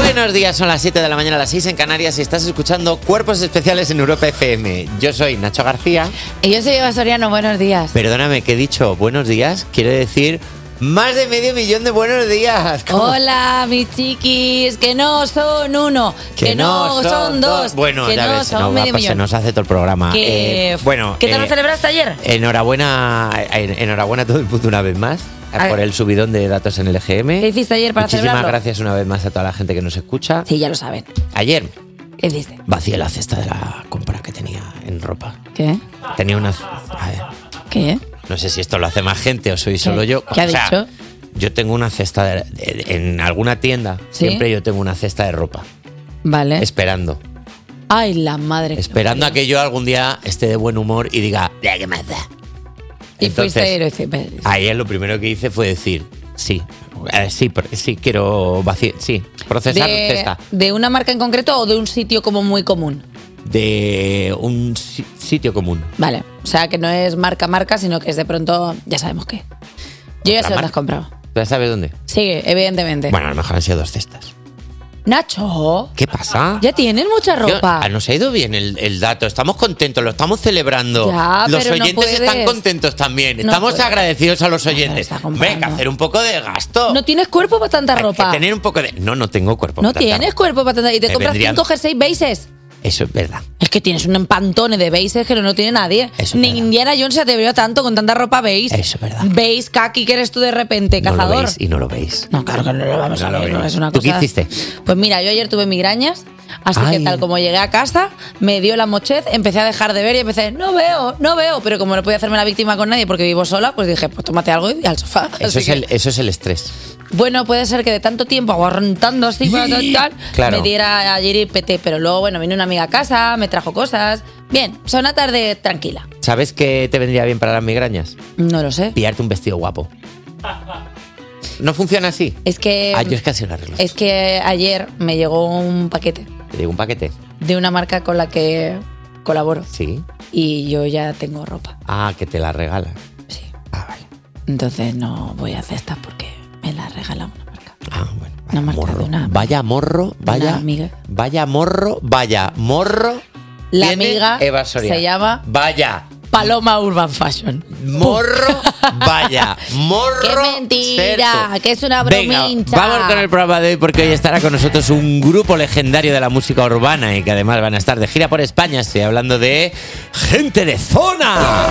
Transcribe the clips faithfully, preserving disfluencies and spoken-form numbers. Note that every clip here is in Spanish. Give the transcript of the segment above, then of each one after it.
Buenos días, son las siete de la mañana, a las seis en Canarias y estás escuchando Cuerpos Especiales en Europa F M. Yo soy Nacho García. Y yo soy Eva Soriano, buenos días. Perdóname, que he dicho buenos días, quiere decir más de medio millón de buenos días. ¿Cómo? Hola, mis chiquis, que no son uno, que, que no, no son, son dos, dos. Bueno, que ya no ves, son no, medio pues millón. Se nos hace todo el programa. Que, eh, bueno, ¿Qué tal eh, lo celebraste ayer? Enhorabuena, enhorabuena a todo el mundo una vez más. Por el subidón de datos en el E G M. ¿Qué hiciste ayer para Muchísimas celebrarlo? gracias una vez más a toda la gente que nos escucha. Sí, ya lo saben. Ayer. ¿Qué hiciste? Vacié la cesta de la compra que tenía en ropa. ¿Qué? Tenía una... A ver, ¿Qué? no sé si esto lo hace más gente o soy solo ¿Qué? yo. ¿Qué ha o sea, dicho? Yo tengo una cesta de, de, en alguna tienda. ¿Sí? Siempre yo tengo una cesta de ropa. Vale. Esperando. Ay, la madre. Esperando a que yo algún día esté de buen humor y diga, ¿de qué más da? Y Entonces, fuiste a ir a decir, ayer lo primero que hice fue decir, sí, eh, sí, sí, quiero vaciar, sí, procesar de, cesta. ¿De una marca en concreto o de un sitio como muy común? De un si- sitio común. Vale, o sea que no es marca marca, sino que es de pronto, ya sabemos qué. Yo ya sé dónde has comprado. ¿Tú ya sabes dónde? Sí, evidentemente. Bueno, a lo mejor han sido dos cestas. Nacho, ¿Qué pasa? ya tienes mucha ropa. Yo, nos ha ido bien el, el dato, estamos contentos, lo estamos celebrando. Ya, los pero no oyentes puedes. están contentos también. No Estamos puedes. agradecidos a los oyentes. está comprando. Venga, hacer un poco de gasto. No tienes cuerpo para tanta Hay ropa. que tener un poco de... No, no tengo cuerpo. No para tanta tienes ropa. cuerpo para tanta. Y te Me compras vendrían- cinco jerseys bases. Eso es verdad. Es que tienes un empantone de bases que no, no tiene nadie. Eso es Ni verdad. Indiana Jones se atrevió tanto con tanta ropa beige. Eso es verdad. Beige, kaki, que eres tú de repente, No lo cazador. veis y no lo veis. No, claro que no lo vamos No a lo ver, no veis. es una ¿Tú cosa. qué hiciste? Pues mira, yo ayer tuve migrañas, así Ay. que tal como llegué a casa, me dio la mochez, empecé a dejar de ver y empecé, no veo, no veo, pero como no podía hacerme la víctima con nadie porque vivo sola, pues dije, pues tómate algo y al sofá. Eso Así es, que, el, eso es el estrés. bueno, puede ser que de tanto tiempo aguantando así, para tal, tal, Claro. me diera ayer y peté, pero luego, bueno, vino una amiga a casa, me trajo cosas. Bien, o sea, una tarde tranquila. ¿Sabes qué te vendría bien para las migrañas? No lo sé. Pillarte un vestido guapo. ¿No funciona así? Es que, Ah, yo es que así lo arreglo. es que ayer me llegó un paquete Te digo un paquete. de una marca con la que colaboro Sí. y yo ya tengo ropa. Ah, que te la regalan. Sí. Ah, vale. Entonces no voy a hacer esta porque me la regala una marca. Ah, bueno. Una marca morro. de una- Vaya morro, vaya. una amiga. Vaya morro, vaya morro. La tiene amiga Eva Soria. se llama Vaya Paloma Urban Fashion. morro, vaya morro. ¡Qué mentira! certo. ¡Que es una Venga, bromincha! vamos con el programa de hoy porque hoy estará con nosotros un grupo legendario de la música urbana y que además van a estar de gira por España. Estoy hablando de Gente de Zona.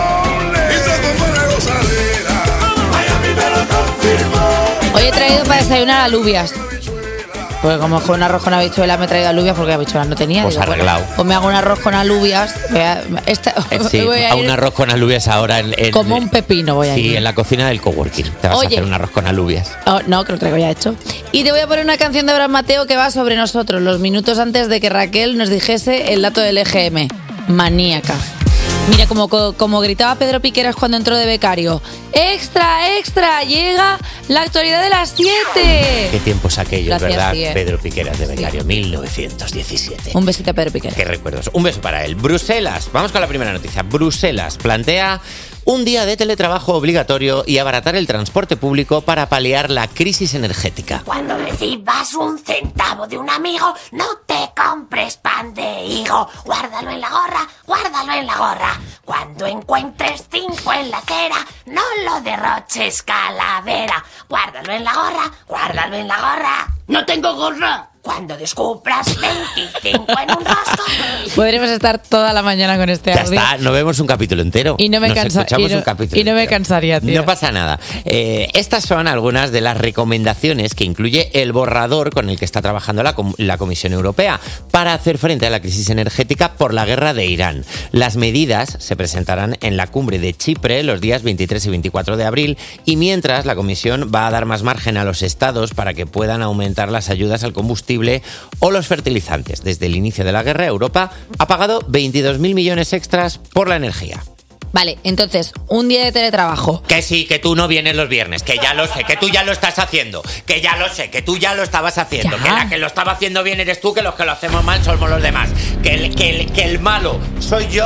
Hoy he traído para desayunar alubias. Pues como con un arroz con habichuelas me he traído alubias porque habichuelas no tenía. Pues Digo, bueno, arreglado. pues me hago un arroz con alubias. Voy a- esta- Eh, sí, voy a a ir un arroz con alubias ahora en, en- como un pepino voy a Sí, ir. en la cocina del coworking. Te vas Oye. a hacer un arroz con alubias. Oh, no, que lo traigo ya hecho. Y te voy a poner una canción de Abraham Mateo que va sobre nosotros, los minutos antes de que Raquel nos dijese el dato del E G M. Maníaca. Mira, como, como gritaba Pedro Piqueras cuando entró de becario. ¡Extra, extra! ¡Llega la actualidad de las siete! Qué tiempos aquellos, Gracias, ¿verdad? sí, eh. Pedro Piqueras de becario, mil novecientos diecisiete. Un besito a Pedro Piqueras. Qué recuerdos. Un beso para él. Bruselas. Vamos con la primera noticia. Bruselas plantea un día de teletrabajo obligatorio y abaratar el transporte público para paliar la crisis energética. Cuando recibas un centavo de un amigo, no te compres pan de higo. Guárdalo en la gorra, guárdalo en la gorra. Cuando encuentres cinco en la acera, no lo derroches, calavera. Guárdalo en la gorra, guárdalo en la gorra. ¡No tengo gorra! Cuando descubras veinticinco en un rostro... Podremos estar toda la mañana con este Ya audio. está, no vemos un capítulo entero. Y no me Nos cansa- escuchamos y no- un capítulo y no me entero. cansaría, tío. No pasa nada. Eh, estas son algunas de las recomendaciones que incluye el borrador con el que está trabajando la, Com- la Comisión Europea para hacer frente a la crisis energética por la guerra de Irán. Las medidas se presentarán en la cumbre de Chipre los días veintitrés y veinticuatro de abril y mientras la Comisión va a dar más margen a los estados para que puedan aumentar las ayudas al combustible o los fertilizantes. Desde el inicio de la guerra, Europa ha pagado veintidós mil millones extras por la energía. Vale, entonces, un día de teletrabajo. Que sí, que tú no vienes los viernes, que ya lo sé, que tú ya lo estás haciendo, que ya lo sé, que tú ya lo estabas haciendo, Ya. que la que lo estaba haciendo bien eres tú, que los que lo hacemos mal somos los demás, que el, que el, que el malo soy yo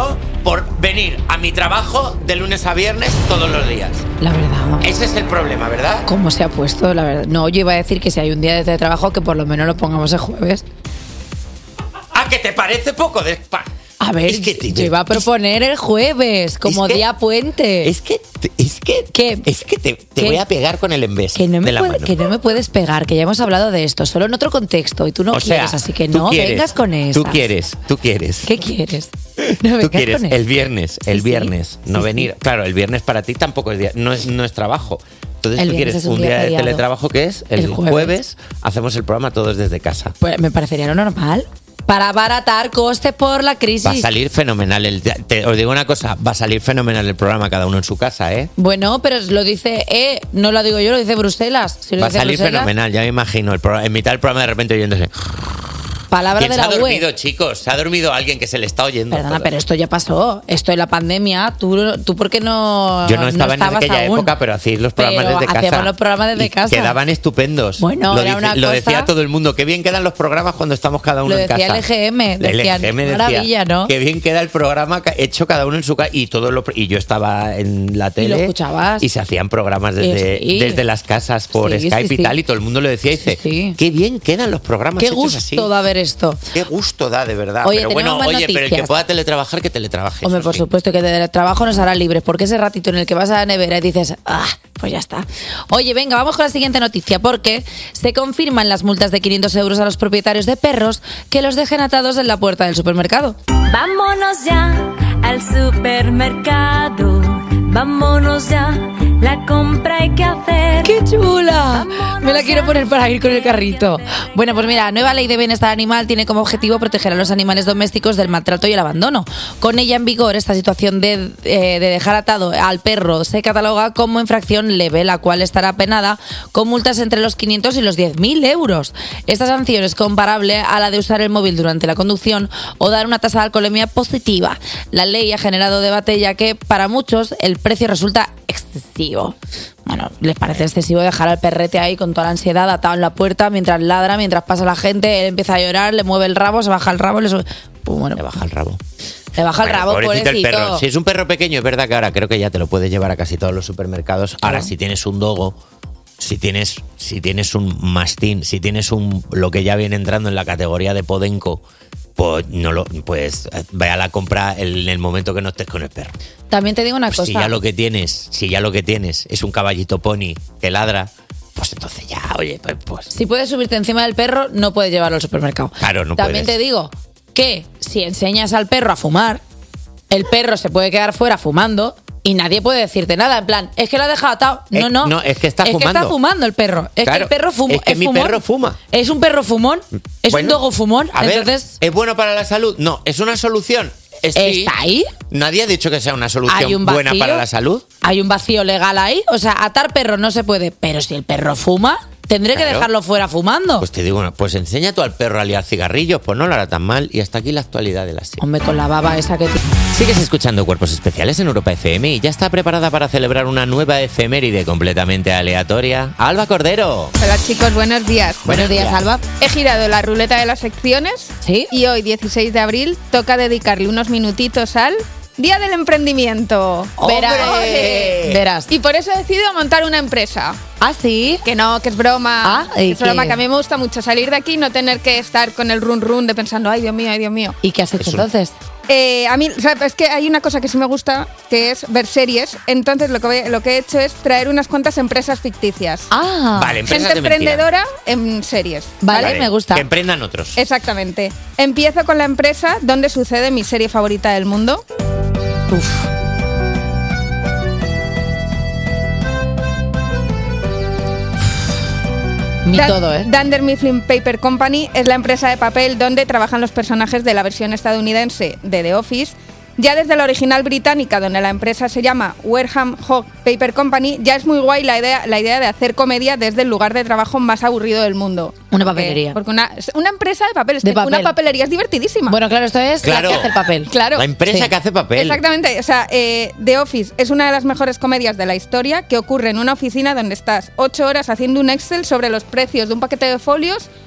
por venir a mi trabajo de lunes a viernes todos los días. La verdad. Ese es el problema, ¿verdad? ¿Cómo se ha puesto? La verdad. No, yo iba a decir que si hay un día de teletrabajo que por lo menos lo pongamos el jueves. ¿A que te parece poco? De... A ver, es que te, yo iba a proponer el jueves como es que, día puente. Es que, es que, ¿Qué? Es que te, te voy a pegar con el embés que no, me de la puede, mano. que no me puedes pegar, que ya hemos hablado de esto, solo en otro contexto y tú no o quieres, sea, así que tú no quieres, vengas con eso. Tú quieres, tú quieres. ¿Qué quieres? No tú quieres con el viernes, el sí, viernes, sí. no sí, venir. Sí. Claro, el viernes para ti tampoco es día, no es, no es trabajo. Entonces El tú quieres es un, un día, día de feriado. teletrabajo que es el, El jueves. jueves, hacemos el programa todos desde casa. Pues me parecería lo normal. Para abaratar costes por la crisis. Va a salir fenomenal. El, te, os digo una cosa, va a salir fenomenal el programa cada uno en su casa, ¿eh? Bueno, pero lo dice, eh, no lo digo yo, lo dice Bruselas. Si lo va a dice salir Bruselas, fenomenal, ya me imagino. El programa, en mitad del programa de repente oyéndose. Palabra ¿Quién de se la ha U E. dormido, chicos? Se ha dormido alguien que se le está oyendo. Perdona, todo. pero esto ya pasó. Esto en la pandemia. ¿Tú, tú por qué no Yo no estaba no en aquella aún? época, pero hacéis los programas Pero desde casa. hacíamos los programas desde y casa. Quedaban estupendos. Bueno, lo, era dice- una lo cosa- decía todo el mundo. Qué bien quedan los programas cuando estamos cada uno Lo en decía casa. el E G M, El decían, E G M decía, maravilla, ¿no? Qué bien queda el programa ca- hecho cada uno en su casa. Y, todo lo, y yo estaba en la tele. lo escuchabas. Y se hacían programas desde, Sí. desde las casas por Sí, Skype sí, y sí. tal. Y todo el mundo lo decía y dice, Sí, sí. qué bien quedan los programas Qué hechos gusto así. da ver esto. Qué gusto da, de verdad. Oye, pero tenemos bueno, más oye, pero el que noticias. pueda teletrabajar, que teletrabaje. Hombre, eso por sí. supuesto que de trabajo nos hará libres, porque ese ratito en el que vas a la nevera y dices, ah, pues ya está. Oye, venga, vamos con la siguiente noticia, porque se confirman las multas de quinientos euros a los propietarios de perros que los dejen atados en la puerta del supermercado. Vámonos ya al supermercado. Vámonos ya, la compra hay que hacer. ¡Qué chula! Me la quiero poner para ir con el carrito. Bueno, pues mira, la nueva ley de bienestar animal tiene como objetivo proteger a los animales domésticos del maltrato y el abandono. Con ella en vigor, esta situación de, eh, de dejar atado al perro se cataloga como infracción leve, la cual estará penada con multas entre los quinientos y los diez mil euros. Esta sanción es comparable a la de usar el móvil durante la conducción o dar una tasa de alcoholemia positiva. La ley ha generado debate ya que para muchos el precio resulta excesivo. Bueno, les parece excesivo dejar al perrete ahí con toda la ansiedad atado en la puerta mientras ladra, mientras pasa la gente, él empieza a llorar, le mueve el rabo, se baja el rabo, le sube... Pues bueno, Le baja el rabo. le baja el Bueno, rabo, pobrecito pobrecito. el perro. Si es un perro pequeño, es verdad que ahora creo que ya te lo puedes llevar a casi todos los supermercados. Ahora, Claro. si tienes un dogo, si tienes, si tienes un mastín, si tienes un lo que ya viene entrando en la categoría de podenco, pues no lo, pues ve a la compra en el momento que no estés con el perro. También te digo una Pues cosa. si ya lo que tienes, si ya lo que tienes es un caballito pony que ladra, pues entonces ya, oye, pues, pues Si puedes subirte encima del perro, no puedes llevarlo al supermercado. Claro, no También puedes. te digo que si enseñas al perro a fumar, el perro se puede quedar fuera fumando y nadie puede decirte nada. En plan, es que lo ha dejado atado. No, Eh, no. no, es que está Es que fumando. está fumando el perro. Es Claro, que el perro fuma. es que mi fumón. perro fuma. Es un perro fumón. Es Bueno, un dogo fumón. A ver, Entonces, ¿es bueno para la salud? No, ¿es una solución? Es sí. ¿está ahí? Nadie ha dicho que sea una Hay solución un vacío. buena para la salud. Hay un vacío legal ahí. O sea, atar perros no se puede. Pero si el perro fuma, tendré que Claro. dejarlo fuera fumando. Pues te digo, bueno, pues enseña tú al perro a liar cigarrillos, pues no lo hará tan mal. Y hasta aquí la actualidad de la serie. Hombre, con la baba esa que tiene. Sigues escuchando Cuerpos Especiales en Europa F M y ya está preparada para celebrar una nueva efeméride completamente aleatoria. Alba Cordero. Hola chicos, buenos días. Buenos días, días. Alba. He girado la ruleta de las secciones ¿Sí? y hoy, dieciséis de abril, toca dedicarle unos minutitos al Día del Emprendimiento. Verás. ¡Hombre! Verás. Y por eso he decidido montar una empresa. ¿Ah, sí? Que no, que es broma. Ah, que ¿y es broma, qué? que a mí me gusta mucho salir de aquí y no tener que estar con el run run de pensando, ay Dios mío, ay Dios mío. ¿Y qué has hecho Es un- entonces? Eh, a mí, o sea, es que hay una cosa que sí me gusta, que es ver series. Entonces lo que, voy- lo que he hecho es traer unas cuantas empresas ficticias. Ah, Vale, empresas Gente de mentira. emprendedora en series. Vale, me gusta. Que emprendan otros. Exactamente. Empiezo con la empresa donde sucede mi serie favorita del mundo. Uf. Mi Dan- todo, ¿eh? Dunder Mifflin Paper Company es la empresa de papel donde trabajan los personajes de la versión estadounidense de The Office. Ya desde la original británica, donde la empresa se llama Wareham Hogg Paper Company, ya es muy guay la idea, la idea de hacer comedia desde el lugar de trabajo más aburrido del mundo. Una Porque- papelería. Porque una, una empresa de papel, es De que papel. una papelería es divertidísima. Bueno, claro, esto es Claro. la que hace el papel. Claro. La empresa Sí. que hace papel. Exactamente, o sea, eh, The Office es una de las mejores comedias de la historia que ocurre en una oficina donde estás ocho horas haciendo un Excel sobre los precios de un paquete de folios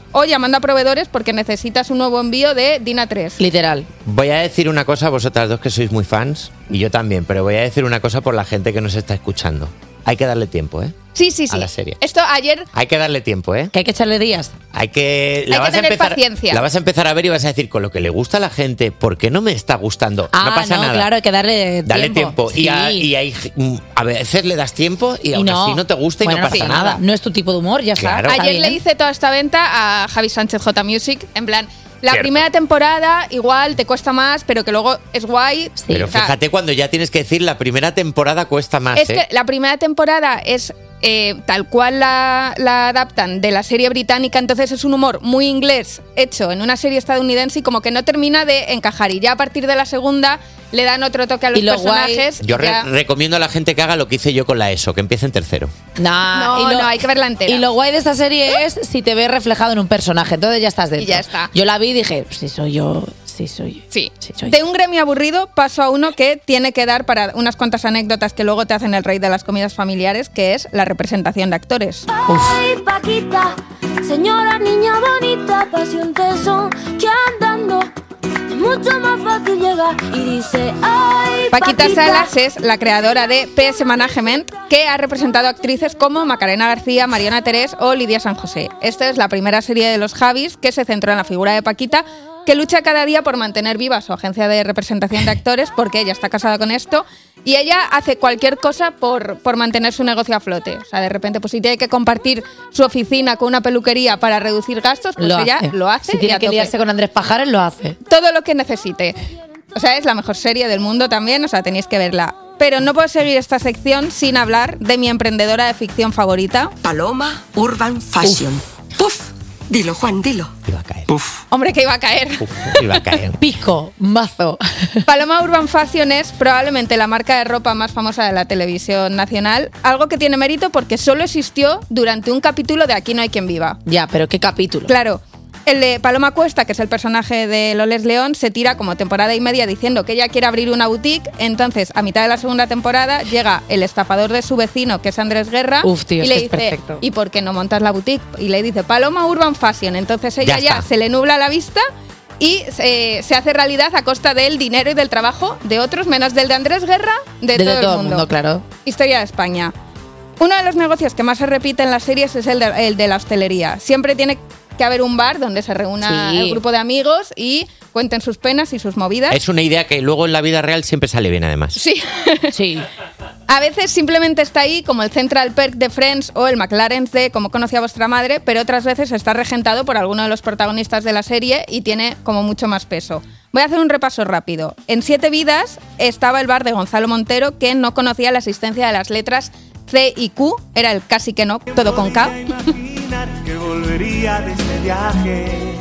o llamando a proveedores porque necesitas un nuevo envío de D I N A tres. Literal. Voy a decir una cosa a vosotras dos que sois muy fans, y yo también, pero voy a decir una cosa por la gente que nos está escuchando. Hay que darle tiempo, ¿eh? Sí, sí, sí. A la serie. Esto ayer... Hay que darle tiempo, ¿eh? Que hay que echarle días. Hay que... Hay que tener a empezar, paciencia. La vas a empezar a ver y vas a decir, con lo que le gusta a la gente, ¿por qué no me está gustando? Ah, no pasa no, nada. claro, hay que darle tiempo. Dale tiempo. Sí. Y, a, y hay, a veces le das tiempo y, Y aún no. así no te gusta y Bueno, no pasa sí, nada. No es tu tipo de humor, ya Claro. está. Ayer Está le bien. hice toda esta venta a Javi Sánchez J Music, en plan, la Cierto. primera temporada igual te cuesta más, pero que luego es guay. Sí. Pero O sea, fíjate cuando ya tienes que decir la primera temporada cuesta más, es ¿eh? que la primera temporada es eh, tal cual la, la adaptan de la serie británica, entonces es un humor muy inglés hecho en una serie estadounidense y como que no termina de encajar. Y ya a partir de la segunda le dan otro toque a los Y lo guay- personajes. Yo re- ya- recomiendo a la gente que haga lo que hice yo con la ESO, que empiece en tercero. Nah, No, y lo- no, hay que verla entera. Y lo guay de esta serie es si te ves reflejado en un personaje, entonces ya estás dentro. Y ya está. Yo la vi y dije, si soy yo, si soy yo. Sí. Sí, soy De yo. un gremio aburrido paso a uno que tiene que dar para unas cuantas anécdotas que luego te hacen el rey de las comidas familiares, que es la representación de actores. Ay, Paquita, señora niña bonita, pasión tesón, que andando es mucho más fácil llegar. Y dice, ay, Paquita Salas es la creadora de P S Management, que ha representado actrices como Macarena García, Mariona Terés o Lidia San José. Esta es la primera serie de los Javis que se centró en la figura de Paquita, que lucha cada día por mantener viva su agencia de representación de actores, porque ella está casada con esto, y ella hace cualquier cosa por, por mantener su negocio a flote. O sea, de repente, pues si tiene que compartir su oficina con una peluquería para reducir gastos, pues Lo ella hace. lo hace. Si y tiene a que tope. liarse con Andrés Pajares, lo hace. Todo lo que necesite. O sea, es la mejor serie del mundo también, o sea, tenéis que verla. Pero no puedo seguir esta sección sin hablar de mi emprendedora de ficción favorita. Paloma Urban Fashion. Puf. Dilo, Juan, dilo. Iba a caer. Hombre, que iba a caer. Uf, iba a caer. Pico, mazo. Paloma Urban Fashion es probablemente la marca de ropa más famosa de la televisión nacional, algo que tiene mérito porque solo existió durante un capítulo de Aquí no hay quien viva. Ya, pero qué capítulo. Claro, el de Paloma Cuesta, que es el personaje de Loles León, se tira como temporada y media diciendo que ella quiere abrir una boutique. Entonces, a mitad de la segunda temporada, llega el estafador de su vecino, que es Andrés Guerra, Uf, tío, y es le que es dice, perfecto. ¿y por qué no montas la boutique? Y le dice, Paloma Urban Fashion. Entonces ella Ya ya, está. se le nubla la vista y eh, se hace realidad a costa del dinero y del trabajo de otros, menos del de Andrés Guerra, de, Desde todo, el mundo. claro. Historia de España. Uno de los negocios que más se repite en las series es el de, el de la hostelería. Siempre tiene que haber un bar donde se reúna Sí. el grupo de amigos y cuenten sus penas y sus movidas. Es una idea que luego en la vida real siempre sale bien, además. Sí. Sí. A veces simplemente está ahí, como el Central Perk de Friends o el McLaren's de Cómo conocí a vuestra madre, pero otras veces está regentado por alguno de los protagonistas de la serie y tiene como mucho más peso. Voy a hacer un repaso rápido. En Siete Vidas estaba el bar de Gonzalo Montero, que no conocía la existencia de las letras C y Q, era el casi que no, todo con K. Imaginar que volvería de este viaje.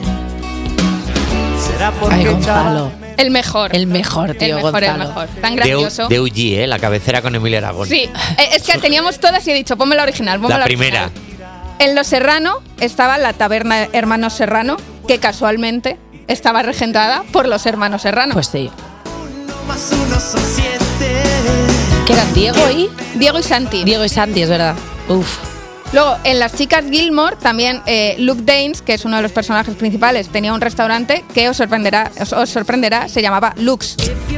Será porque Ay, Gonzalo. El mejor. El mejor, tío, El mejor, Gonzalo. el mejor. Tan De, U- grandioso. de U G, ¿eh? La cabecera con Emilio Aragón. Sí, eh, es que teníamos todas y he dicho, ponme la original, ponme La la primera. original. En Los Serrano estaba la taberna Hermanos Serrano, que casualmente estaba regentada por los hermanos Serrano. Pues sí. más uno son siete. ¿Qué eran Diego y? Diego y Santi. Diego y Santi, es verdad. Uf. Luego, en Las Chicas Gilmore, también eh, Luke Danes, que es uno de los personajes principales, tenía un restaurante que os sorprenderá, os, os sorprenderá, se llamaba Lux.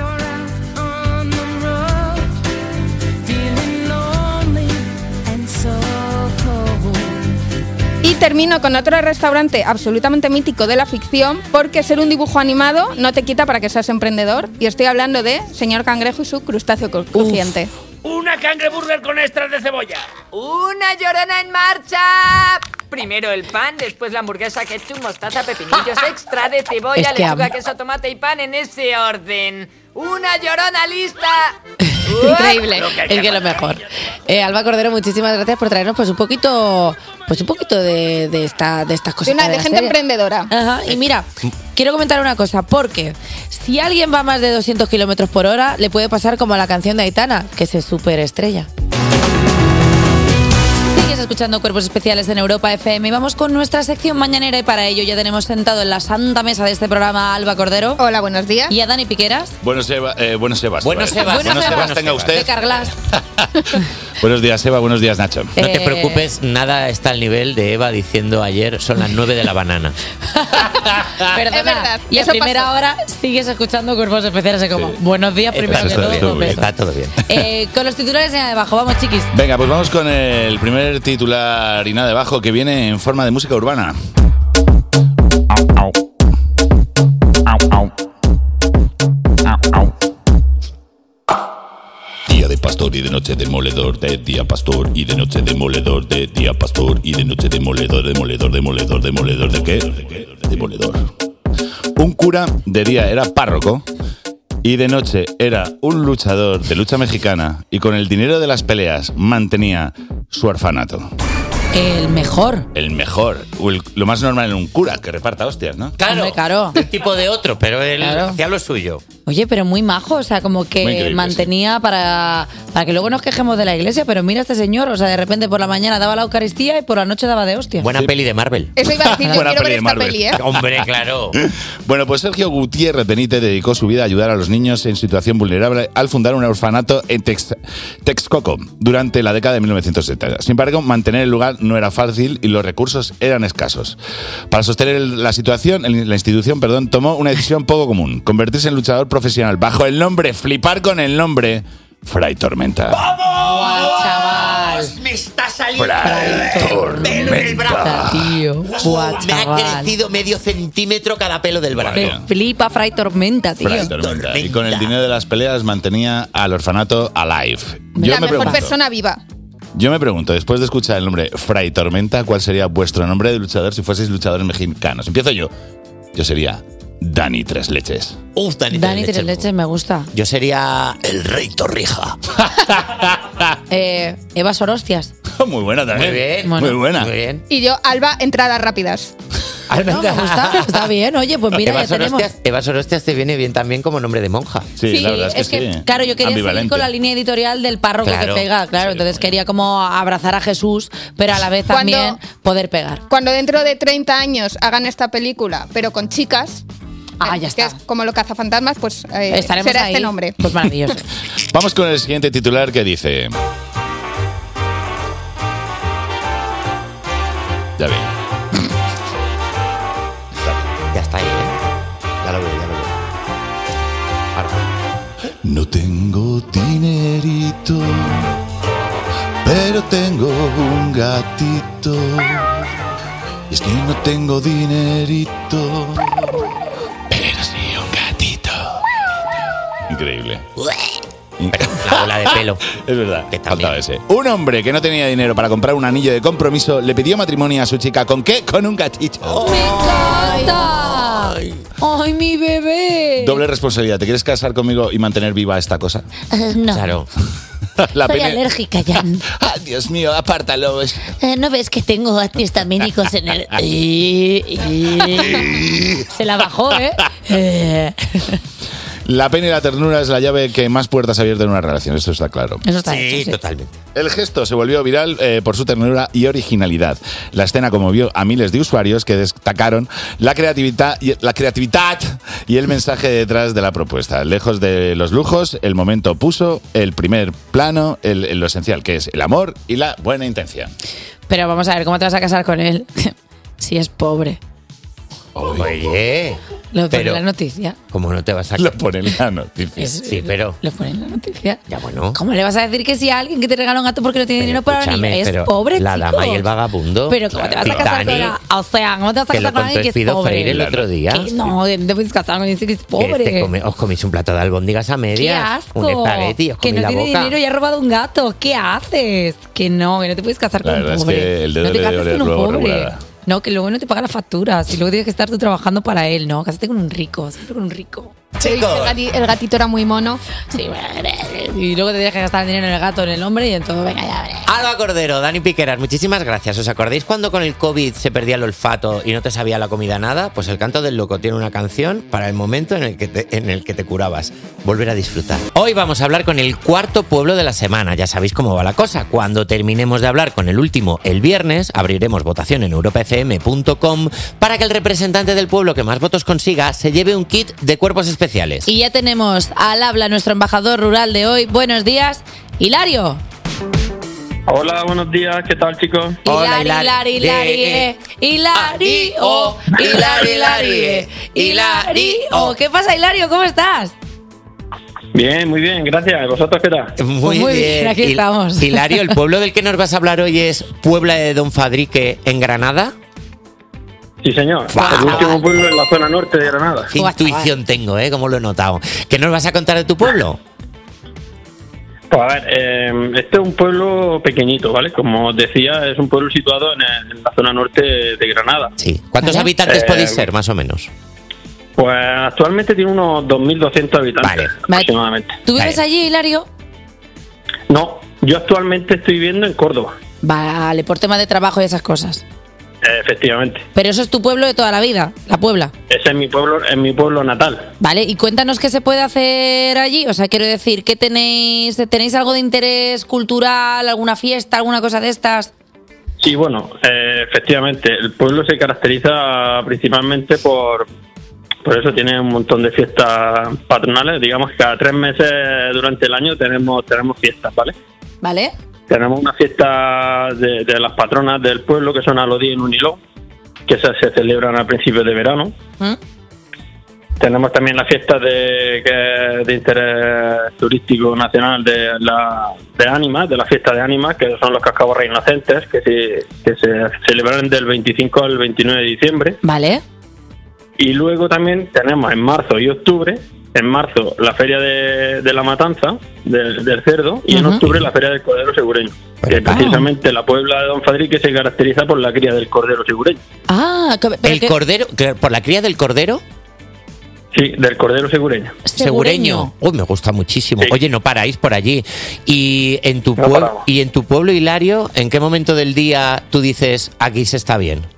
Y termino con otro restaurante absolutamente mítico de la ficción, porque ser un dibujo animado no te quita para que seas emprendedor. Y estoy hablando de Señor Cangrejo y su crustáceo cru- crujiente. Una cangreburger con extras de cebolla. ¡Una llorona en marcha! Primero el pan, después la hamburguesa, ketchup, mostaza, pepinillos, extra de cebolla, Es que lechuga, am- queso, tomate y pan en ese orden. ¡Una llorona lista! Increíble. Lo que hay Es que lo mejor. Eh, Alba Cordero, muchísimas gracias por traernos pues un poquito, pues un poquito de, de esta, de estas cosas. De, una, de gente emprendedora. Ajá, y mira, quiero comentar una cosa, porque si alguien va a más de doscientos kilómetros por hora, le puede pasar como a la canción de Aitana, que se superestrella. Sigues escuchando Cuerpos Especiales en Europa F M y vamos con nuestra sección mañanera y para ello ya tenemos sentado en la santa mesa de este programa a Alba Cordero Hola, buenos días. y a Dani Piqueras. Buenos Sebas, eh, buenos Sebas. Buenos iba a decir. Sebas, Buenos buenos Sebas, Sebas. tenga De usted. Carglass. Buenos días, Eva. Buenos días, Nacho. No te preocupes, nada está al nivel de Eva diciendo ayer son las nueve de la banana. Perdona, Es verdad, y a eso primera pasó. hora sigues escuchando Cuerpos Especiales así como, Sí. buenos días, primero Está- que está todo. todo un bien. beso. Está todo bien. Eh, con los titulares en abajo, vamos chiquis. Venga, pues vamos con el primer titular y nada debajo que viene en forma de música urbana. Au, au. Au, au. Au, au. Día de pastor y de noche demoledor, de día pastor y de noche demoledor, de día pastor y de noche demoledor, demoledor, demoledor, demoledor, ¿de qué? Demoledor. Un cura de día era párroco y de noche era un luchador de lucha mexicana y con el dinero de las peleas mantenía su orfanato. El mejor. El mejor, o el- lo más normal en un cura, que reparta hostias, ¿no? Claro, Hombre, claro. un tipo de otro, pero él Claro. hacía lo suyo. Oye, pero muy majo, o sea, como Muy que increíble, mantenía para, para que luego nos quejemos de la iglesia, pero mira este señor, o sea, de repente por la mañana daba la Eucaristía y por la noche daba de hostia. Buena peli de Marvel. Eso iba a decir, yo Buena quiero peli ver de esta Marvel. peli, ¿eh? Hombre, claro. Bueno, pues Sergio Gutiérrez Benítez dedicó su vida a ayudar a los niños en situación vulnerable al fundar un orfanato en Tex- Texcoco durante la década de mil novecientos setenta. Sin embargo, mantener el lugar no era fácil y los recursos eran escasos. Para sostener el- la situación, el- la institución perdón, tomó una decisión poco común, convertirse en luchador profesional bajo el nombre, flipar con el nombre, Fray Tormenta. Guau, chaval. Me está saliendo Fray pelo del brazo. Tormenta. Tío, guau, Me ha chaval. crecido medio centímetro cada pelo del brazo. Vale. Me flipa Fray Tormenta, tío. Fray Tormenta. Tormenta. Y con el dinero de las peleas mantenía al orfanato alive. Yo La me mejor pregunto, persona viva. Yo me pregunto, después de escuchar el nombre Fray Tormenta, ¿cuál sería vuestro nombre de luchador si fueseis luchadores mexicanos? Empiezo yo. Yo sería Dani Tres Leches. Uf, Dani, Dani Tres Tres Leches. Leches me gusta. Yo sería el Rey Torrija. Eh, Eva Sorostias. Muy buena también. Muy bien. Muy buena. Muy bien. Y yo, Alba, entradas rápidas. No, me gusta, está bien. Oye, pues mira, Eva ya tenemos. Sorostias, Eva Sorostias te viene bien también como nombre de monja. Sí, la verdad es que, sí. claro, yo quería seguir Ambivalente. con la línea editorial del párroco Claro. que pega, claro, entonces quería como abrazar a Jesús, pero a la vez Cuando- también poder pegar. Cuando dentro de treinta años hagan esta película, pero con chicas, Ah, eh, ya que está. es como lo cazafantasmas, pues eh, Estaremos será ahí. este nombre. Pues maravilloso. Vamos con el siguiente titular que dice... Ya bien. Ya está ahí, ¿eh? Ya lo veo, ya lo veo. Ahora. No tengo dinerito, pero tengo un gatito. Y es que no tengo dinerito, pero sí un gatito. Increíble. La bola de pelo. Es verdad, Que también. faltaba ese. Un hombre que no tenía dinero para comprar un anillo de compromiso le pidió matrimonio a su chica. ¿Con qué? Con un gatito. ¡Me encanta! ¡Ay, mi bebé! Doble responsabilidad. ¿Te quieres casar conmigo y mantener viva esta cosa? Eh, no, Claro. La soy pene- alérgica, Jan. Ah, Dios mío, apártalo. Es- Eh, ¿No ves que tengo antihistamínicos en el...? Eh, eh. Se la bajó, ¿eh? Eh. La pena y la ternura es la llave que más puertas ha abierto en una relación, eso está claro. Eso está Sí, hecho, sí. totalmente. El gesto se volvió viral eh, por su ternura y originalidad. La escena conmovió a miles de usuarios que destacaron la creatividad y, la creatividad y el mensaje detrás de la propuesta. Lejos de los lujos, el momento puso el primer plano, el, el- lo esencial, que es el amor y la buena intención. Pero vamos a ver, ¿cómo te vas a casar con él si es pobre? Oye. Lo pone pero, en la noticia. ¿cómo no te vas a... Lo pone en la noticia. Es- Sí, pero... Lo pone en la noticia. Ya, bueno. ¿Cómo le vas a decir que si a alguien que te regala un gato porque no tiene Pero dinero para venir? escúchame, Es pero pobre, la chicos. dama y el vagabundo. Pero ¿cómo te vas a Claro. casar con Titanic, una... O sea, ¿cómo te vas a que lo casar con alguien contó que es Espido pobre? Freire el otro día. Que no, que no te puedes casar con alguien que es Que pobre. te come- os coméis un plato de albóndigas a ¡Qué medias. asco! Un espagueti, os que coméis no la tiene boca. dinero y ha robado un gato. ¿Qué haces? Que no, que no te puedes casar La con un verdad es pobre. que el dedo no te le cases debe con un luego pobre. regulada. No, que luego no te paga las facturas y luego tienes que estar tú trabajando para él, ¿no? Cásate con un rico, siempre con un rico. Sí, el, gati- el gatito era muy mono. Sí, bueno, y luego te tienes que gastar el dinero en el gato, en el hombre y en todo. Venga, ya, veré. Alba Cordero, Dani Piqueras, muchísimas gracias. ¿Os acordáis cuando con el COVID se perdía el olfato y no te sabía la comida nada? Pues el Canto del Loco tiene una canción para el momento en el que te, en el que te curabas. Volver a disfrutar. Hoy vamos a hablar con el cuarto pueblo de la semana. Ya sabéis cómo va la cosa. Cuando terminemos de hablar con el último el viernes, abriremos votación en europa f m punto com para que el representante del pueblo que más votos consiga se lleve un kit de cuerpos especiales. Y ya tenemos al habla nuestro embajador rural de hoy. Buenos días, Hilario. Hola, buenos días, ¿qué tal, chicos? Hilari, hilari, hilari, eh. Hilari, oh, hilari, hilari, eh. Hilari, oh. ¿Qué pasa, Hilario? ¿Cómo estás? Bien, muy bien, gracias. ¿Vosotros qué tal? Muy, Muy bien. bien, aquí Hil- estamos. Hilario, ¿el pueblo del que nos vas a hablar hoy es Puebla de Don Fadrique, en Granada? Sí, señor. Wow. El último pueblo en la zona norte de Granada. Qué intuición tengo, ¿eh? Como lo he notado. ¿Qué nos vas a contar de tu pueblo? Pues a ver, eh, este es un pueblo pequeñito, ¿vale? Como os decía, es un pueblo situado en, el- en la zona norte de, de Granada. Sí. ¿Cuántos Vale. habitantes Eh, podéis ser, más o menos? Pues actualmente tiene unos dos mil doscientos habitantes aproximadamente. ¿Tú vives allí, Hilario? No, yo actualmente estoy viviendo en Córdoba, Vale, por tema de trabajo y esas cosas. eh, efectivamente. Pero eso es tu pueblo de toda la vida, la Puebla. Ese es mi pueblo, es mi pueblo natal. Vale, y cuéntanos qué se puede hacer allí. O sea, quiero decir, ¿qué tenéis? ¿Tenéis algo de interés cultural, alguna fiesta, alguna cosa de estas? Sí, bueno, eh, efectivamente, el pueblo se caracteriza principalmente por, por eso tiene un montón de fiestas patronales. Digamos que cada tres meses durante el año tenemos tenemos fiestas, ¿vale? ¿Vale? Tenemos una fiesta de, de las patronas del pueblo que son Alodí en Uniló, que esas se celebran a principios de verano. ¿Mm? Tenemos también la fiesta de, que es de interés turístico nacional de la de ánimas, de la fiesta de ánimas, que son los cascaborras inocentes, que se, que se celebran del veinticinco al veintinueve de diciembre. Vale. Y luego también tenemos en marzo y octubre, en marzo la feria de, de la matanza del, del cerdo y en Ujú. octubre la feria del cordero segureño. Que precisamente la Puebla de Don Fadrique se caracteriza por la cría del cordero segureño. Ah, que- pero ¿El que- cordero? que- ¿Por la cría del cordero? Sí, del cordero segureño. Segureño. Uy, me gusta muchísimo. Oye, no paráis por allí. Y en tu No pueblo, paramos. y en tu pueblo, Hilario, ¿en qué momento del día tú dices aquí se está bien?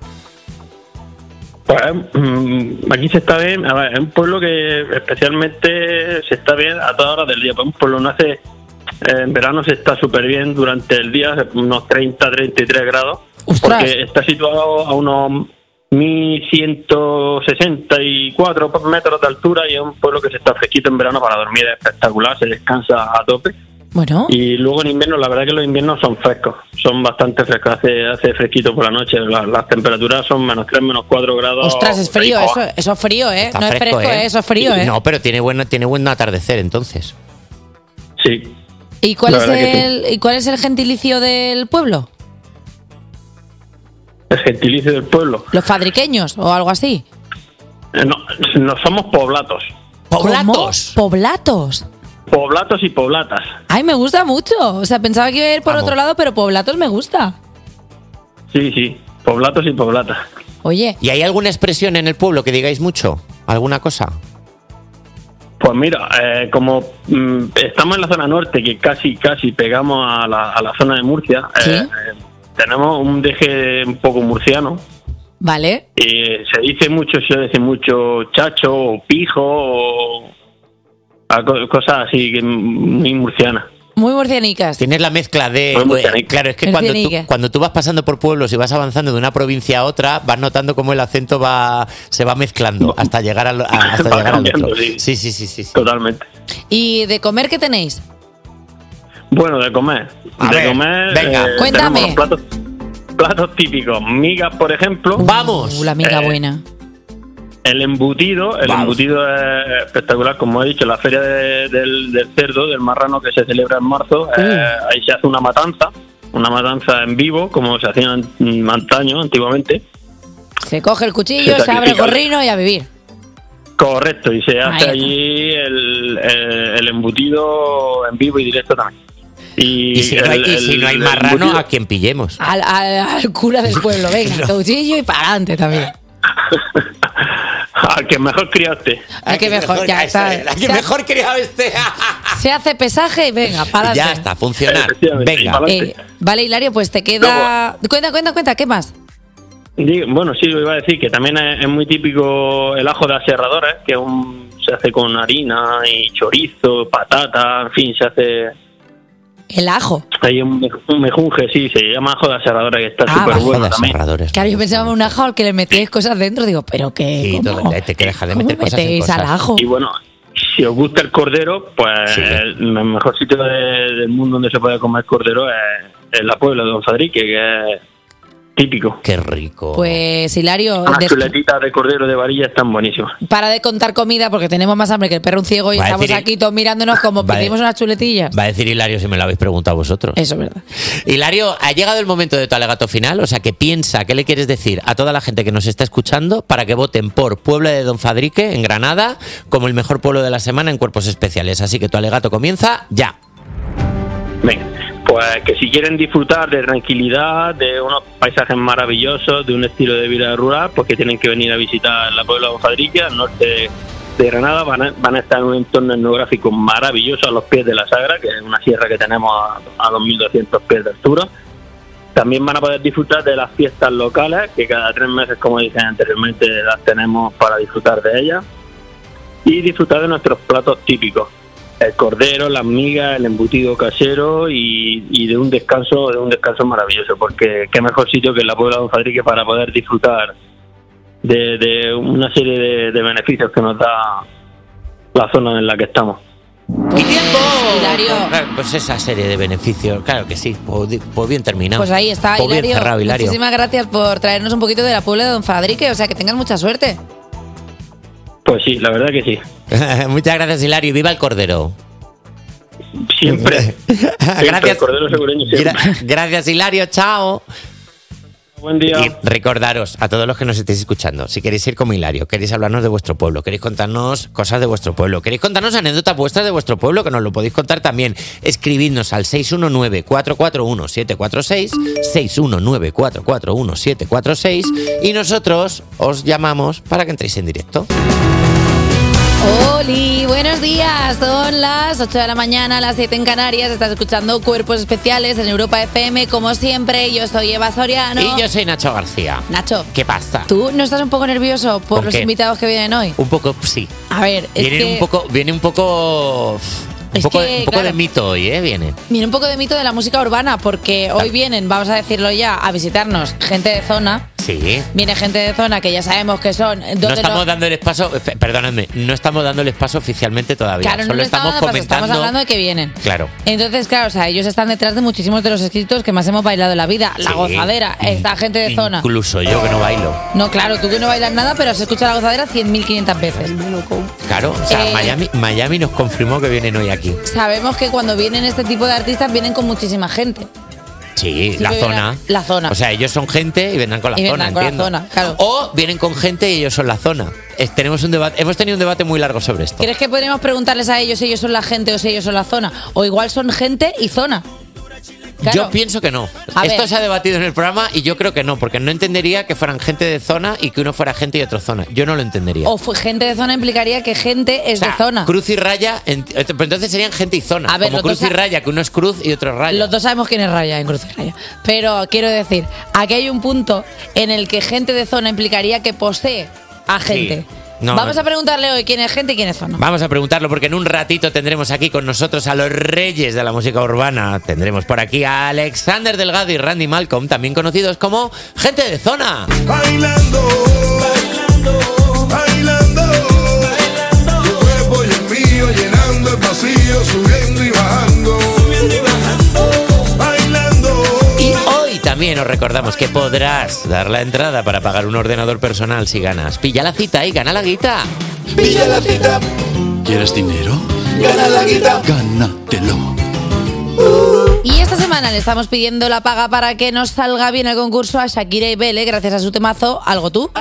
Pues mm, aquí se está bien, a ver, es un pueblo que especialmente se está bien a todas horas del día. Pues un pueblo nace, eh, en verano se está súper bien durante el día, unos treinta, treinta y tres grados, porque está situado a unos mil ciento sesenta y cuatro metros de altura y es un pueblo que se está fresquito en verano para dormir, es espectacular, se descansa a tope. Bueno. Y luego en invierno, la verdad que los inviernos son frescos, son bastante frescos, hace, hace fresquito por la noche, la- las temperaturas son menos tres, menos cuatro grados. Ostras, es frío, Ahí, eso, eso es frío, ¿eh? Está No es fresco, ¿eh? Eso es frío, ¿eh? No, pero tiene buen, tiene buen atardecer entonces. Sí. ¿Y cuál, La es verdad que el, ¿Y cuál es el gentilicio del pueblo? El gentilicio del pueblo. ¿Los fadriqueños o algo así? Eh, No, no somos poblatos. ¿Poblatos? ¿Poblatos? Poblatos y poblatas. Ay, me gusta mucho. O sea, pensaba que iba a ir por Vamos. otro lado, pero poblatos me gusta. Sí, sí, poblatos y poblatas. Oye. ¿Y hay alguna expresión en el pueblo que digáis mucho? ¿Alguna cosa? Pues mira, eh, como mm, estamos en la zona norte, que casi, casi pegamos a la, a la zona de Murcia, eh, eh, tenemos un deje un poco murciano. Vale. Y se dice mucho, se dice mucho chacho o pijo o a co- cosas así, que muy murcianas. Muy murcianicas. Tienes la mezcla de... Muy murcianica. Claro, es que cuando tú, Murcianica. cuando tú vas pasando por pueblos y vas avanzando de una provincia a otra, vas notando cómo el acento va se va mezclando hasta llegar al, a- hasta Va llegar al cambiando, otro. sí. Sí, sí, sí, sí, sí. Totalmente. ¿Y de comer qué tenéis? Bueno, de comer. A de ver, comer. venga. eh, Cuéntame. tenemos platos, platos típicos. Migas, por ejemplo. ¡Vamos! Uh, la amiga Eh, buena. El embutido, el Vamos. embutido es espectacular, como he dicho, la feria de- del, del cerdo, del marrano que se celebra en marzo, eh, ahí se hace una matanza, una matanza en vivo, como se hacía en antaño, antiguamente. Se coge el cuchillo, se se abre el sacrifica. gorrino y a vivir. Correcto, y se hace Ahí está. allí el, el- el embutido en vivo y directo también. Y, Y si no hay, el- y si no hay el marrano, embutido- a quien pillemos. Al, al- al cura del pueblo, venga, cuchillo y para adelante también. al que mejor criaste. Al que mejor, ya eso está. es, al que Se ha- mejor criado esté. Se hace pesaje y venga, para Ya adelante. está, a funcionar. Efectivamente, Venga. y Eh, vale, Hilario, pues te queda... Cuenta, cuenta, cuenta, ¿qué más? Digo, Bueno, sí, lo iba a decir, que también es, es muy típico el ajo de aserradores, que es un- se hace con harina y chorizo, patata, en fin, se hace... El ajo. Hay un, mej- un mejunje, sí, se llama ajo de aserradores, que está Ah, súper ajo bueno de también. aserradores. Claro, yo pensaba en un ajo al que le metíais cosas dentro. Digo, ¿pero qué? Sí, ¿Cómo? todo- te que dejar de ¿Cómo meter cosas en metéis cosas. al ajo? Y bueno, si os gusta el cordero, pues sí. el mejor sitio de, del mundo donde se puede comer cordero es, es la Puebla de Don Fadrique, que es típico. Qué rico. Pues, Hilario... Unas des- chuletitas de cordero de varilla están buenísimas. Para de contar comida porque tenemos más hambre que el perro un ciego y Va a estamos decir- aquí todos mirándonos como Va a- pedimos unas chuletillas. Va a decir Hilario si me lo habéis preguntado vosotros. Eso es verdad. Hilario, ha llegado el momento de tu alegato final, o sea que piensa qué le quieres decir a toda la gente que nos está escuchando para que voten por Puebla de Don Fadrique, en Granada, como el mejor pueblo de la semana en Cuerpos Especiales. Así que tu alegato comienza ya. Venga, pues que si quieren disfrutar de tranquilidad, de unos paisajes maravillosos, de un estilo de vida rural, pues que tienen que venir a visitar la Puebla de Don Fadrique, al norte de Granada. Van a, van a estar en un entorno etnográfico maravilloso a los pies de la Sagra, que es una sierra que tenemos a, a dos mil doscientos pies de altura. También van a poder disfrutar de las fiestas locales, que cada tres meses, como dije anteriormente, las tenemos para disfrutar de ellas. Y disfrutar de nuestros platos típicos. El cordero, las migas, el embutido casero y, y de un descanso de un descanso maravilloso, porque qué mejor sitio que la Puebla de Don Fadrique para poder disfrutar de, de una serie de, de beneficios que nos da la zona en la que estamos. ¡Y tiempo! Hilario. Claro, pues esa serie de beneficios, claro que sí, pues, di- pues bien terminado. Pues ahí está, Pues bien Hilario. cerrado, Hilario. Muchísimas gracias por traernos un poquito de la Puebla de Don Fadrique, o sea que tengas mucha suerte. Pues sí, la verdad que sí. Muchas gracias, Hilario, y viva el cordero. Siempre. Siempre, Gracias. el cordero segureño siempre. Gra- gracias, Hilario, chao. Buen día. Y recordaros a todos los que nos estéis escuchando, si queréis ir como Hilario, queréis hablarnos de vuestro pueblo, queréis contarnos cosas de vuestro pueblo, queréis contarnos anécdotas vuestras de vuestro pueblo, que nos lo podéis contar también, escribidnos al seis uno nueve, cuatro cuatro uno, siete cuatro seis, seis uno nueve, cuatro cuatro uno, siete cuatro seis, y nosotros os llamamos para que entréis en directo. Oli, buenos días. Son las ocho de la mañana, las siete en Canarias. Estás escuchando Cuerpos Especiales en Europa F M. Como siempre, yo soy Eva Soriano. Y yo soy Nacho García. Nacho, ¿Qué pasa? ¿tú no estás un poco nervioso por ¿Con los qué? invitados que vienen hoy? Un poco, sí. A ver, es Viene que un poco, viene un poco, un Es poco, que, un poco de claro. mito hoy, ¿eh? Viene. viene un poco de mito de la música urbana, porque hoy vienen, vamos a decirlo ya, a visitarnos gente de zona. Sí. Viene gente de zona que ya sabemos que son. No donde estamos los- dándoles paso, eh, perdónenme, no estamos dándoles paso oficialmente todavía. Claro, no Solo le estamos dando paso, comentando. estamos hablando de que vienen. Claro. Entonces, claro, o sea, ellos están detrás de muchísimos de los éxitos que más hemos bailado en la vida. La Sí. gozadera, esta gente de zona. Incluso yo que no bailo. No, claro, tú que no bailas nada, pero has escuchado la gozadera cien mil quinientas veces. Claro, o sea, Eh, Miami, Miami nos confirmó que vienen hoy aquí. Sabemos que cuando vienen este tipo de artistas vienen con muchísima gente. Sí, Sí, la que zona. vienen- la zona. O sea, ellos son gente y vendrán con la Y zona, vendrán con la entiendo. zona, claro. O vienen con gente y ellos son la zona. Es- tenemos un debate, hemos tenido un debate muy largo sobre esto. ¿Crees que podríamos preguntarles a ellos si ellos son la gente o si ellos son la zona? O igual son gente y zona. Claro. Yo pienso que no. A Esto ver. se ha debatido en el programa y yo creo que no, porque no entendería que fueran gente de zona y que uno fuera gente de otra zona. Yo no lo entendería. O fue gente de zona implicaría que gente es O sea, de zona. Cruz y raya, en- pero entonces serían gente y zona. A ver, como los cruz dos y a- raya, que uno es cruz y otro es raya. Los dos sabemos quién es Raya en Cruz y Raya. Pero quiero decir, aquí hay un punto en el que gente de zona implicaría que posee a gente. No, Vamos no. a preguntarle hoy quién es gente y quién es zona. Vamos a preguntarlo porque en un ratito tendremos aquí con nosotros a los reyes de la música urbana. Tendremos por aquí a Alexander Delgado y Randy Malcolm, también conocidos como gente de zona. Bailando, bailando, bailando, bailando. Tu cuerpo y el mío llenando el vacío, subiendo y bajando, subiendo y bajando, bailando. Y hoy también os recordamos que podrás dar la entrada para pagar un ordenador personal si ganas. Pilla la cita y gana la guita. Pilla la cita, ¿Quieres dinero? gana la guita. Gánatelo. Y esta semana le estamos pidiendo la paga para que nos salga bien el concurso a Shakira y Bele gracias a su temazo Algo Tú.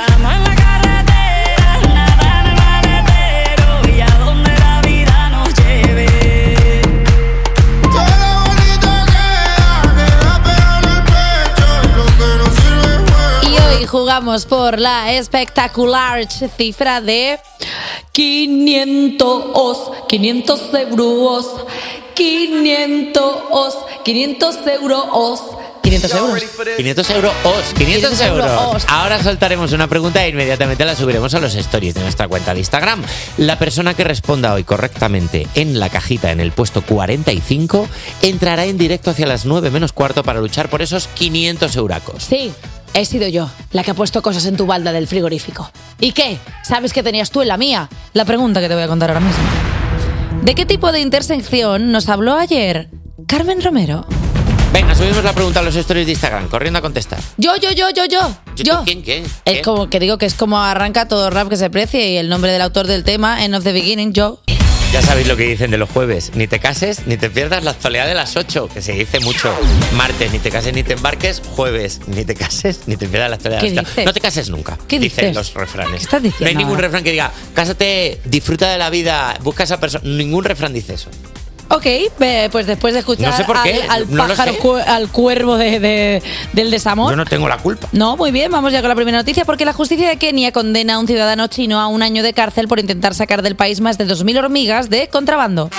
Y hoy jugamos por la espectacular cifra de quinientos, quinientos euros, quinientos, quinientos euros, quinientos euros. quinientos euros, os, quinientos, quinientos euros. euros. Ahora soltaremos una pregunta e inmediatamente la subiremos a los stories de nuestra cuenta de Instagram. La persona que responda hoy correctamente en la cajita en el puesto cuarenta y cinco entrará en directo hacia las nueve menos cuarto para luchar por esos quinientos euracos. Sí, he sido yo la que ha puesto cosas en tu balda del frigorífico. ¿Y qué? ¿Sabes que tenías tú en la mía? La pregunta que te voy a contar ahora mismo. ¿De qué tipo de intersección nos habló ayer Carmen Romero? Venga, subimos la pregunta a los stories de Instagram, corriendo a contestar. Yo, yo, yo, yo, yo. Yo. ¿Quién, qué? Es ¿Qué? como que digo que es como arranca todo rap que se precie y el nombre del autor del tema, End of the Beginning, yo. Ya sabéis lo que dicen de los jueves. Ni te cases, ni te pierdas la actualidad de las ocho, que se dice mucho. Martes, ni te cases, ni te embarques. Jueves, ni te cases, ni te pierdas la actualidad ¿Qué de las ocho. dices? No te cases nunca, ¿Qué dicen dices? los refranes. ¿Qué estás diciendo No hay ningún ahora? refrán que diga, cásate, disfruta de la vida, busca a esa persona. Ningún refrán dice eso. Ok, eh, pues después de escuchar No sé por qué, al, al no lo pájaro, sé. cu- al cuervo de, de- del desamor. Yo no tengo la culpa. No, muy bien, vamos ya con la primera noticia, porque la justicia de Kenia condena a un ciudadano chino a un año de cárcel por intentar sacar del país más de dos mil hormigas de contrabando.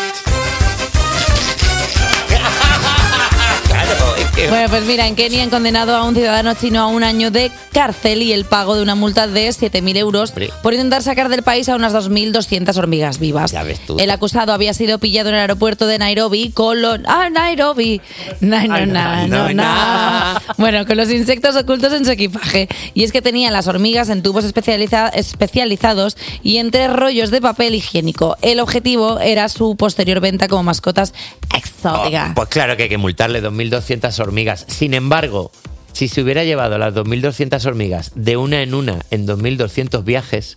Claro, es que... Bueno, pues mira, en Kenia han condenado a un ciudadano chino a un año de cárcel y el pago de una multa de siete mil euros por intentar sacar del país a unas dos mil doscientas hormigas vivas. Ya ves tú. El acusado había sido pillado en el aeropuerto de Nairobi con los... ¡Ah, Nairobi! Na, na, Ay, na, no, na, no, na. Bueno, con los insectos ocultos en su equipaje. Y es que tenía las hormigas en tubos especializa- especializados y en tres rollos de papel higiénico. El objetivo era su posterior venta como mascotas exóticas. Oh, pues claro que hay que multarle dos mil doscientas hormigas. Sin embargo, si se hubiera llevado las dos mil doscientas hormigas de una en una en dos mil doscientos viajes,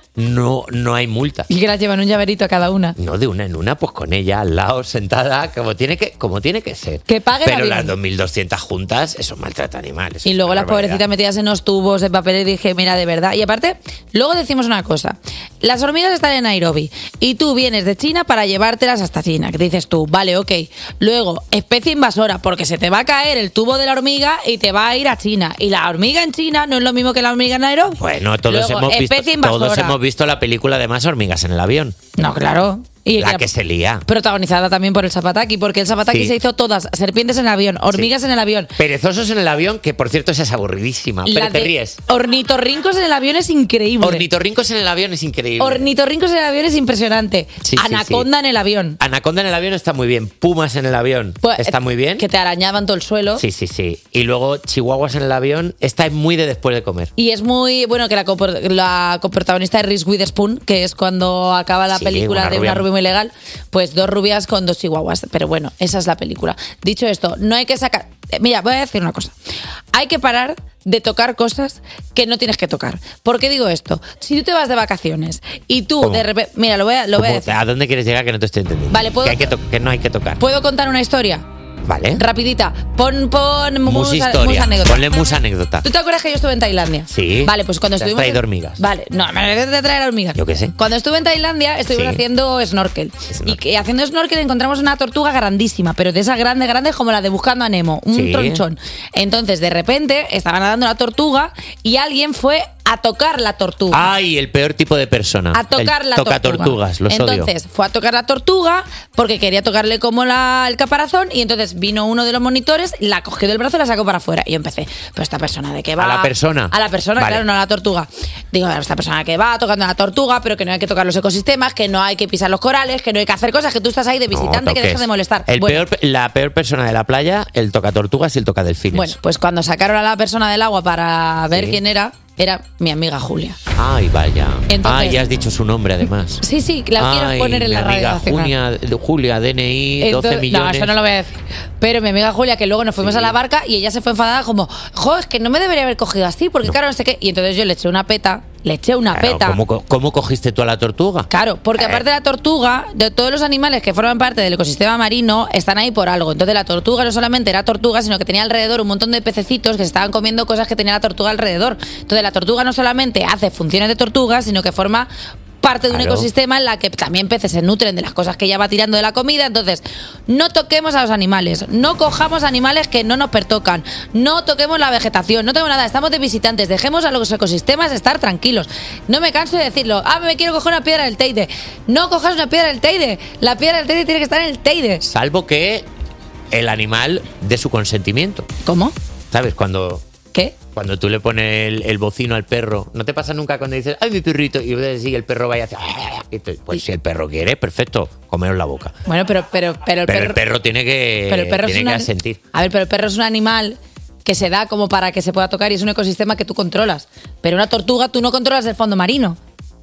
no, no hay multa. Y que las llevan un llaverito a cada una. No de una en una, pues con ella al lado, sentada, como tiene que, como tiene que ser. Que paguen Pero avión. las dos mil doscientas juntas, eso es maltrato animal. eso Y es luego una las barbaridad. pobrecitas metidas en los tubos de papel y dije, mira, de verdad. Y aparte, luego decimos una cosa. Las hormigas están en Nairobi y tú vienes de China para llevártelas hasta China. Que dices tú, vale, ok. Luego, especie invasora, porque se te va a caer el tubo de la hormiga y te va a ir a China. Y la hormiga en China no es lo mismo que la hormiga en Nairobi. Bueno, todos, Luego, hemos visto, especie invasora. todos hemos visto la película de Más hormigas en el avión. No, claro. Y La que- que se lía. protagonizada también por el Zapataki, porque el Zapataki Sí. se hizo todas, serpientes en el avión, hormigas en el avión. Perezosos en el avión, que por cierto esa es aburridísima, La pero te de ríes. Ornitorrincos en el avión es increíble. Ornitorrincos en el avión es increíble. Ornitorrincos en el avión es impresionante. Sí, sí, Anaconda sí. en el avión. Anaconda en el avión está muy bien. Pumas en el avión Pues, está muy bien. Que te arañaban todo el suelo. Sí, sí, sí. Y luego chihuahuas en el avión está muy de después de comer. Y es muy bueno que la, copor- la coprotagonista de Reese Witherspoon, que es cuando acaba la Sí, película una de rubia. Una rubia muy legal, pues dos rubias con dos chihuahuas. Pero bueno, esa es la película. Dicho esto, no hay que sacar... eh, Mira, voy a decir una cosa. Hay que parar de tocar cosas que no tienes que tocar. ¿Por qué digo esto? Si tú te vas de vacaciones y tú ¿Cómo? de repente... Mira, lo voy a, lo voy a ¿Cómo? decir. ¿A dónde quieres llegar que no te estoy entendiendo? Vale, ¿puedo- que, hay que, to- que no hay que tocar. ¿Puedo contar una historia? Vale. Rapidita. Pon, pon Mus mus- historia. mus anécdota. Ponle mus anécdota. ¿Tú te acuerdas que yo estuve en Tailandia? Sí. Vale, pues cuando ¿Te has estuvimos... traído en- hormigas? Vale, no, me voy a traer hormigas. Yo qué sé. Cuando estuve en Tailandia estuvimos Sí. haciendo snorkel. Y que haciendo snorkel encontramos una tortuga grandísima, pero de esas grandes, grandes como la de Buscando a Nemo, un Sí. tronchón. Entonces, de repente, estaba nadando la tortuga y alguien fue a tocar la tortuga. Ay, el peor tipo de persona. A tocar El la toca tortuga. tortugas, los odio. Entonces fue a tocar la tortuga porque quería tocarle como la, el caparazón y entonces vino uno de los monitores, la cogió del brazo y la sacó para afuera. Y yo empecé, pero esta persona de qué va. ¿A la persona? A la persona, Vale. claro, no a la tortuga. Digo, esta persona que va tocando a la tortuga, pero que no hay que tocar los ecosistemas, que no hay que pisar los corales, que no hay que hacer cosas, que tú estás ahí de No visitante, que toques. dejas de molestar. El Bueno, peor, la peor persona de la playa, el toca tortugas y el toca delfines. bueno, pues cuando sacaron a la persona del agua para ver Sí. quién era, era mi amiga Julia. Ay, vaya. Entonces- Ay, ya has dicho su nombre además. Sí, sí, la Ay, quiero poner en mi la radio amiga nacional. Julia, Julia, D N I, doce Entonces- millones. No, eso no lo voy a decir. Pero mi amiga Julia, que luego nos fuimos Sí. a la barca y ella se fue enfadada como, jo, es que no me debería haber cogido así, porque claro, no sé qué. Y entonces yo le eché una peta, le eché una Claro, peta. ¿cómo, co- cómo cogiste tú a la tortuga? Claro, porque Eh. aparte de la tortuga, de todos los animales que forman parte del ecosistema marino, están ahí por algo. Entonces la tortuga no solamente era tortuga, sino que tenía alrededor un montón de pececitos que se estaban comiendo cosas que tenía la tortuga alrededor. Entonces la tortuga no solamente hace funciones de tortuga, sino que forma parte de un Claro. ecosistema en la que también peces se nutren de las cosas que ella va tirando de la comida. Entonces, no toquemos a los animales, no cojamos animales que no nos pertocan, no toquemos la vegetación, no toquemos nada, estamos de visitantes, dejemos a los ecosistemas estar tranquilos. No me canso de decirlo, ah, me quiero coger una piedra del Teide. No cojas una piedra del Teide, la piedra del Teide tiene que estar en el Teide. Salvo que el animal dé su consentimiento. ¿Cómo? ¿Sabes? Cuando... ¿Qué? Cuando tú le pones el, el bocino al perro, ¿no te pasa nunca cuando dices, ay, mi perrito? Y ves si el perro vaya hacia... y tú, pues si el perro quiere, perfecto, comeros la boca. Bueno, pero, pero, pero el Pero perro... el perro tiene que, Pero el perro es tiene que una- asentir. A ver, pero el perro es un animal que se da como para que se pueda tocar y es un ecosistema que tú controlas. Pero una tortuga tú no controlas el fondo marino.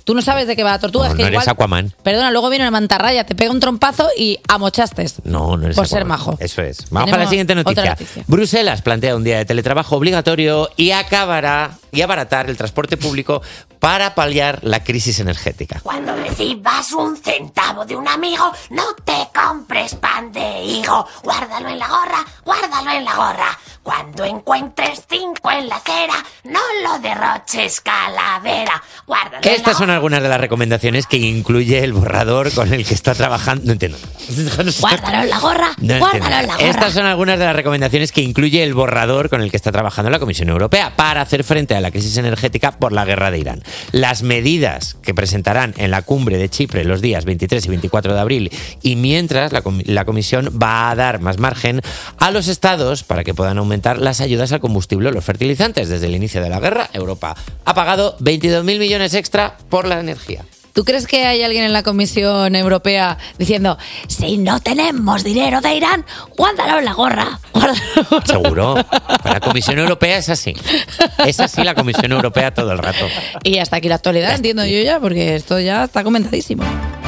Tú no sabes de qué va la tortuga. No, es que no eres igual, Aquaman. Perdona, luego viene una mantarraya, te pega un trompazo y amochaste. No, no eres Por Aquaman. ser majo. Eso es. Vamos Tenemos para la siguiente noticia. otra noticia. Bruselas plantea un día de teletrabajo obligatorio y acabará y abaratar el transporte público para paliar la crisis energética. Cuando recibas un centavo de un amigo, no te compres pan de higo. Guárdalo en la gorra, guárdalo en la gorra. Cuando encuentres cinco en la acera, no lo derroches, calavera. Guárdalo en la Estas son algunas de las recomendaciones que incluye el borrador con el que está trabajando. No entiendo. Guárdalo en la gorra, No guárdalo entiendo. en la gorra. Estas son algunas de las recomendaciones que incluye el borrador con el que está trabajando la Comisión Europea para hacer frente a la crisis energética por la guerra de Irán. Las medidas que presentarán en la cumbre de Chipre los días veintitrés y veinticuatro de abril, y mientras la, com- la Comisión va a dar más margen a los estados para que puedan aumentar las ayudas al combustible o los fertilizantes. Desde el inicio de la guerra, Europa ha pagado veintidós mil millones extra por la energía. ¿Tú crees que hay alguien en la Comisión Europea diciendo, si no tenemos dinero de Irán, guárdalo en la gorra? Guárdalo. Seguro. La Comisión Europea es así. Es así la Comisión Europea todo el rato. Y hasta aquí la actualidad, entiendo yo ya, porque esto ya está comentadísimo.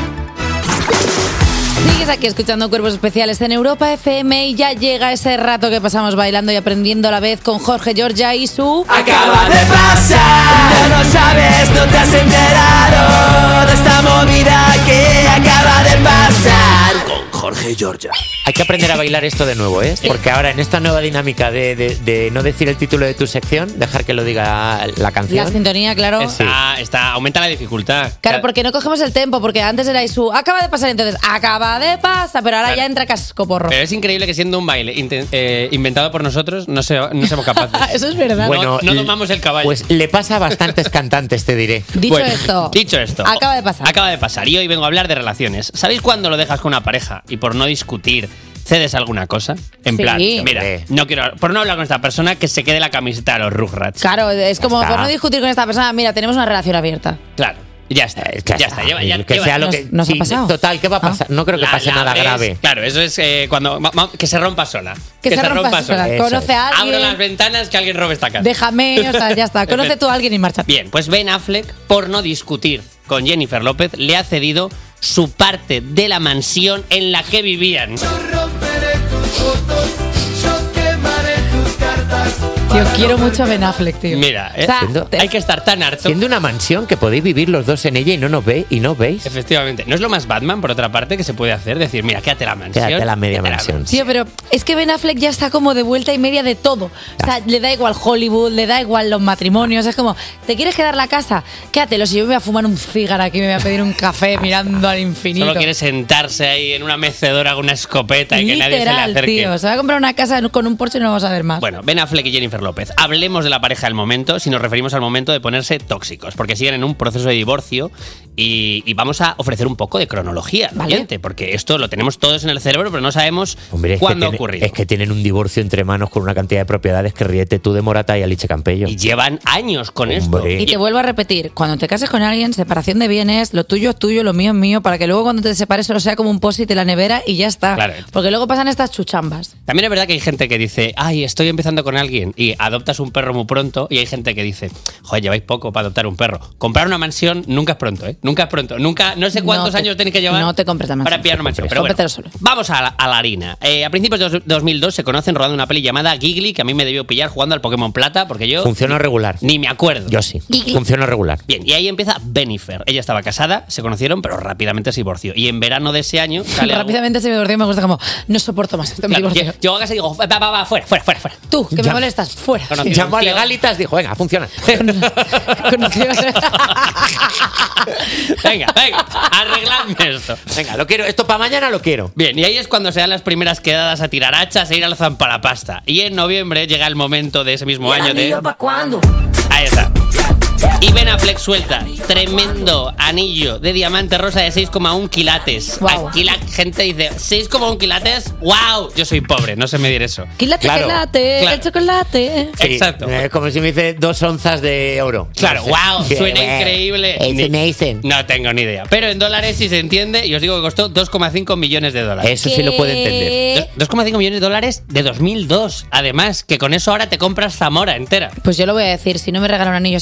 Sigues aquí escuchando Cuerpos Especiales en Europa F M y ya llega ese rato que pasamos bailando y aprendiendo a la vez con Jorge Giorgia y su... Acaba de pasar, no lo sabes, no te has enterado de esta movida que acaba de pasar. Con Jorge Giorgia. Hay que aprender a bailar esto de nuevo, ¿eh? Porque ahora en esta nueva dinámica de, de, de no decir el título de tu sección, dejar que lo diga la canción. La sintonía, claro. Está, está, aumenta la dificultad. Claro, porque no cogemos el tempo, porque antes era su... Acaba de pasar, entonces, acaba de pasar, pero ahora Claro. ya entra cascoporro. Pero es increíble que siendo un baile inte- eh, inventado por nosotros, no, se, no somos capaces. Eso es verdad. Bueno, no, no domamos el caballo. Pues le pasa a bastantes cantantes, te diré. Dicho Bueno, esto, Dicho esto. acaba de pasar. Acaba de pasar. Y hoy vengo a hablar de relaciones. ¿Sabéis cuándo lo dejas con una pareja y por no discutir cedes alguna cosa? En Sí. plan, mira, Hombre. no quiero, por no hablar con esta persona, que se quede la camiseta a los Rugrats. Claro, es como está. por no discutir con esta persona, mira, tenemos una relación abierta. Claro. Ya está. Eh, ya, está. Lleva, ya, que lleva- sea lo ¿Nos- que. nos ha sí, pasado? Total, ¿qué va a pasar? No creo que La- pase la nada ves- grave. Claro, eso es eh, cuando. ma- ma- que se rompa sola. Que se rompa sola. Eso Conoce a alguien. Abro las ventanas, que alguien robe esta casa. Déjame, o sea, ya está. Conoce tú a alguien y marcha. Bien, pues Ben Affleck, por no discutir con Jennifer López, le ha cedido su parte de la mansión en la que vivían. Tío, quiero mucho a Ben Affleck, tío. Mira, eh, O sea, Siendo- te- hay que estar tan harto. Siendo una mansión que podéis vivir los dos en ella y no nos ve y no veis. Efectivamente. ¿No es lo más Batman, por otra parte, que se puede hacer? Decir, mira, quédate la mansión. Quédate la media quédate mansión. Tío, pero es que Ben Affleck ya está como de vuelta y media de todo. O sea, le da igual Hollywood, le da igual los matrimonios. Es como, ¿te quieres quedar la casa? Quédatelo. Si yo me voy a fumar un cigarro aquí, me voy a pedir un café mirando al infinito. Solo quiere sentarse ahí en una mecedora con una escopeta y que nadie se le Literal, acerque. tío. Se va a comprar una casa con un Porsche y no vamos a ver más. Bueno, Ben Affleck y Jennifer López. Hablemos de la pareja del momento, si nos referimos al momento de ponerse tóxicos, porque siguen en un proceso de divorcio y, y vamos a ofrecer un poco de cronología, Vale. oyente, porque esto lo tenemos todos en el cerebro, pero no sabemos Hombre, es que, cuándo ha tiene- ocurrido. es que tienen un divorcio entre manos con una cantidad de propiedades que ríete tú de Morata y Aliche Campello. Y llevan años con Hombre. esto. Y te vuelvo a repetir, cuando te cases con alguien, separación de bienes, lo tuyo es tuyo, lo mío es mío, para que luego cuando te separes solo sea como un post-it en la nevera y ya está. Claro. Porque luego pasan estas chuchambas. También es verdad que hay gente que dice, ay, estoy empezando con alguien y adoptas un perro muy pronto, y hay gente que dice, joder, lleváis poco para adoptar un perro. Comprar una mansión nunca es pronto, ¿eh? Nunca es pronto. Nunca, no sé cuántos No te- años tenéis que llevar no te compres la mansión. para pillar una mansión. Pero bueno, Cómpratelo solo. vamos a la, a la harina. Eh, a principios de dos- dos mil dos se conocen rodando una peli llamada Giggly, que a mí me debió pillar jugando al Pokémon Plata, porque yo Funciona regular. ni me acuerdo. Yo sí. Giggly. Funciona regular. Bien, y ahí empieza Bennifer. Ella estaba casada, se conocieron, pero rápidamente se divorció. Y en verano de ese año sale algo- Rápidamente se me divorció y me gusta como, no soporto más esto, me Claro, divorcio. yo, yo a casa y digo, va, va, va, fuera, fuera, fuera, fuera. Tú, que me Ya. molestas, fuera. Conocí- Llamó a tío. Legalitas, dijo, venga, funciona. Conoció- Venga, venga, arregladme esto. Venga, lo quiero. Esto para mañana lo quiero. Bien, y ahí es cuando se dan las primeras quedadas a tirar hachas e ir al zampalapasta. Y en noviembre llega el momento de ese mismo año de... ¿Cuándo? Ahí está. Y Ben Affleck suelta tremendo anillo de diamante rosa de seis coma uno quilates. Guau. Aquí la gente dice, seis coma uno quilates, wow. Yo soy pobre, no sé medir eso. Quilate, Claro, quilate, claro. el chocolate. Sí, Exacto. Es como si me dice dos onzas de oro. Claro, No sé. wow, Sí, suena bueno, increíble. Es Ni- amazing. No tengo ni idea. Pero en dólares sí se entiende, y os digo que costó dos coma cinco millones de dólares. Eso sí lo puedo entender. ¿Qué? dos coma cinco millones de dólares de dos mil dos. Además, que con eso ahora te compras Zamora entera. Pues yo lo voy a decir, si no me regalan un anillo así, no es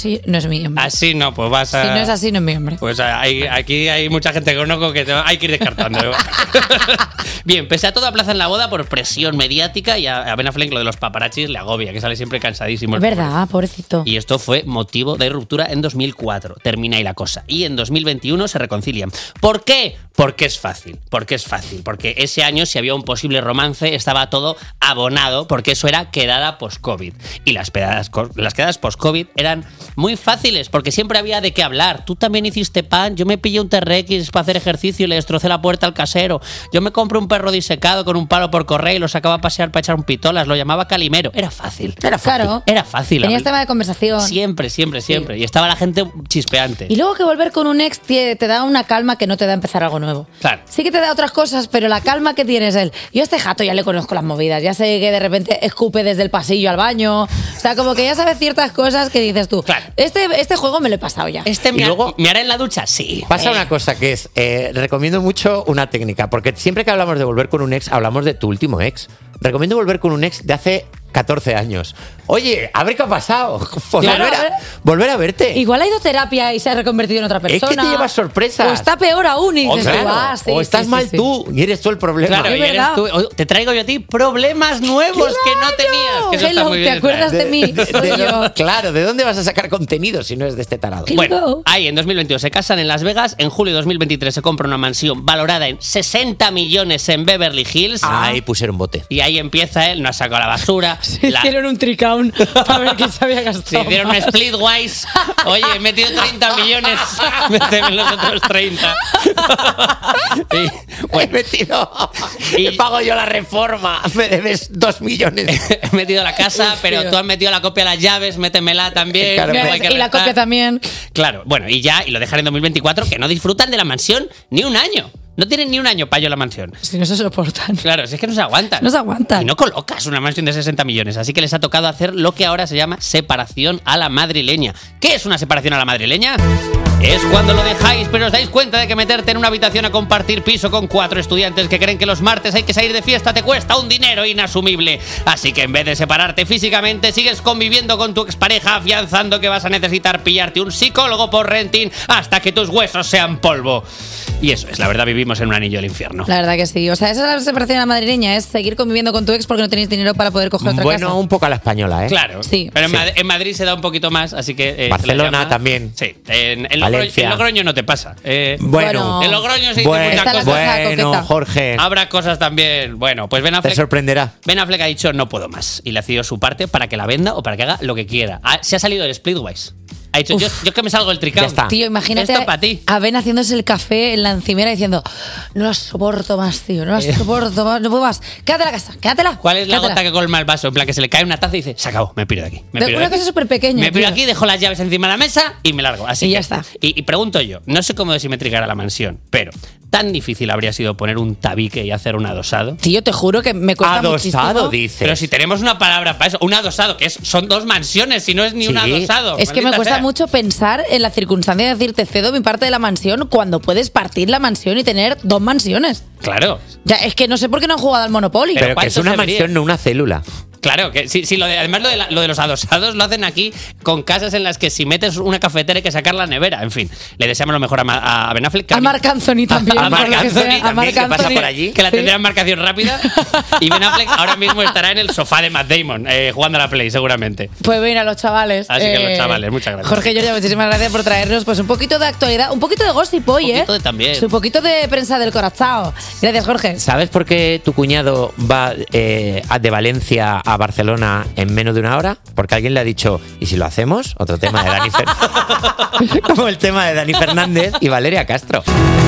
es mi hombre. Así no, pues vas a... Si no es así, no es mi hombre. Pues hay, aquí hay mucha gente que conozco que te- hay que ir descartando. Bien, pese a todo aplazan la boda por presión mediática y a, a Ben Affleck lo de los paparazzis le agobia, que sale siempre cansadísimo. Es el pobre. verdad, pobrecito. Y esto fue motivo de ruptura en dos mil cuatro. Termina ahí la cosa. Y en dos mil veintiuno se reconcilian. ¿Por qué? Porque es fácil. Porque es fácil. Porque ese año, si había un posible romance, estaba todo abonado, porque eso era quedada post-COVID. Y las quedadas, las quedadas post-COVID eran muy fáciles, porque siempre había de qué hablar. Tú también hiciste pan, yo me pillé un T R X para hacer ejercicio y le destrocé la puerta al casero. Yo me compré un perro disecado con un palo por correo y lo sacaba a pasear para echar un pitolas. Lo llamaba Calimero. Era fácil. Era fácil. Claro. Era fácil. Tenías tema de conversación. Siempre, siempre, siempre. Y estaba la gente chispeante. Y luego que volver con un ex te, te da una calma que no te da empezar algo nuevo. Claro. Sí que te da otras cosas, pero la calma que tienes él. Yo a este gato ya le conozco las movidas. Ya sé que de repente escupe desde el pasillo al baño. O sea, como que ya sabes ciertas cosas que dices tú. Claro. Este, este juego me lo he pasado ya. Este Y me, luego- ¿Me hará en la ducha? Sí. Pasa Eh, una cosa que es, eh, recomiendo mucho una técnica, porque siempre que hablamos de volver con un ex, hablamos de tu último ex. Recomiendo volver con un ex de hace catorce años. Oye, a ver qué ha pasado. Pues Claro, volver, a ver. a, volver a verte. Igual ha ido a terapia y se ha reconvertido en otra Es persona. que te llevas sorpresas. O está peor aún y O, dices tú, claro, ah, sí, o estás sí, sí, mal sí. tú y eres tú el problema. Claro, Es y eres verdad. tú- o- te traigo yo a ti problemas nuevos que no tenías. Que eso está Hello, muy ¿te bien acuerdas traer. de mí? De- Soy de- yo. Claro, ¿de dónde vas a sacar contenido si no es de este tarado? Bueno, ahí en dos mil veintidós se casan en Las Vegas. En julio de dos mil veintitrés se compra una mansión valorada en sesenta millones en Beverly Hills. Ahí pusieron bote. Y ahí empieza él, no ha sacado la basura. Se la- hicieron un tricount para ver quién se había gastado. Se hicieron un splitwise. Oye, he metido treinta millones. Méteme los otros treinta. Y, He metido. Y- pago yo la reforma. Me debes dos millones. he metido la casa, pero tú has metido la copia de las llaves, métemela también. Claro, que pero- hay que Y la restar. copia también. Claro, bueno, y ya, y lo dejan en dos mil veinticuatro, que no disfrutan de la mansión ni un año. No tienen ni un año para yo la mansión. Si no se soportan. Claro, si es que no se aguantan. No se aguantan. Y no colocas una mansión de sesenta millones. Así que les ha tocado hacer lo que ahora se llama separación a la madrileña. ¿Qué es una separación a la madrileña? Es cuando lo dejáis, pero os dais cuenta de que meterte en una habitación a compartir piso con cuatro estudiantes que creen que los martes hay que salir de fiesta te cuesta un dinero inasumible. Así que en vez de separarte físicamente, sigues conviviendo con tu expareja, afianzando que vas a necesitar pillarte un psicólogo por renting hasta que tus huesos sean polvo. Y eso es, la verdad, vivimos en un anillo del infierno. La verdad que sí. O sea, esa es la separación a la madrileña, es seguir conviviendo con tu ex porque no tenéis dinero para poder coger otra Bueno, casa. un poco a la española, ¿eh? Claro, Sí. pero en, Sí. Mad- en Madrid se da un poquito más, así que... eh, se le Barcelona llama- también. Sí, en, en, Logroño, Valencia. en Logroño no te pasa. Eh, Bueno, en Logroño se dice bueno, muchas Está la cosas. cosa bueno, coqueta. Jorge, Habrá cosas también. Bueno, pues Ben te Affleck, sorprenderá. Ben Affleck ha dicho no puedo más y le ha cedido su parte para que la venda o para que haga lo que quiera. Ah, se ha salido del Splitwise. Ha dicho, yo, yo es que me salgo del tricount. Ya está. Tío, imagínate Esto para ti. a Ben haciéndose el café en la encimera diciendo no la soporto más, tío, no la soporto más, no puedo más. Quédate en la casa, quédatela. ¿Cuál es la quédatela. gota que colma el vaso? En plan, que se le cae una taza y dice, se acabó, me piro de aquí. Me De- piro una de aquí. cosa súper pequeña. Me piro tío. aquí, dejo las llaves encima de la mesa y me largo. Así Y que- ya está. Y, y pregunto yo, no sé cómo de simétrica era la mansión, pero ¿tan difícil habría sido poner un tabique y hacer un adosado? Tío, te juro que me cuesta Adosado, muchísimo. dice. Pero si tenemos una palabra para eso, un adosado, que es, son dos mansiones, si no es ni Sí. un adosado. Es que me maldita cuesta sea. mucho pensar en la circunstancia de decir te cedo mi parte de la mansión cuando puedes partir la mansión y tener dos mansiones. Claro, Ya, es que no sé por qué no han jugado al Monopoly. Pero que es ¿cuánto una se vería? mansión, no una célula. claro, que sí, sí, lo de, además lo de, la- lo de los adosados lo hacen aquí con casas en las que si metes una cafetera hay que sacar la nevera. En fin, le deseamos lo mejor a, Ma- a Ben Affleck. que a mí- Marc Anthony también. A Marc por lo que Anthony sea, a también, Marc que pasa Anthony. por allí. que la Sí. tendrá en marcación rápida. Y Ben Affleck ahora mismo estará en el sofá de Matt Damon, eh, jugando a la Play, seguramente. Pues mira, los chavales. Así que los Eh, chavales, muchas gracias. Jorge Giorgia, muchísimas gracias por traernos pues un poquito de actualidad, un poquito de gossip hoy, Un ¿eh? poquito de también. Un poquito de prensa del corazón. Gracias, Jorge. ¿Sabes por qué tu cuñado va eh, a- de Valencia a Barcelona en menos de una hora? Porque alguien le ha dicho, ¿y si lo hacemos? Otro tema de Dani Fernández. Como el tema de Dani Fernández y Valeria Castro.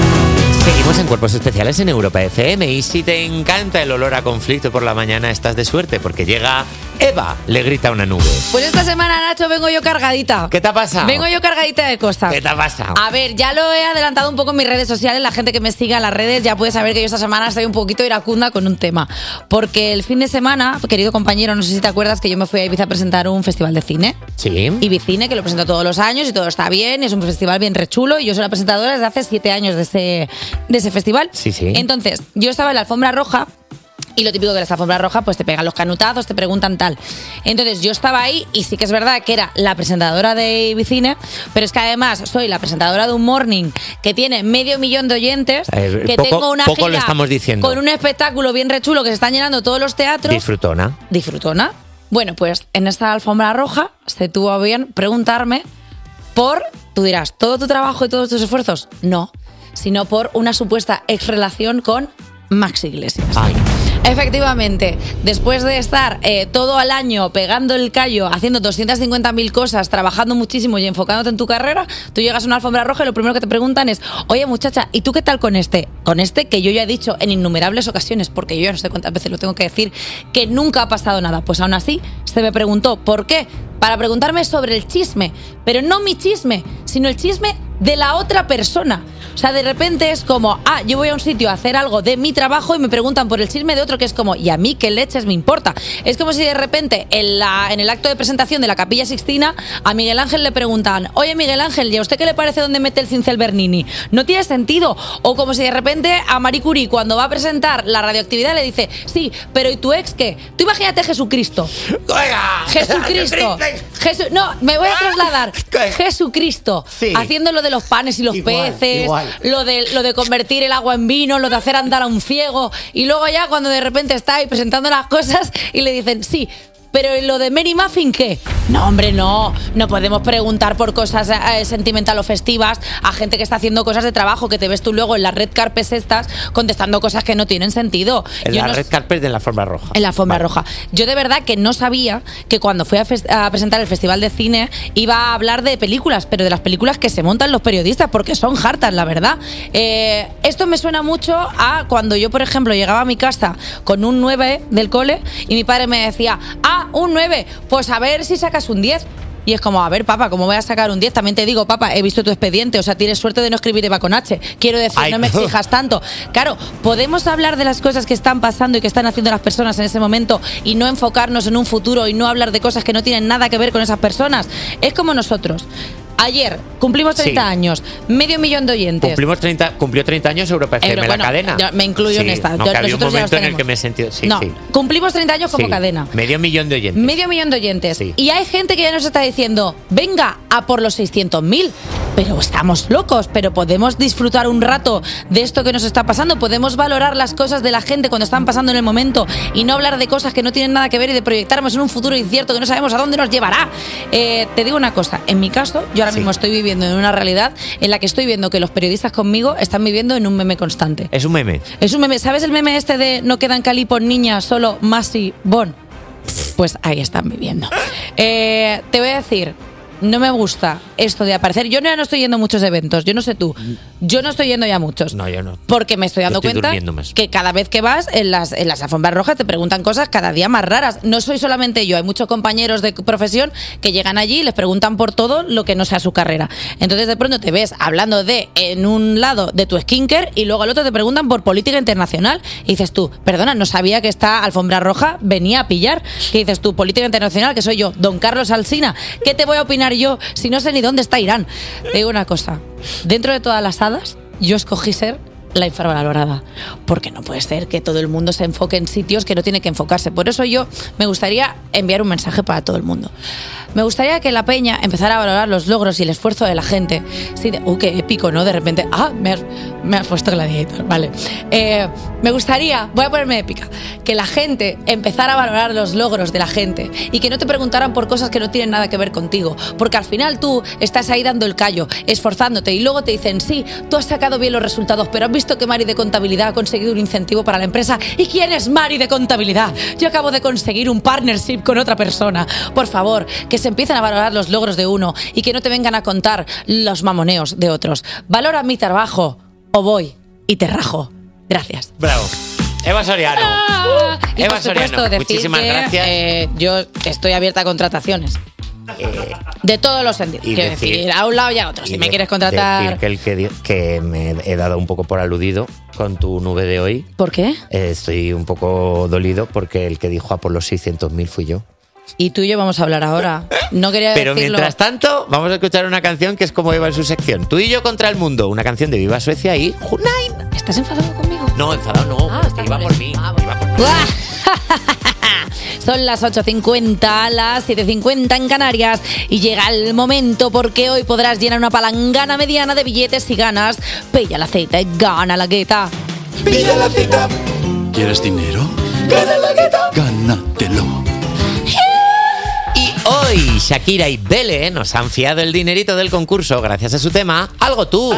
Seguimos en Cuerpos Especiales en Europa F M y si te encanta el olor a conflicto por la mañana estás de suerte porque llega Eva, le grita a una nube. Pues esta semana, Nacho, vengo yo cargadita. ¿Qué te ha pasado? Vengo yo cargadita de cosas. ¿Qué te ha pasado? A ver, ya lo he adelantado un poco en mis redes sociales. La gente que me siga en las redes ya puede saber que yo esta semana estoy un poquito iracunda con un tema. Porque el fin de semana, querido compañero, no sé si te acuerdas que yo me fui a Ibiza a presentar un festival de cine. Sí. Ibicine, que lo presento todos los años y todo está bien. Es un festival bien rechulo y yo soy la presentadora desde hace siete años de ese, de ese festival. Sí, sí. Entonces, yo estaba en la alfombra roja Y lo típico de las alfombras rojas, pues te pegan los canutazos, te preguntan tal. Entonces yo estaba ahí y sí que es verdad que era la presentadora de Ibicine, pero es que además soy la presentadora de un morning que tiene medio millón de oyentes, Eh, que poco- tengo una poco gira lo estamos diciendo. con un espectáculo bien rechulo que se están llenando todos los teatros. Disfrutona. Disfrutona. Bueno, pues en esta alfombra roja se tuvo a bien preguntarme por, tú dirás, ¿todo tu trabajo y todos tus esfuerzos? No, sino por una supuesta exrelación con Max Iglesias. Efectivamente, después de estar eh, todo el año pegando el callo, haciendo doscientas cincuenta mil cosas, trabajando muchísimo y enfocándote en tu carrera, tú llegas a una alfombra roja y lo primero que te preguntan es: oye muchacha, ¿y tú qué tal con este? Con este que yo ya he dicho en innumerables ocasiones, porque yo ya no sé cuántas veces lo tengo que decir, que nunca ha pasado nada. Pues aún así se me preguntó, ¿por qué? Para preguntarme sobre el chisme, pero no mi chisme, sino el chisme de la otra persona. O sea, de repente es como, ah, yo voy a un sitio a hacer algo de mi trabajo y me preguntan por el chisme de otro, que es como, ¿y a mí qué leches me importa? Es como si de repente en, la, en el acto de presentación de la Capilla Sixtina a Miguel Ángel le preguntan: oye Miguel Ángel, ¿y a usted qué le parece dónde mete el cincel Bernini? No tiene sentido. O como si de repente a Marie Curie, cuando va a presentar la radioactividad, le dice: sí, pero ¿y tu ex qué? Tú imagínate Jesucristo. Jesucristo. Jesu- no, me voy a trasladar. Jesucristo haciendo lo de los panes y los Igual, peces, igual. lo de lo de convertir el agua en vino, lo de hacer andar a un ciego, y luego ya cuando de repente está ahí presentando las cosas y le dicen: sí, pero ¿y lo de Mary Muffin qué? No, hombre, no. No podemos preguntar por cosas eh, sentimental o festivas a gente que está haciendo cosas de trabajo, que te ves tú luego en las red carpets estas contestando cosas que no tienen sentido. En Yo la no red carpet de la forma roja. en la alfombra roja. Yo de verdad que no sabía que cuando fui a, fes- a presentar el Festival de Cine iba a hablar de películas, pero de las películas que se montan los periodistas, porque son hartas, la verdad. Eh, esto me suena mucho a cuando yo, por ejemplo, llegaba a mi casa con un nueve del cole y mi padre me decía: ah, un nueve, pues a ver si sacas un diez. Y es como, a ver, papá, ¿cómo voy a sacar un diez? También te digo, papá, he visto tu expediente, o sea, tienes suerte de no escribir Eva con H. Quiero decir, Ay, no me no. exijas tanto. Claro, podemos hablar de las cosas que están pasando y que están haciendo las personas en ese momento y no enfocarnos en un futuro y no hablar de cosas que no tienen nada que ver con esas personas. Es como nosotros. Ayer cumplimos treinta Sí. años, medio millón de oyentes. Cumplimos treinta, cumplió treinta años Europa F M, Euro- la bueno, cadena. yo me incluyo en Sí, esta. No, Yo- que había un nosotros ya los momento en el tenemos. que me he sentido. Sí, no, sí. cumplimos treinta años como Sí. cadena. Medio millón de oyentes. Medio millón de oyentes. Sí. Y hay gente que ya nos está diciendo: venga, a por los seiscientos mil. Pero estamos locos, pero podemos disfrutar un rato de esto que nos está pasando. Podemos valorar las cosas de la gente cuando están pasando en el momento y no hablar de cosas que no tienen nada que ver y de proyectarnos en un futuro incierto que no sabemos a dónde nos llevará. Eh, te digo una cosa, en mi caso, yo ahora mismo estoy viviendo en una realidad en la que estoy viendo que los periodistas conmigo están viviendo en un meme constante. Es un meme. Es un meme. ¿Sabes el meme este de no quedan calipos niñas, solo Masi Bon? Pues ahí están viviendo. Eh, te voy a decir, no me gusta esto de aparecer. Yo ya no estoy yendo a muchos eventos, yo no sé tú. Yo no estoy yendo ya a muchos. No, yo no. Porque me estoy dando Yo estoy cuenta durmiendo más. que cada vez que vas en las, en las alfombras rojas te preguntan cosas cada día más raras. No soy solamente yo, hay muchos compañeros de profesión que llegan allí y les preguntan por todo lo que no sea su carrera. Entonces de pronto te ves hablando de, en un lado, de tu skincare y luego al otro te preguntan por política internacional y dices tú, perdona, no sabía que esta alfombra roja venía a pillar. ¿Qué dices tú? Política internacional, que soy yo, don Carlos Alsina. ¿Qué te voy a opinar yo si no sé ni dónde está Irán? Te digo una cosa, dentro de todas las hadas, yo escogí ser la infravalorada, porque no puede ser que todo el mundo se enfoque en sitios que no tiene que enfocarse. Por eso yo me gustaría enviar un mensaje para todo el mundo. Me gustaría que la peña empezara a valorar los logros y el esfuerzo de la gente. Sí, de, uh, qué épico, ¿no? De repente, ah, me has, me has puesto Gladiator, vale. Eh, me gustaría, voy a ponerme épica, que la gente empezara a valorar los logros de la gente y que no te preguntaran por cosas que no tienen nada que ver contigo. Porque al final tú estás ahí dando el callo, esforzándote y luego te dicen, sí, tú has sacado bien los resultados, pero has visto que Mari de Contabilidad ha conseguido un incentivo para la empresa. ¿Y quién es Mari de Contabilidad? Yo acabo de conseguir un partnership con otra persona. Por favor, que se empiecen a valorar los logros de uno y que no te vengan a contar los mamoneos de otros. Valora mi trabajo o voy y te rajo. Gracias. Bravo. Eva Soriano. Ah, y Eva por supuesto, Soriano, decir muchísimas que, gracias. eh, yo estoy abierta a contrataciones. Eh, De todos los sentidos. y Quiero decir- decir, a un lado y a otro. y Si me de- quieres contratar. decir que, el que, di- que me he dado un poco por aludido con tu nube de hoy. ¿Por qué? Eh, estoy un poco dolido porque el que dijo a por los seiscientos mil fui yo. Y tú y yo vamos a hablar ahora. No quería Pero decirlo. mientras tanto, vamos a escuchar una canción que es como Eva en su sección. Tú y yo contra el mundo. Una canción de Viva Suecia y Junain. ¿Estás enfadado conmigo? No, enfadado no. Ah, es que iba por mí. Iba por mí. Son las ocho cincuenta, las siete cincuenta en Canarias y llega el momento porque hoy podrás llenar una palangana mediana de billetes si ganas. Pilla la cita y gana la gueta. Pilla la cita. ¿Quieres dinero? Gana la gueta. Gánatelo. Y hoy Shakira y Bele nos han fiado el dinerito del concurso gracias a su tema Algo Tú.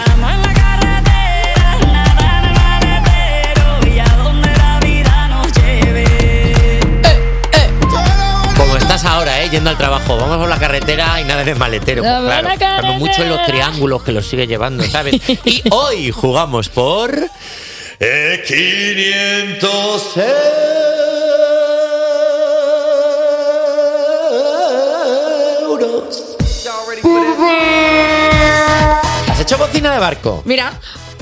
Como estás ahora, ¿eh? Yendo al trabajo, vamos por la carretera y nada en el maletero. Pues Vamos a claro, la carretera. estamos mucho en los triángulos que los sigue llevando, ¿sabes? Y hoy jugamos por eh, quinientos euros. ¿Has hecho bocina de barco? Mira.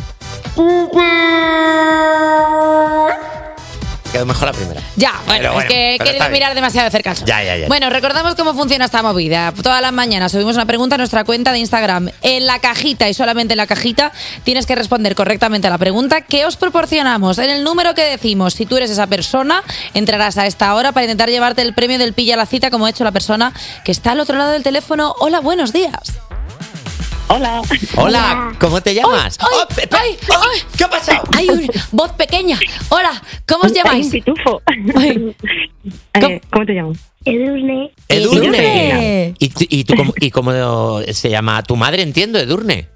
Quedó mejor la primera. Ya, bueno, Pero bueno, es que he pero querido está bien. mirar demasiado de cerca el sol. Ya, ya, ya. Bueno, recordamos cómo funciona esta movida. Todas las mañanas subimos una pregunta a nuestra cuenta de Instagram. En la cajita y solamente en la cajita tienes que responder correctamente a la pregunta que os proporcionamos. En el número que decimos, si tú eres esa persona, entrarás a esta hora para intentar llevarte el premio del Pilla la Cita, como ha hecho la persona que está al otro lado del teléfono. Hola, buenos días. Hola. Hola, ¿cómo te llamas? ¡Ay, Oh, ay, espera, ay, oh, ay! ¿Qué ha pasado? Hay una voz pequeña. Hola, ¿cómo os llamáis? Un pitufo. Ay. Eh, ¿Cómo te llamas? Edurne. Edurne. ¿Y, tú- y, tú cómo, ¿Y cómo se llama tu madre? Entiendo, Edurne.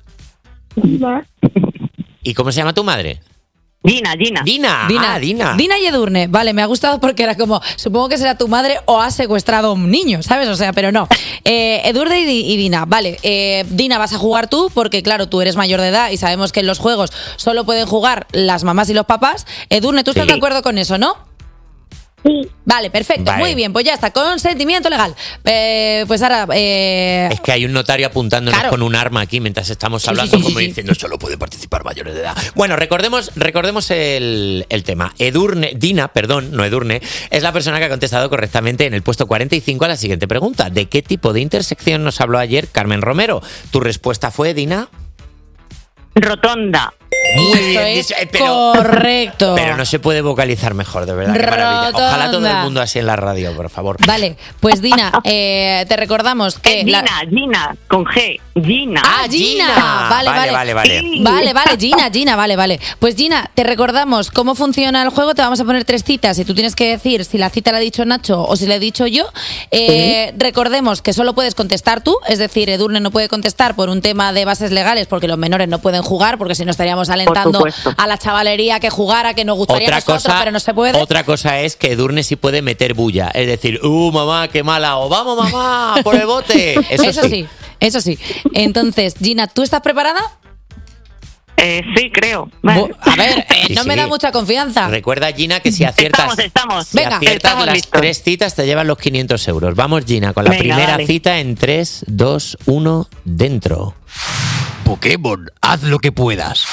¿Y cómo se llama tu madre? Gina, Gina. Dina. Dina, Ah, Dina. Dina y Edurne. Vale, me ha gustado porque era como, supongo que será tu madre o has secuestrado a un niño, ¿sabes? O sea, pero no. Eh, Edurne y, Di- y Dina. Vale, eh, Dina, vas a jugar tú porque, claro, tú eres mayor de edad y sabemos que en los juegos solo pueden jugar las mamás y los papás. Edurne, ¿tú estás Sí. de acuerdo con eso, no? Sí. Vale, perfecto. Vale. Muy bien, pues ya está. Consentimiento legal. Eh, pues ahora... Eh, Es que hay un notario apuntándonos Claro. con un arma aquí mientras estamos Sí, hablando, sí, sí, como sí, sí. diciendo, solo puede participar mayores de edad. Bueno, recordemos, recordemos el, el tema. Edurne, Dina, perdón, no Edurne, es la persona que ha contestado correctamente en el puesto cuarenta y cinco a la siguiente pregunta. ¿De qué tipo de intersección nos habló ayer Carmen Romero? ¿Tu respuesta fue, Dina? Rotonda. Muy Eso bien es dicho, eh, pero, correcto. pero no se puede vocalizar mejor, de verdad. Qué maravilla. Ojalá todo el Rotonda. mundo así en la radio, por favor. Vale, pues Dina, eh, te recordamos que... Eh, la- Gina, Gina, con G. Gina. Ah, Gina. Vale, vale. Vale, vale. Sí. Vale, vale, Gina, Gina, vale, vale. Pues Gina, te recordamos cómo funciona el juego. Te vamos a poner tres citas y tú tienes que decir si la cita la ha dicho Nacho o si la he dicho yo. Eh, Recordemos que solo puedes contestar tú, es decir, Edurne no puede contestar por un tema de bases legales porque los menores no pueden jugar, porque si no estaríamos alentando supuesto. a la chavalería que jugara, que nos gustaría a Otra nosotros, cosa, pero no se puede. otra cosa es que Edurne sí puede meter bulla. Es decir, uh, mamá, qué mala. O vamos, mamá, por el bote. Eso, Eso sí, eso sí. Entonces, Gina, ¿tú estás preparada? Eh, sí, creo. Vale. Bu- A ver, eh, Sí, no me sí. da mucha confianza. Recuerda, Gina, que si aciertas, Estamos, estamos. si Venga. aciertas Estamos las listos. tres citas, te llevan los quinientos euros. Vamos, Gina, con la Venga, primera dale. cita en tres, dos, uno, dentro. Pokémon, haz lo que puedas.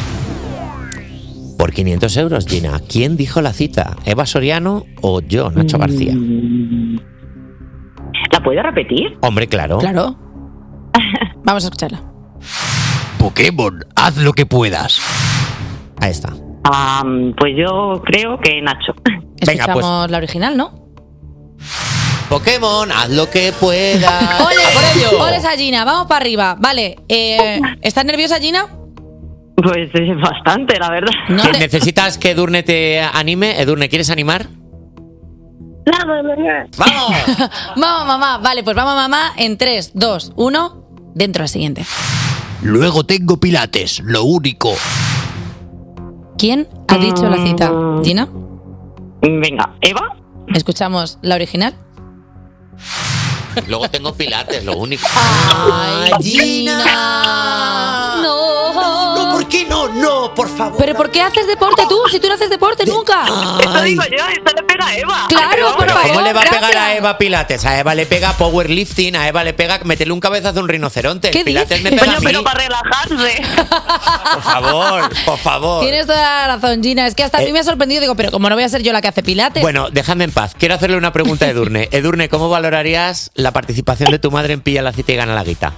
Por quinientos euros, Gina. ¿Quién dijo la cita? ¿Eva Soriano o yo, Nacho García? ¿La puedo repetir? Hombre, claro. Claro. Vamos a escucharla. Pokémon, haz lo que puedas. Ahí está. Am, pues yo creo que Nacho. Venga, Escuchamos pues. la original, ¿no? Pokémon, haz lo que puedas. ¡Ole! ¡A por ello! ¡Ole esa Gina! Vamos para arriba. Vale. Eh, ¿Estás nerviosa, Gina? Pues eh, bastante, la verdad. No ¿Que te- ¿Necesitas que Edurne te anime? Edurne, ¿quieres animar? Vamos, mamá. ¡Vamos! Vamos, mamá. Vale, pues vamos, mamá. En tres, dos, uno. Dentro la siguiente. Luego tengo pilates, lo único. ¿Quién ha dicho la cita? ¿Gina? Venga, Eva. ¿Escuchamos la original? Luego tengo pilates, lo único. ¡Ay, Gina! No, ¡No! ¿por qué no? No, por favor. ¿Pero por qué haces deporte tú? Si tú no haces deporte nunca. Eso digo yo, esto le pega a Eva. Claro, por Pero favor. ¿cómo le va a pegar gracias. a Eva Pilates? A Eva le pega powerlifting, a Eva le pega meterle un cabezazo a un rinoceronte. ¿Qué El Pilates me dices? pega a Coño, mí. pero para relajarse. Por favor, por favor. Tienes toda la razón, Gina. Es que hasta a mí Eh. me ha sorprendido. Digo, pero como no voy a ser yo la que hace pilates. Bueno, déjame en paz. Quiero hacerle una pregunta a Edurne. Edurne, ¿cómo valorarías la participación de tu madre en Pilla la Cita y Gana la Guita?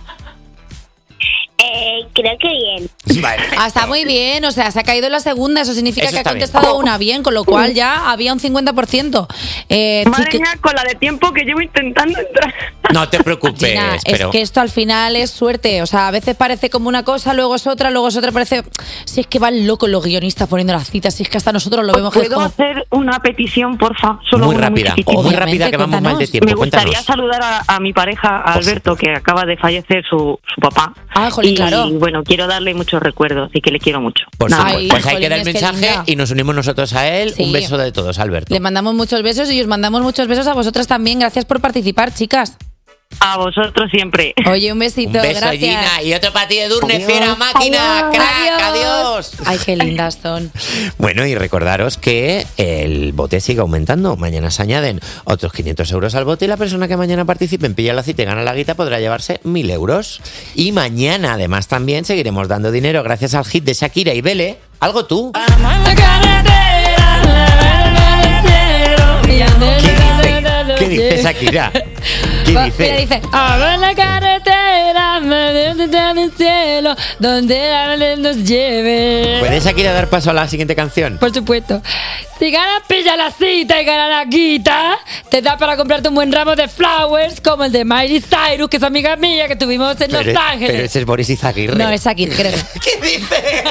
Eh, creo que bien. Vale. Ah, está muy bien, o sea, se ha caído en la segunda, eso significa Eso que ha está bien. contestado una bien, con lo cual ya había un cincuenta por ciento. Eh, Madre chique- mía, con la de tiempo que llevo intentando entrar. No te preocupes, Gina, es pero... que esto al final es suerte, o sea, a veces parece como una cosa, luego es otra, luego es otra, parece... Si es que van locos los guionistas poniendo las citas, si es que hasta nosotros lo vemos que es ¿Puedo como... hacer una petición, porfa? Solo Muy una rápida, chiquitina. muy Obviamente, rápida, que vamos mal de cuéntanos. tiempo. Me gustaría Cuéntanos. saludar a, a mi pareja, a Alberto, que acaba de fallecer su, su papá. Ah, jolín, y claro. bueno, quiero darle muchos recuerdos y que le quiero mucho. Por Nada. supuesto. Ay, Pues ahí jolín, queda el es que mensaje linda. y nos unimos nosotros a él. Sí. Un beso de todos, Alberto. Le mandamos muchos besos y os mandamos muchos besos a vosotras también. Gracias por participar, chicas. A vosotros siempre. Oye, un besito, Un beso, gracias. Gina. Y otro para ti, Edurne, Adiós. fiera máquina, Adiós. crack, adiós. Ay, qué lindas son. Bueno, y recordaros que el bote sigue aumentando. Mañana se añaden otros quinientos euros al bote y la persona que mañana participe en Pilla la Cita y Gana la Guita podrá llevarse mil euros. Y mañana, además, también seguiremos dando dinero gracias al hit de Shakira y Bele. ¿Algo tú? ¿Qué dice Shakira? ¿Qué Va, dice? Mira, dice, a la carretera, en el cielo, donde nos lleve. ¿Puede Shakira dar paso a la siguiente canción? Por supuesto. Si ganas pilla la cita y ganas la guita, te da para comprarte un buen ramo de flowers como el de Miley Cyrus, que es amiga mía, que tuvimos en Los Pero, Ángeles. pero ese es Boris Izaguirre. No, es aquí, creo. ¿Qué dice?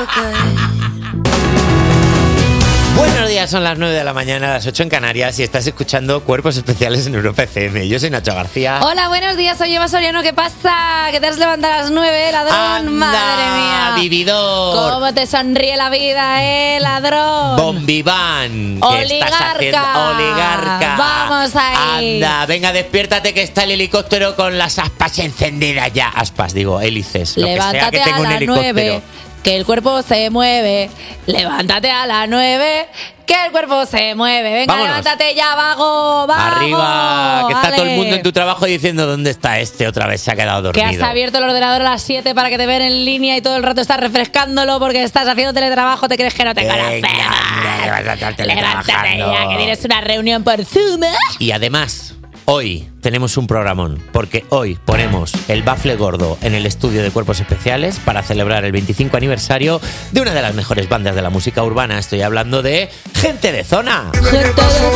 Buenos días, son las nueve de la mañana, las ocho en Canarias y estás escuchando Cuerpos Especiales en Europa F M. Yo soy Nacho García. Hola, buenos días, soy Eva Soriano. ¿Qué pasa? ¿Que te has levantado a las nueve, ladrón? Anda, Madre mía. vividor. ¿Cómo te sonríe la vida, eh, ladrón? Bombiván. ¿Qué Oligarca. estás haciendo? Oligarca. Vamos ahí. Anda, venga, despiértate que está el helicóptero con las aspas encendidas ya. Aspas, digo, hélices. Lo que sea Levántate que tenga a un las helicóptero. nueve, que el cuerpo se mueve. Levántate a las nueve, que el cuerpo se mueve. Venga, Vámonos. levántate ya, vago, vago. Arriba, que está Ale. todo el mundo en tu trabajo diciendo dónde está este, otra vez se ha quedado Que dormido. has abierto el ordenador a las siete para que te vean en línea y todo el rato estás refrescándolo porque estás haciendo teletrabajo, te crees que no te Venga, conocemos. levántate, Levántate teletrabajando. ya, que tienes una reunión por Zoom. Y además, hoy tenemos un programón, porque hoy ponemos el bafle gordo en el estudio de Cuerpos Especiales para celebrar el veinticinco aniversario de una de las mejores bandas de la música urbana. Estoy hablando de Gente de Zona. Gente de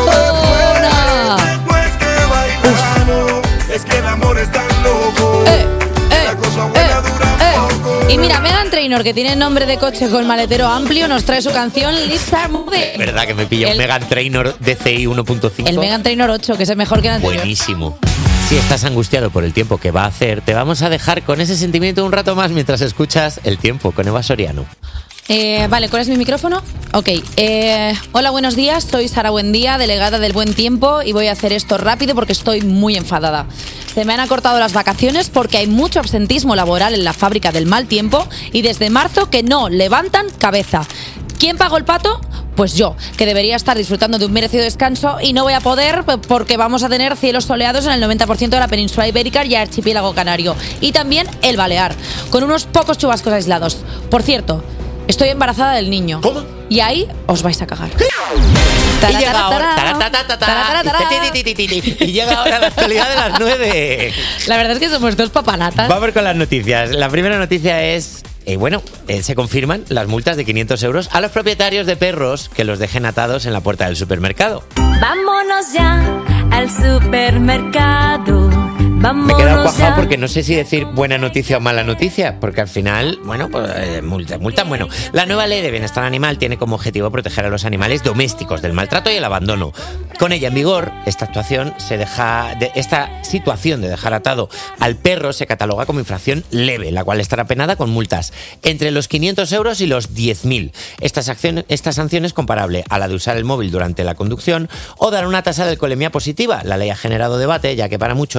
Zona. Después que bailamos, es que el amor es tan loco. Eh, La cosa buena dura poco. Y mira, Megan Trainor, que tiene nombre de coche con maletero amplio, nos trae su canción Lips Are Moving. ¿Verdad que me pilla un El- Megan Trainor D C I uno punto cinco? El Megan Trainor ocho, que es el mejor que el anterior. Buenísimo. Si estás angustiado por el tiempo que va a hacer, te vamos a dejar con ese sentimiento un rato más mientras escuchas El Tiempo con Eva Soriano. Eh, vale, ¿cuál es mi micrófono? Ok. Eh, hola, buenos días. Soy Sara Buendía, delegada del Buen Tiempo, y voy a hacer esto rápido porque estoy muy enfadada. Se me han acortado las vacaciones porque hay mucho absentismo laboral en la fábrica del mal tiempo y desde marzo que no levantan cabeza. ¿Quién pagó el pato? Pues yo, que debería estar disfrutando de un merecido descanso y no voy a poder porque vamos a tener cielos soleados en el noventa por ciento de la península ibérica y archipiélago canario. Y también el Balear, con unos pocos chubascos aislados. Por cierto, estoy embarazada del niño. ¿Cómo? Y ahí os vais a cagar. Y llega ahora, taratatata, y llega ahora la actualidad de las nueve. La verdad es que somos dos papanatas. Vamos con las noticias. La primera noticia es, eh, bueno, eh, se confirman las multas de quinientos euros a los propietarios de perros que los dejen atados en la puerta del supermercado. Vámonos ya al supermercado. Me he quedado Vámonos cuajado ya. porque no sé si decir buena noticia o mala noticia, porque al final, bueno, pues eh, multa, multa, bueno. La nueva ley de bienestar animal tiene como objetivo proteger a los animales domésticos del maltrato y el abandono. Con ella en vigor, esta actuación se deja, de, esta situación de dejar atado al perro se cataloga como infracción leve, la cual estará penada con multas entre los quinientos euros y los diez mil. Esta sanción, esta sanción es comparable a la de usar el móvil durante la conducción o dar una tasa de alcoholemia positiva. La ley ha generado debate, ya que para muchos el precio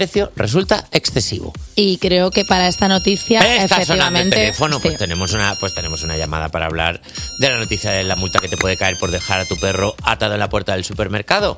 precio resulta excesivo. Y creo que para esta noticia, Está sonando el efectivamente... teléfono, pues sí. tenemos una, pues tenemos una llamada para hablar de la noticia de la multa que te puede caer por dejar a tu perro atado en la puerta del supermercado.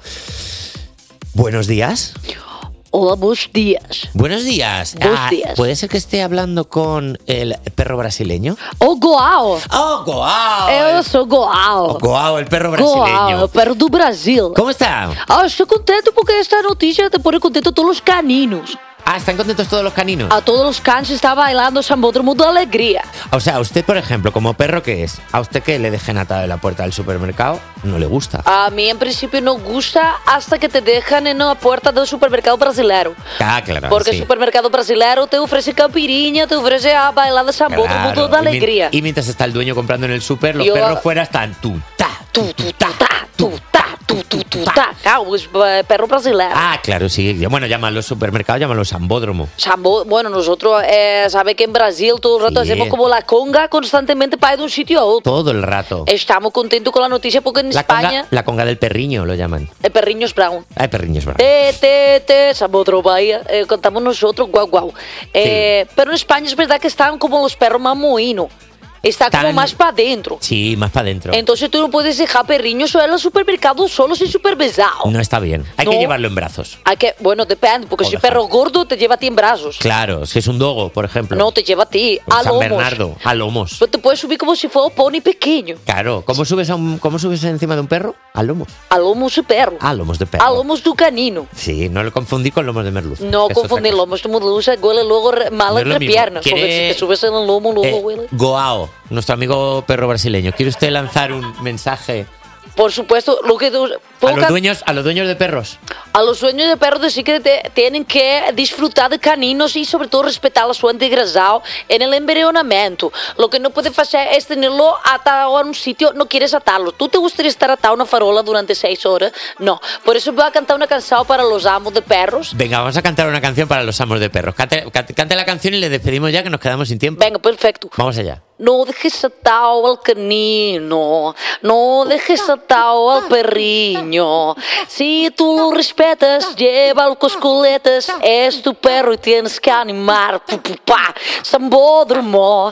Buenos días. Hola, buenos días. Buenos días. Buenos Ah, días. ¿Puede ser que esté hablando con el perro brasileño? Oh, Goal. Oh, Goal. Eu sou Goal. Goal, el perro brasileño. Goal, o perro do Brasil. ¿Cómo está? Ah, estou contento porque esta notícia te pone contento a todos os caninos. Ah, ¿están contentos todos los caninos? A todos los canes está bailando Sambódromo de alegría. O sea, a usted, por ejemplo, como perro que es, a usted que le dejen atado en la puerta del supermercado, no le gusta. A mí en principio no gusta hasta que te dejan en la puerta del supermercado brasileiro. Ah, claro, Porque sí. el supermercado brasileiro te ofrece caipirinha, te ofrece a bailar de Sambódromo Claro, de y mi- alegría. Y mientras está el dueño comprando en el súper, los Yo- perros fuera están tú, ta, Tu, tu, ta, tu, ta, tu, tu, tu, ta. Claro, es eh, perro brasileiro. Ah, claro, sí. Bueno, llaman los supermercados, llaman los Sambódromo. Sambo, bueno, nosotros, eh, sabe que en Brasil todo el rato Sí. hacemos como la conga constantemente para ir de un sitio a otro. Todo el rato. Estamos contentos con la noticia porque en La España conga, la conga del perriño lo llaman. el perriño es brown. Ay, perriño es bravo. Te, te, te, Sambódromo Bahía, eh, cantamos nosotros, guau, guau. Eh, Pero en España es verdad que están como los perros más mohinos. Está como Tan- más para adentro. Sí, más para adentro. Entonces tú no puedes dejar perriños en el supermercado solo sin supervisado. No está bien. Hay No. que llevarlo en brazos. Hay que, bueno, depende, porque O si el dejarlo. perro gordo te lleva a ti en brazos. Claro, si es un dogo, por ejemplo. No, te lleva a ti, Un a San lomos. Bernardo, a lomos. Pues te puedes subir como si fuera un pony pequeño. Claro, ¿cómo subes, a un, ¿cómo subes encima de un perro? A lomos. A lomos de perro. A lomos de perro. A lomos do canino. Sí, no lo confundí con lomos de merluz. No que es otra confundir cosa. lomos de merluza, huele luego re- mal No es lo entre mismo. piernas. Porque ¿Quiere- si te subes en el lomo, luego Eh, huele. Goao, nuestro amigo perro brasileño, ¿quiere usted lanzar un mensaje Por supuesto, lo que tú- a poca- los dueños, a los dueños de perros? a los dueños de perros decir que te- tienen que disfrutar de caninos y sobre todo respetar la su integración en el embrionamiento. Lo que no puedes hacer es tenerlo atado a un sitio, no quieres atarlo. ¿Tú te gustaría estar atado a una farola durante seis horas? No. Por eso voy a cantar una canción para los amos de perros. Venga, vamos a cantar una canción para los amos de perros. Cante, cante- cante la canción y le despedimos ya que nos quedamos sin tiempo. Venga, perfecto. Vamos allá. No dejes atado al canino, no dejes atado al perriño. Si tú lo respetas, llévalo con coletas. Es tu perro y tienes que animar. Pu, pu, pa. Sambódromo,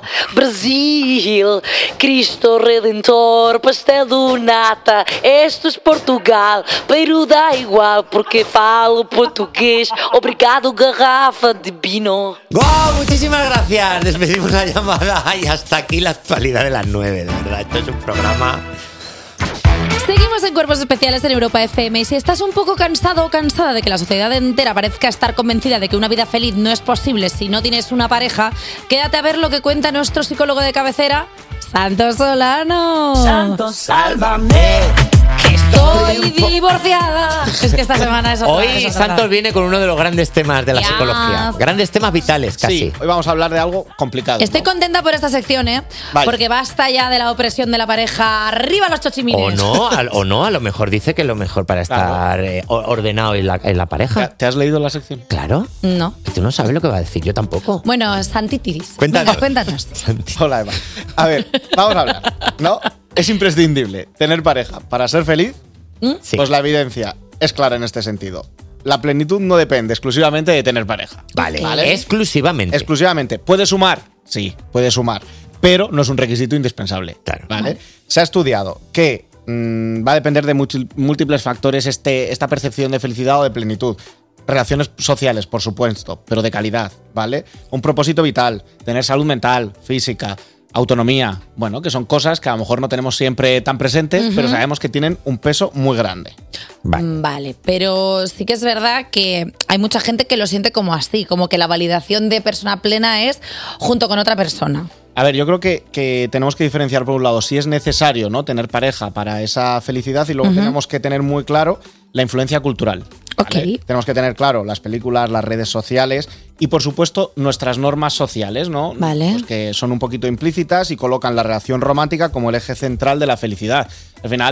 Brasil, Cristo Redentor, pastel de nata. Esto es Portugal, pero da igual porque falo portugués. Obrigado, garrafa de vino. ¡Wow! Muchísimas gracias. Despedimos la llamada y hasta aquí la actualidad de las nueve, de verdad. Esto es un programa... Seguimos en Cuerpos Especiales en Europa F M y si estás un poco cansado o cansada de que la sociedad entera parezca estar convencida de que una vida feliz no es posible si no tienes una pareja, quédate a ver lo que cuenta nuestro psicólogo de cabecera, Santos Solano. Santos, sálvame. Estoy divorciada. Es que esta semana es otra, Hoy es otra. Santos viene con uno de los grandes temas de la Ya. psicología. Grandes temas vitales, casi. Sí, hoy vamos a hablar de algo complicado. Estoy contenta por esta sección, ¿eh? Vale. Porque basta ya de la opresión de la pareja. ¡Arriba los chochimines! O no, a, o no, a lo mejor dice que lo mejor para estar eh, o- ordenado en la, en la pareja. ¿Te has leído la sección? Claro. No. Que tú no sabes lo que va a decir, yo tampoco. Bueno, Santitiris. Cuéntanos. Venga, cuéntanos. Hola, Eva. A ver, vamos a hablar, ¿no? Es imprescindible tener pareja para ser feliz. Pues la evidencia es clara en este sentido. La plenitud no depende exclusivamente de tener pareja. Vale, exclusivamente. Exclusivamente. ¿Puede sumar? Sí, puede sumar. Pero no es un requisito indispensable. ¿Vale? Se ha estudiado que mm, va a depender de muchil- múltiples factores este, esta percepción de felicidad o de plenitud. Relaciones sociales, por supuesto, pero de calidad, ¿vale? Un propósito vital, tener salud mental, física, autonomía, bueno, que son cosas que a lo mejor no tenemos siempre tan presentes, Ujú. pero sabemos que tienen un peso muy grande. Mm, Vale, pero sí que es verdad que hay mucha gente que lo siente como así, como que la validación de persona plena es junto con otra persona. A ver, yo creo que, que tenemos que diferenciar por un lado si es necesario, ¿no?, tener pareja para esa felicidad y luego Ujú. tenemos que tener muy claro la influencia cultural. ¿vale? Tenemos que tener claro las películas, las redes sociales y por supuesto nuestras normas sociales, ¿no? Vale. Pues que son un poquito implícitas y colocan la relación romántica como el eje central de la felicidad. Al final,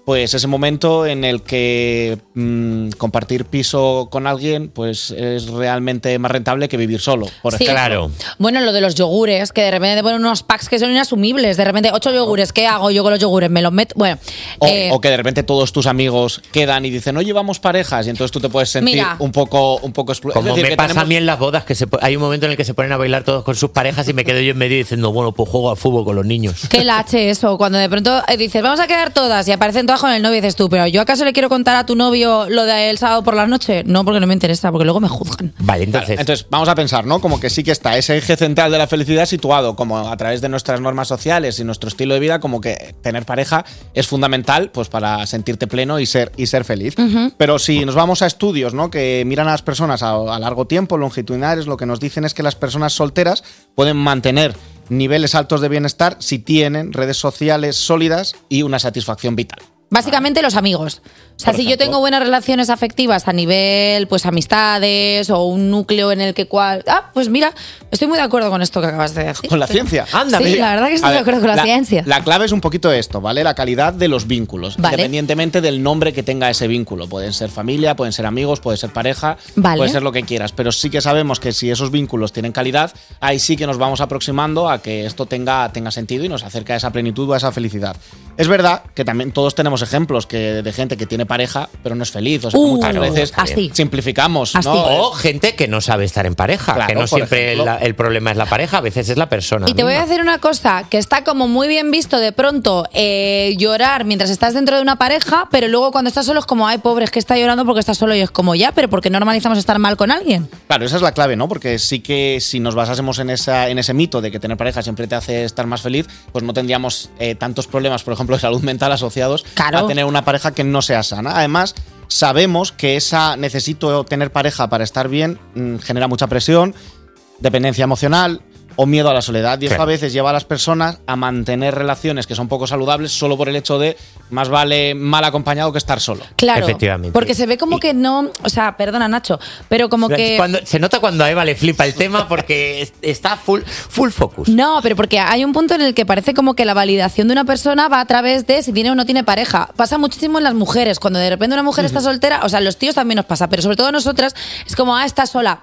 pues ese momento en el que mmm, compartir piso con alguien pues es realmente más rentable que vivir solo, por Sí. ejemplo. Claro. Bueno, lo de los yogures, que de repente te ponen unos packs que son inasumibles. De repente, ocho yogures, ¿qué hago yo con los yogures? Me los meto. Bueno, O, eh, o que de repente todos tus amigos quedan y dicen, oye, vamos parejas, y entonces tú te puedes sentir Mira. un poco, un poco excluido. Como me pasa a mí en las bodas, que se, po- hay un momento en el que se ponen a bailar todos con sus parejas y me quedo yo en medio diciendo, bueno, pues juego a fútbol con los niños. qué lache eso. Cuando de pronto eh, dices, vamos a quedar todas y aparecen todas con el novio y dices tú, pero ¿yo acaso le quiero contar a tu novio lo del sábado por la noche? No, porque no me interesa, porque luego me juzgan. Vale, Claro, entonces, entonces vamos a pensar, ¿no? Como que sí que está ese eje central de la felicidad situado como a través de nuestras normas sociales y nuestro estilo de vida, como que tener pareja es fundamental pues para sentirte pleno y ser, y ser feliz. Pero si nos vamos a estudios, ¿no? Que miran a las personas a, a largo tiempo, longitudinales, lo que nos dicen es que las personas solteras pueden mantener niveles altos de bienestar si tienen redes sociales sólidas y una satisfacción vital. Básicamente los amigos. O sea, Por si yo ejemplo. tengo buenas relaciones afectivas a nivel, pues amistades o un núcleo en el que cual... Ah, pues mira, estoy muy de acuerdo con esto que acabas de decir. Con la ciencia. Anda, sí, la verdad que estoy A de ver, acuerdo con la, ciencia. La clave es un poquito esto, ¿vale? La calidad de los vínculos, Vale. independientemente del nombre que tenga ese vínculo. Pueden ser familia, pueden ser amigos, puede ser pareja, Vale. puede ser lo que quieras. Pero sí que sabemos que si esos vínculos tienen calidad, ahí sí que nos vamos aproximando a que esto tenga, tenga sentido y nos acerca a esa plenitud o a esa felicidad. Es verdad que también todos tenemos ejemplos que, de gente que tiene pareja, pero no es feliz. O sea, que Uh, muchas claro, veces así. simplificamos, Así. ¿no? o gente que no sabe estar en pareja, Claro, que no por siempre ejemplo. la- el problema es la pareja, a veces es la persona. Y te voy a misma. decir una cosa, que está como muy bien visto de pronto eh, llorar mientras estás dentro de una pareja, pero luego cuando estás solo es como, ay, pobre, es que está llorando porque está solo y es como, ya, pero ¿por qué normalizamos estar mal con alguien? Claro, esa es la clave, ¿no? Porque sí que si nos basásemos en, esa, en ese mito de que tener pareja siempre te hace estar más feliz, pues no tendríamos eh, tantos problemas, por ejemplo, de salud mental asociados Claro. a tener una pareja que no sea sana. Además, sabemos que esa necesito tener pareja para estar bien mm, genera mucha presión, dependencia emocional o miedo a la soledad. Y eso Claro. a veces lleva a las personas a mantener relaciones que son poco saludables solo por el hecho de más vale mal acompañado que estar solo. Claro, Efectivamente. porque se ve como que no, o sea, perdona Nacho, pero como que... Cuando- se nota cuando a Eva le flipa el tema porque es- está full, full focus. No, pero porque hay un punto en el que parece como que la validación de una persona va a través de si tiene o no tiene pareja. Pasa muchísimo en las mujeres. Cuando de repente una mujer está soltera, o sea, los tíos también nos pasa, pero sobre todo a nosotras, es como, ah, está sola.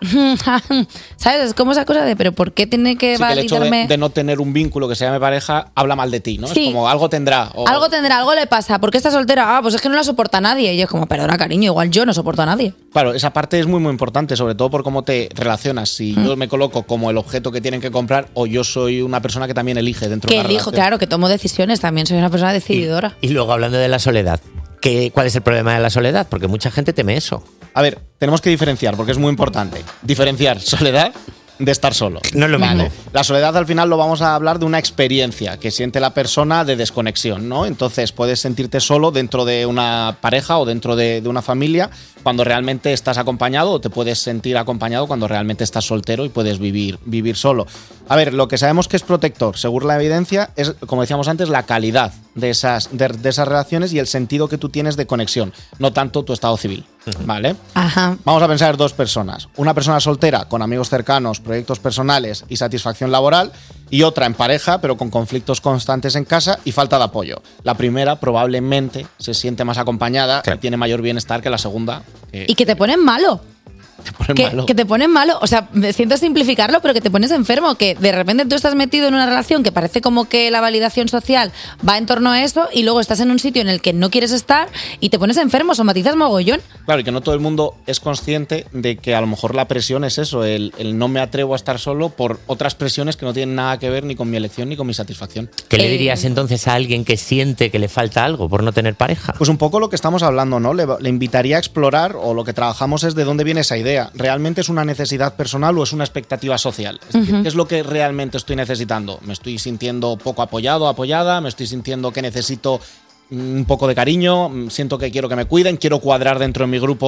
¿Sabes? Es como esa cosa de, pero ¿por qué tiene que Sí, que el hecho de, validarme? de no tener un vínculo que se llame pareja habla mal de ti, ¿no? Sí. Es como algo tendrá. o- Algo tendrá, algo le pasa. ¿Por qué está soltera? Ah, pues es que no la soporta a nadie. Y es como, perdona, cariño, igual yo no soporto a nadie. Claro, esa parte es muy muy importante, sobre todo por cómo te relacionas. Si Mm. yo me coloco como el objeto que tienen que comprar o yo soy una persona que también elige dentro Que de una elijo, relación. claro, que tomo decisiones. También soy una persona decididora. Y luego hablando de la soledad, ¿qué, ¿cuál es el problema de la soledad? Porque mucha gente teme eso. A ver, tenemos que diferenciar, porque es muy importante. Diferenciar soledad de estar solo. No es lo mismo. La soledad al final lo vamos a hablar de una experiencia que siente la persona de desconexión, ¿no? Entonces puedes sentirte solo dentro de una pareja o dentro de, de una familia cuando realmente estás acompañado, o te puedes sentir acompañado cuando realmente estás soltero y puedes vivir, vivir solo. A ver, lo que sabemos que es protector, según la evidencia, es, como decíamos antes, la calidad de esas, de, de esas relaciones y el sentido que tú tienes de conexión, no tanto tu estado civil, ¿vale? Ajá. Vamos a pensar dos personas. Una persona soltera con amigos cercanos, proyectos personales y satisfacción laboral, y otra en pareja pero con conflictos constantes en casa y falta de apoyo. La primera probablemente se siente más acompañada y tiene mayor bienestar que la segunda. Que, Y que te ponen malo. te pone Que, malo. que te ponen malo, o sea, me siento simplificarlo, pero que te pones enfermo, que de repente tú estás metido en una relación que parece como que la validación social va en torno a eso y luego estás en un sitio en el que no quieres estar y te pones enfermo, somatizas mogollón. Claro, y que no todo el mundo es consciente de que a lo mejor la presión es eso, el, el no me atrevo a estar solo por otras presiones que no tienen nada que ver ni con mi elección ni con mi satisfacción. ¿Qué le Eh, dirías entonces a alguien que siente que le falta algo por no tener pareja? Pues un poco lo que estamos hablando, ¿no? Le, le invitaría a explorar, o lo que trabajamos es de dónde viene esa idea. ¿Realmente es una necesidad personal o es una expectativa social? Es decir, Ujú. ¿qué es lo que realmente estoy necesitando? ¿Me estoy sintiendo poco apoyado, apoyada? ¿Me estoy sintiendo que necesito un poco de cariño? ¿Siento que quiero que me cuiden? ¿Quiero cuadrar dentro de mi grupo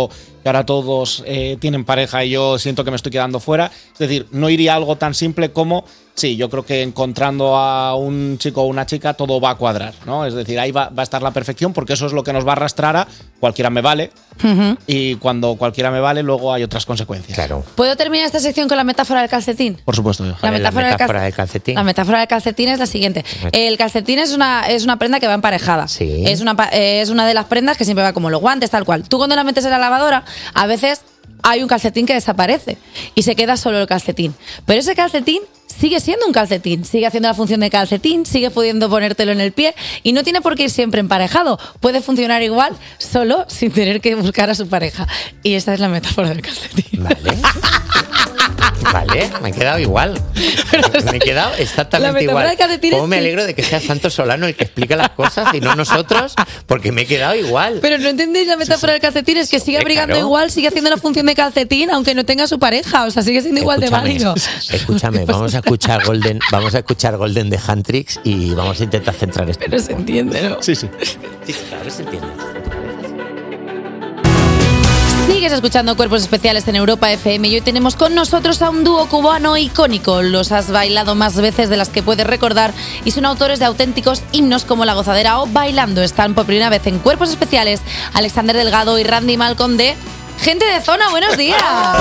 que ahora todos eh, tienen pareja y yo siento que me estoy quedando fuera. Es decir, no iría a algo tan simple como, sí, yo creo que encontrando a un chico o una chica todo va a cuadrar, ¿no? Es decir, ahí va, va a estar la perfección porque eso es lo que nos va a arrastrar a cualquiera me vale Ujú. y cuando cualquiera me vale luego hay otras consecuencias. Claro. ¿Puedo terminar esta sección con la metáfora del calcetín? Por supuesto. Yo. La metáfora, del, cal- del calcetín. La metáfora del calcetín es la siguiente. El calcetín es una, es una prenda que va emparejada. Sí. Es una, pa- eh, es una de las prendas que siempre va como los guantes, tal cual. Tú cuando la metes en la lavadora, a veces hay un calcetín que desaparece y se queda solo el calcetín. Pero ese calcetín sigue siendo un calcetín, sigue haciendo la función de calcetín, sigue pudiendo ponértelo en el pie y no tiene por qué ir siempre emparejado. Puede funcionar igual solo sin tener que buscar a su pareja. Y esa es la metáfora del calcetín. Vale. Vale, me he quedado igual. Me he quedado La exactamente metáfora igual. del calcetín ¿Cómo es me que- alegro de que sea Santos Solano el que explica las cosas y no nosotros? Porque me he quedado igual. Pero no entendéis la metáfora del calcetín, es que sigue Eh, abrigando claro. igual, sigue haciendo la función de calcetín, aunque no tenga su pareja. O sea, sigue siendo igual Escúchame, de válido. Escúchame, vamos a escuchar Golden, vamos a escuchar Golden de Huntrix y vamos a intentar centrar esto. Pero se entiende, ¿no? Sí, sí. Sí, claro, se entiende. Sigues escuchando Cuerpos Especiales en Europa F M y hoy tenemos con nosotros a un dúo cubano icónico. Los has bailado más veces de las que puedes recordar y son autores de auténticos himnos como La Gozadera o Bailando. Están por primera vez en Cuerpos Especiales Alexander Delgado y Randy Malcolm de Gente de Zona. ¡Buenos días!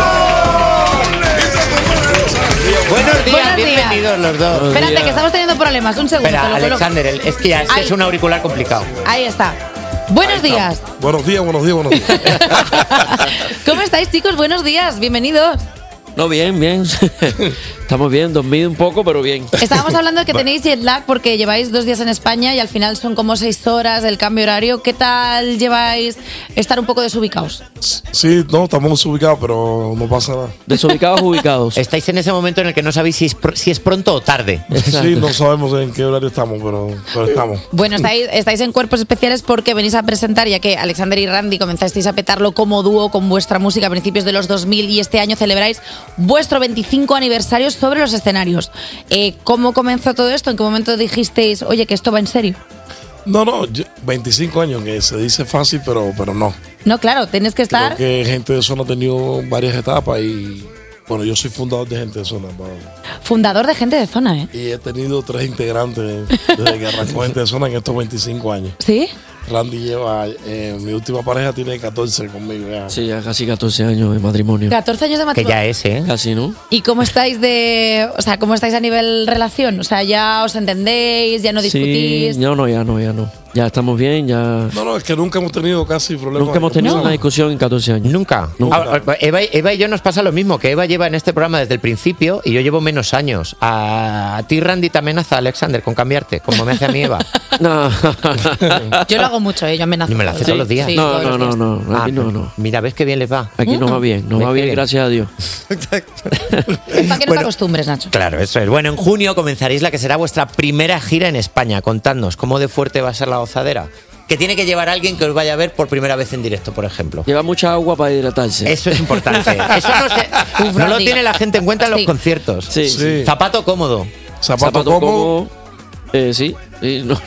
Buenos días, Buenos días. bienvenidos los dos. Espérate, que estamos teniendo problemas. Un segundo. Espera, te lo coloco. Alexander, el- es que ya es, que Ay. es un auricular complicado. Ahí está. Buenos días. Buenos días, buenos días, buenos días. ¿Cómo estáis, chicos? Buenos días. Bienvenidos. No, bien, bien. Estamos bien, dormido un poco, pero bien. Estábamos hablando de que tenéis jet lag porque lleváis dos días en España y al final son como seis horas el cambio horario. ¿Qué tal lleváis estar un poco desubicados? Sí, no, estamos ubicados, pero no pasa nada. Desubicados, ubicados. Estáis en ese momento en el que no sabéis si es, pr- si es pronto o tarde. Sí, no sabemos en qué horario estamos, pero, pero estamos. Bueno, estáis, estáis en Cuerpos Especiales porque venís a presentar, ya que Alexander y Randy comenzasteis a petarlo como dúo con vuestra música a principios de los dos mil y este año celebráis vuestro veinticinco aniversario sobre los escenarios. Eh, ¿Cómo comenzó todo esto? ¿En qué momento dijisteis, oye, que esto va en serio? No, no, yo- veinticinco años, que se dice fácil, pero, pero no. No, claro, tienes que estar... Creo que Gente de Zona ha tenido varias etapas y, bueno, yo soy fundador de Gente de Zona. para- Fundador de Gente de Zona, ¿eh? Y he tenido tres integrantes desde que arrancó Gente de Zona en estos veinticinco años. ¿Sí? Randy lleva, eh, mi última pareja tiene catorce conmigo. Ya. Sí, ya casi catorce años de matrimonio. catorce años de matrimonio. es, ¿eh? Casi, ¿no? ¿Y cómo estáis de, o sea, cómo estáis a nivel relación? O sea, ya os entendéis, ya no discutís. Sí, no, no, ya no, ya no. Ya estamos bien, ya... No, no, es que nunca hemos tenido casi problemas. Nunca hemos tenido No. una discusión en catorce años. Nunca. Ah, Eva, Eva y yo nos pasa lo mismo, que Eva lleva en este programa desde el principio y yo llevo menos años. A, a ti, Randy, te amenaza, Alexander, con cambiarte, como me hace a mí Eva. No. Yo lo hago mucho, ¿eh? Yo amenazo. Y me lo hace todos los días. Sí, No, todos no, los no, días. no, aquí Ah, no, no. Mira, ves que bien les va. Aquí nos va bien, nos ¿Ves va qué bien, bien? gracias a Dios. Es para que no te acostumbres, Nacho. Claro, eso es. Bueno, en junio comenzaréis la que será vuestra primera gira en España. Contadnos, ¿cómo de fuerte va a ser la gozadera? Que tiene que llevar a alguien que os vaya a ver por primera vez en directo, por ejemplo. Lleva mucha agua para hidratarse. Eso es importante. Eso no, se- Uf, no lo Randy. tiene la gente en cuenta en los Sí. conciertos. Sí, Sí. Zapato cómodo. Zapato, cómodo. Eh, sí, sí, no.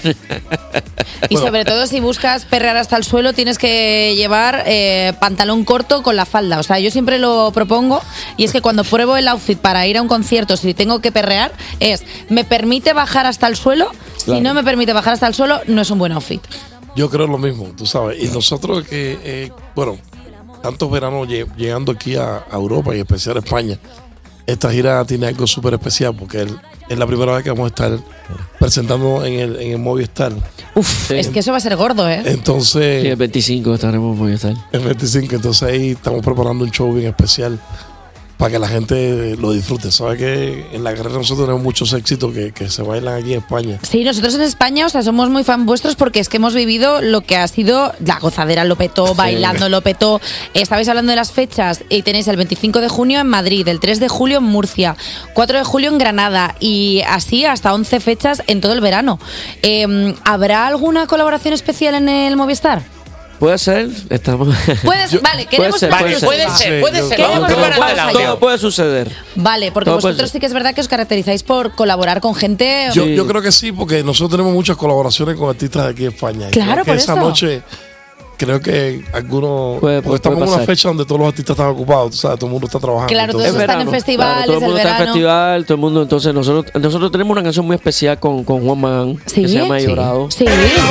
Y sobre todo si buscas perrear hasta el suelo tienes que llevar eh, pantalón corto con la falda. O sea, yo siempre lo propongo y es que cuando pruebo el outfit para ir a un concierto, si tengo que perrear, es ¿me permite bajar hasta el suelo? Si Claro. no me permite bajar hasta el suelo, no es un buen outfit. Yo creo lo mismo, tú sabes. Y nosotros que, eh, bueno, tantos veranos lle- llegando aquí a, a Europa y en especial a España, esta gira tiene algo súper especial porque el- es la primera vez que vamos a estar presentando en el, en el Movistar. Uf, es que eso va a ser gordo, ¿eh? Entonces, Sí, el veinticinco estaremos muy bien. el veinticinco, entonces ahí estamos preparando un show bien especial para que la gente lo disfrute. Sabes que en la carrera nosotros tenemos muchos éxitos que, que se bailan aquí en España. Sí, nosotros en España, o sea, somos muy fan vuestros porque es que hemos vivido lo que ha sido la gozadera, lo petó, bailando, lo petó. Estabais hablando de las fechas y tenéis el veinticinco de junio en Madrid, el tres de julio en Murcia, cuatro de julio en Granada y así hasta once fechas en todo el verano. Eh, ¿Habrá alguna colaboración especial en el Movistar? Puede ser, estamos. Puedes, vale, queremos ser, una puede ser. exclusiva. Puede ser, puede ser. Queremos Vamos una preparando el exclusiva. audio. Todo puede suceder. Vale, porque Todo puede vosotros ser. sí que es verdad que os caracterizáis por colaborar con gente. Yo, yo creo que sí, porque nosotros tenemos muchas colaboraciones con artistas de aquí de España. Y Claro, creo que por esa eso. noche creo que algunos. Puede- porque estamos puede en una pasar. fecha donde todos los artistas están ocupados, tú sabes, todo el mundo está trabajando. Claro, todos entonces- están en festivales, Claro, todo el mundo el está en verano. festival, todo el mundo. Entonces, nosotros nosotros tenemos una canción muy especial con, con Juan Magán, ¿Sí? que se llama Sí. Llorado. Sí.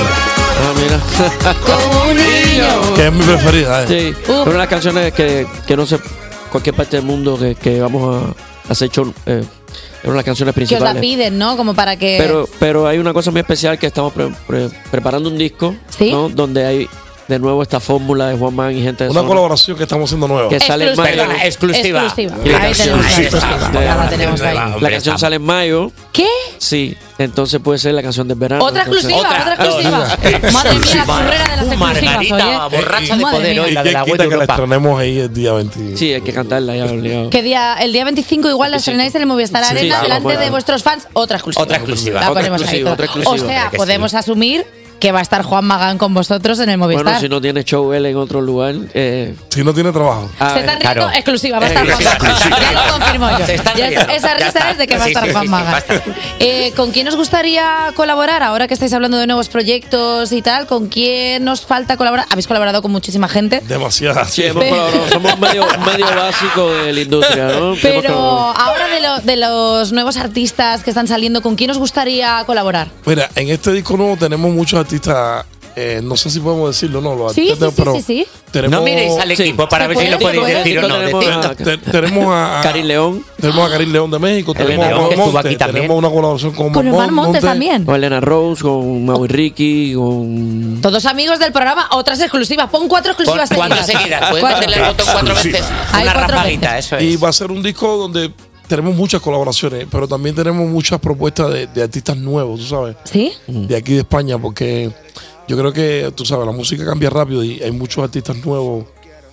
Ah, mira. Como un niño. Que es mi preferida, ¿eh? Sí, es una de las canciones que, que no sé, cualquier parte del mundo que, que vamos a hacer show, eh, es una de las canciones Que os principales. la piden, ¿no? Como para que. Pero, pero hay una cosa muy especial que estamos pre- pre- preparando un disco, ¿Sí? ¿no? Donde hay de nuevo esta fórmula de Juan Magán y gente de Una zona, colaboración que estamos haciendo nueva. que sale en mayo. Perdona, exclusiva. Exclusiva. Y la Ahí canción, tenemos. sí, ahí. Ya la tenemos ahí. la canción sale en mayo. ¿Qué? Sí, entonces puede ser la canción del verano. Otra entonces- exclusiva, otra, exclusiva. Madre mía, la churrera de las exclusivas, Margarita, oye. borracha de Madre poder mía. hoy, la Y de que la web quita de que la Europa. estrenemos ahí el día veinte. Sí, hay que cantarla ya, obligado. ¿Qué día? El día veinticinco igual la estrenáis en el Movistar Sí, Arena sí, delante bueno. de vuestros fans. Otra exclusiva. Otra exclusiva. La Otra ponemos ahí. exclusiva, otra O exclusiva. sea, Que sí. podemos asumir que va a estar Juan Magán con vosotros en el Movistar. Bueno, si no tiene show él en otro lugar. Eh, Si no tiene trabajo. ah, Se están riendo, claro. exclusiva, va a estar Juan Magán. Ya lo confirmo yo. Se están Ya- riendo. esa Ya risa está. es de que va a Sí, estar sí, Juan sí, sí, Magán. basta. Eh, ¿Con quién os gustaría colaborar? Ahora que estáis hablando de nuevos proyectos y tal, ¿con quién os falta colaborar? Habéis colaborado con muchísima gente. Demasiadas. sí, hemos colaborado. Somos medio, medio básico de la industria, ¿no? Hemos Pero colaborado. ahora de, lo- de los nuevos artistas que están saliendo, ¿con quién os gustaría colaborar? Mira, en este disco nuevo tenemos muchos artistas. eh, no sé si podemos decirlo, no, los Sí, artistas, sí, sí, pero sí, sí. tenemos, No miréis al Sí. equipo para ¿Se ver si puede? lo ¿Se podéis puede? decir o no. Tenemos Decidlo. a- te- tenemos a, a- Karin León, tenemos a Karin León de México, tenemos León, a que Omar estuvo aquí Monte, también. tenemos una colaboración con Con Omar Omar Montes también. con Elena Rose, con Maui Ricky, con. Todos amigos del programa, otras exclusivas. Pon cuatro Pon exclusivas cuatro seguidas. seguidas. Puedes Cuatro. meterle el botón cuatro veces. Hay Una cuatro rafaguita, eso Y es. va a ser un disco donde tenemos muchas colaboraciones, pero también tenemos muchas propuestas de, de artistas nuevos, tú sabes, ¿Sí? de aquí de España, porque yo creo que, tú sabes, la música cambia rápido y hay muchos artistas nuevos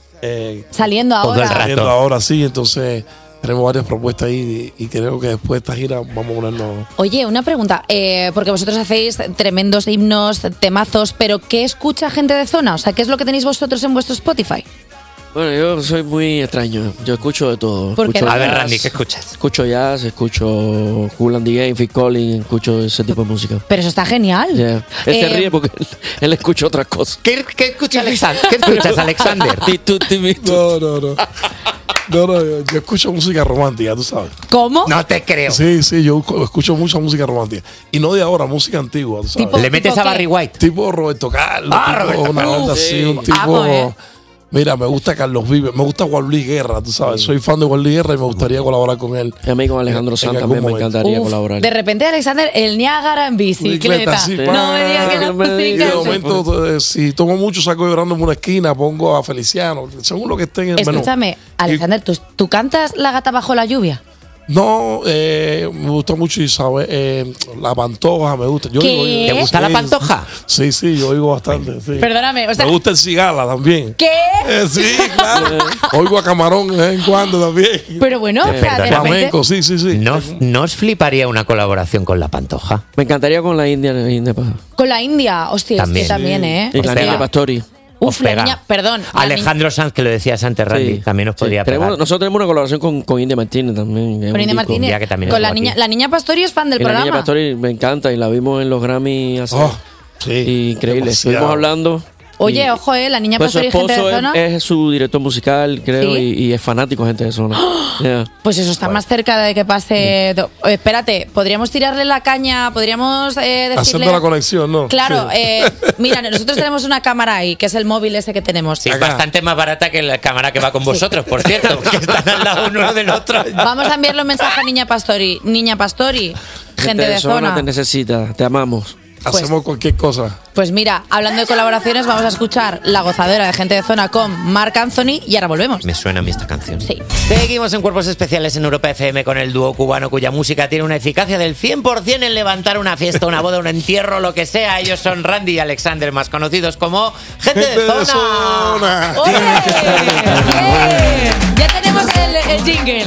eh, Saliendo Todo el ahora. rato. saliendo ahora sí, entonces tenemos varias propuestas ahí y, y creo que después de esta gira vamos a ponernos... Oye, una pregunta, eh, porque vosotros hacéis tremendos himnos, temazos, pero ¿qué escucha gente de zona? O sea, ¿qué es lo que tenéis vosotros en vuestro Spotify? Bueno, yo soy muy extraño. Yo escucho de todo. ¿Por qué? Escucho A ver, jazz, Randy, ¿qué escuchas? Escucho jazz, escucho Kool and the Gang, Phil Collins, escucho ese tipo de música. Pero eso está genial. Yeah. Él se Eh, ríe porque él, él escucha otras cosas. ¿Qué, qué escucha Alexander? ¿Qué escuchas, Alexander? Ti, tu, ti, mi, tu. No, no, no. No, no, yo, yo escucho música romántica, tú sabes. ¿Cómo? No te creo. Sí, sí, yo escucho mucha música romántica. Y no de ahora, música antigua, tú sabes. Tipo- ¿Le metes ¿tipo a Barry qué? White? Tipo Roberto Carlos, Ah, tipo Roberto una Carlos. onda así, Sí. un tipo... Amo, ¿eh? Mira, me gusta Carlos Vives, me gusta Juan Luis Guerra, tú sabes. Soy fan de Juan Luis Guerra y me gustaría colaborar con él. Y a mí con Alejandro En Sanz algún también me momento. encantaría Uf, colaborar. de repente, Alexander, el Niágara en bicicleta. Sí, No me digas que pa. la No me Y música. de momento, eh, si tomo mucho, saco llorando en una esquina, pongo a Feliciano, según lo que esté en el menú. Escúchame, Alexander, ¿tú, ¿tú cantas La gata bajo la lluvia? No, eh, me gusta mucho Isabel, eh, la pantoja, me gusta. Yo ¿Qué? oigo- oigo- ¿Te gusta la sí, pantoja? Sí, sí, yo oigo bastante. Sí. Perdóname, o sea- me gusta el cigala también. ¿Qué? Eh, sí, claro. Oigo a Camarón de vez en cuando también. Pero bueno, o sea, de repente... Flamenco, sí, sí, sí. ¿No, ¿No os fliparía una colaboración con la Pantoja? Me encantaría con la India, la India, pa- Con la India, hostia, También. es que también, ¿eh? y la Hostia. Niña Pastori. Uf, la pega. niña, perdón. la Alejandro Sanz, que lo decías antes, Randy, Sí. también os Sí. podría Tenemos- pegar. nosotros tenemos una colaboración con, con India Martínez también. niña- Con India Martínez. Ya que también Con la estuvo niña, aquí. la niña Pastori es fan del Y la Niña programa. Pastori me encanta y la vimos en los Grammy hace. Oh, sí, Increíble. demasiado. Estuvimos hablando. Oye, y- ojo, eh, la niña Pues su Pastori es gente esposo de es, zona. es su director musical, creo, ¿Sí? y, y es fanático gente de zona. Yeah. Pues eso está más cerca de que pase. do- eh, espérate, podríamos tirarle la caña, podríamos eh, decirle. Haciendo la conexión, ¿no? Claro, Sí. eh, mira, nosotros tenemos una cámara ahí, que es el móvil ese que tenemos. Sí, es bastante más barata que la cámara que va con vosotros, por cierto, que están al lado uno del otro. Vamos a enviarle un mensaje a Niña Pastori. Niña Pastori, gente de zona. te necesita, te amamos. Hacemos cualquier cosa. Pues mira, hablando de colaboraciones, vamos a escuchar La Gozadera de Gente de Zona con Marc Anthony y ahora volvemos. Me suena a mí esta canción. Sí. Seguimos en Cuerpos Especiales en Europa F M con el dúo cubano cuya música tiene una eficacia del cien por ciento en levantar una fiesta, una boda, un entierro, lo que sea. Ellos son Randy y Alexander, más conocidos como Gente, Gente de de Zona. Zona. ¡Ole! ¡Bien! Ya tenemos el, el jingle.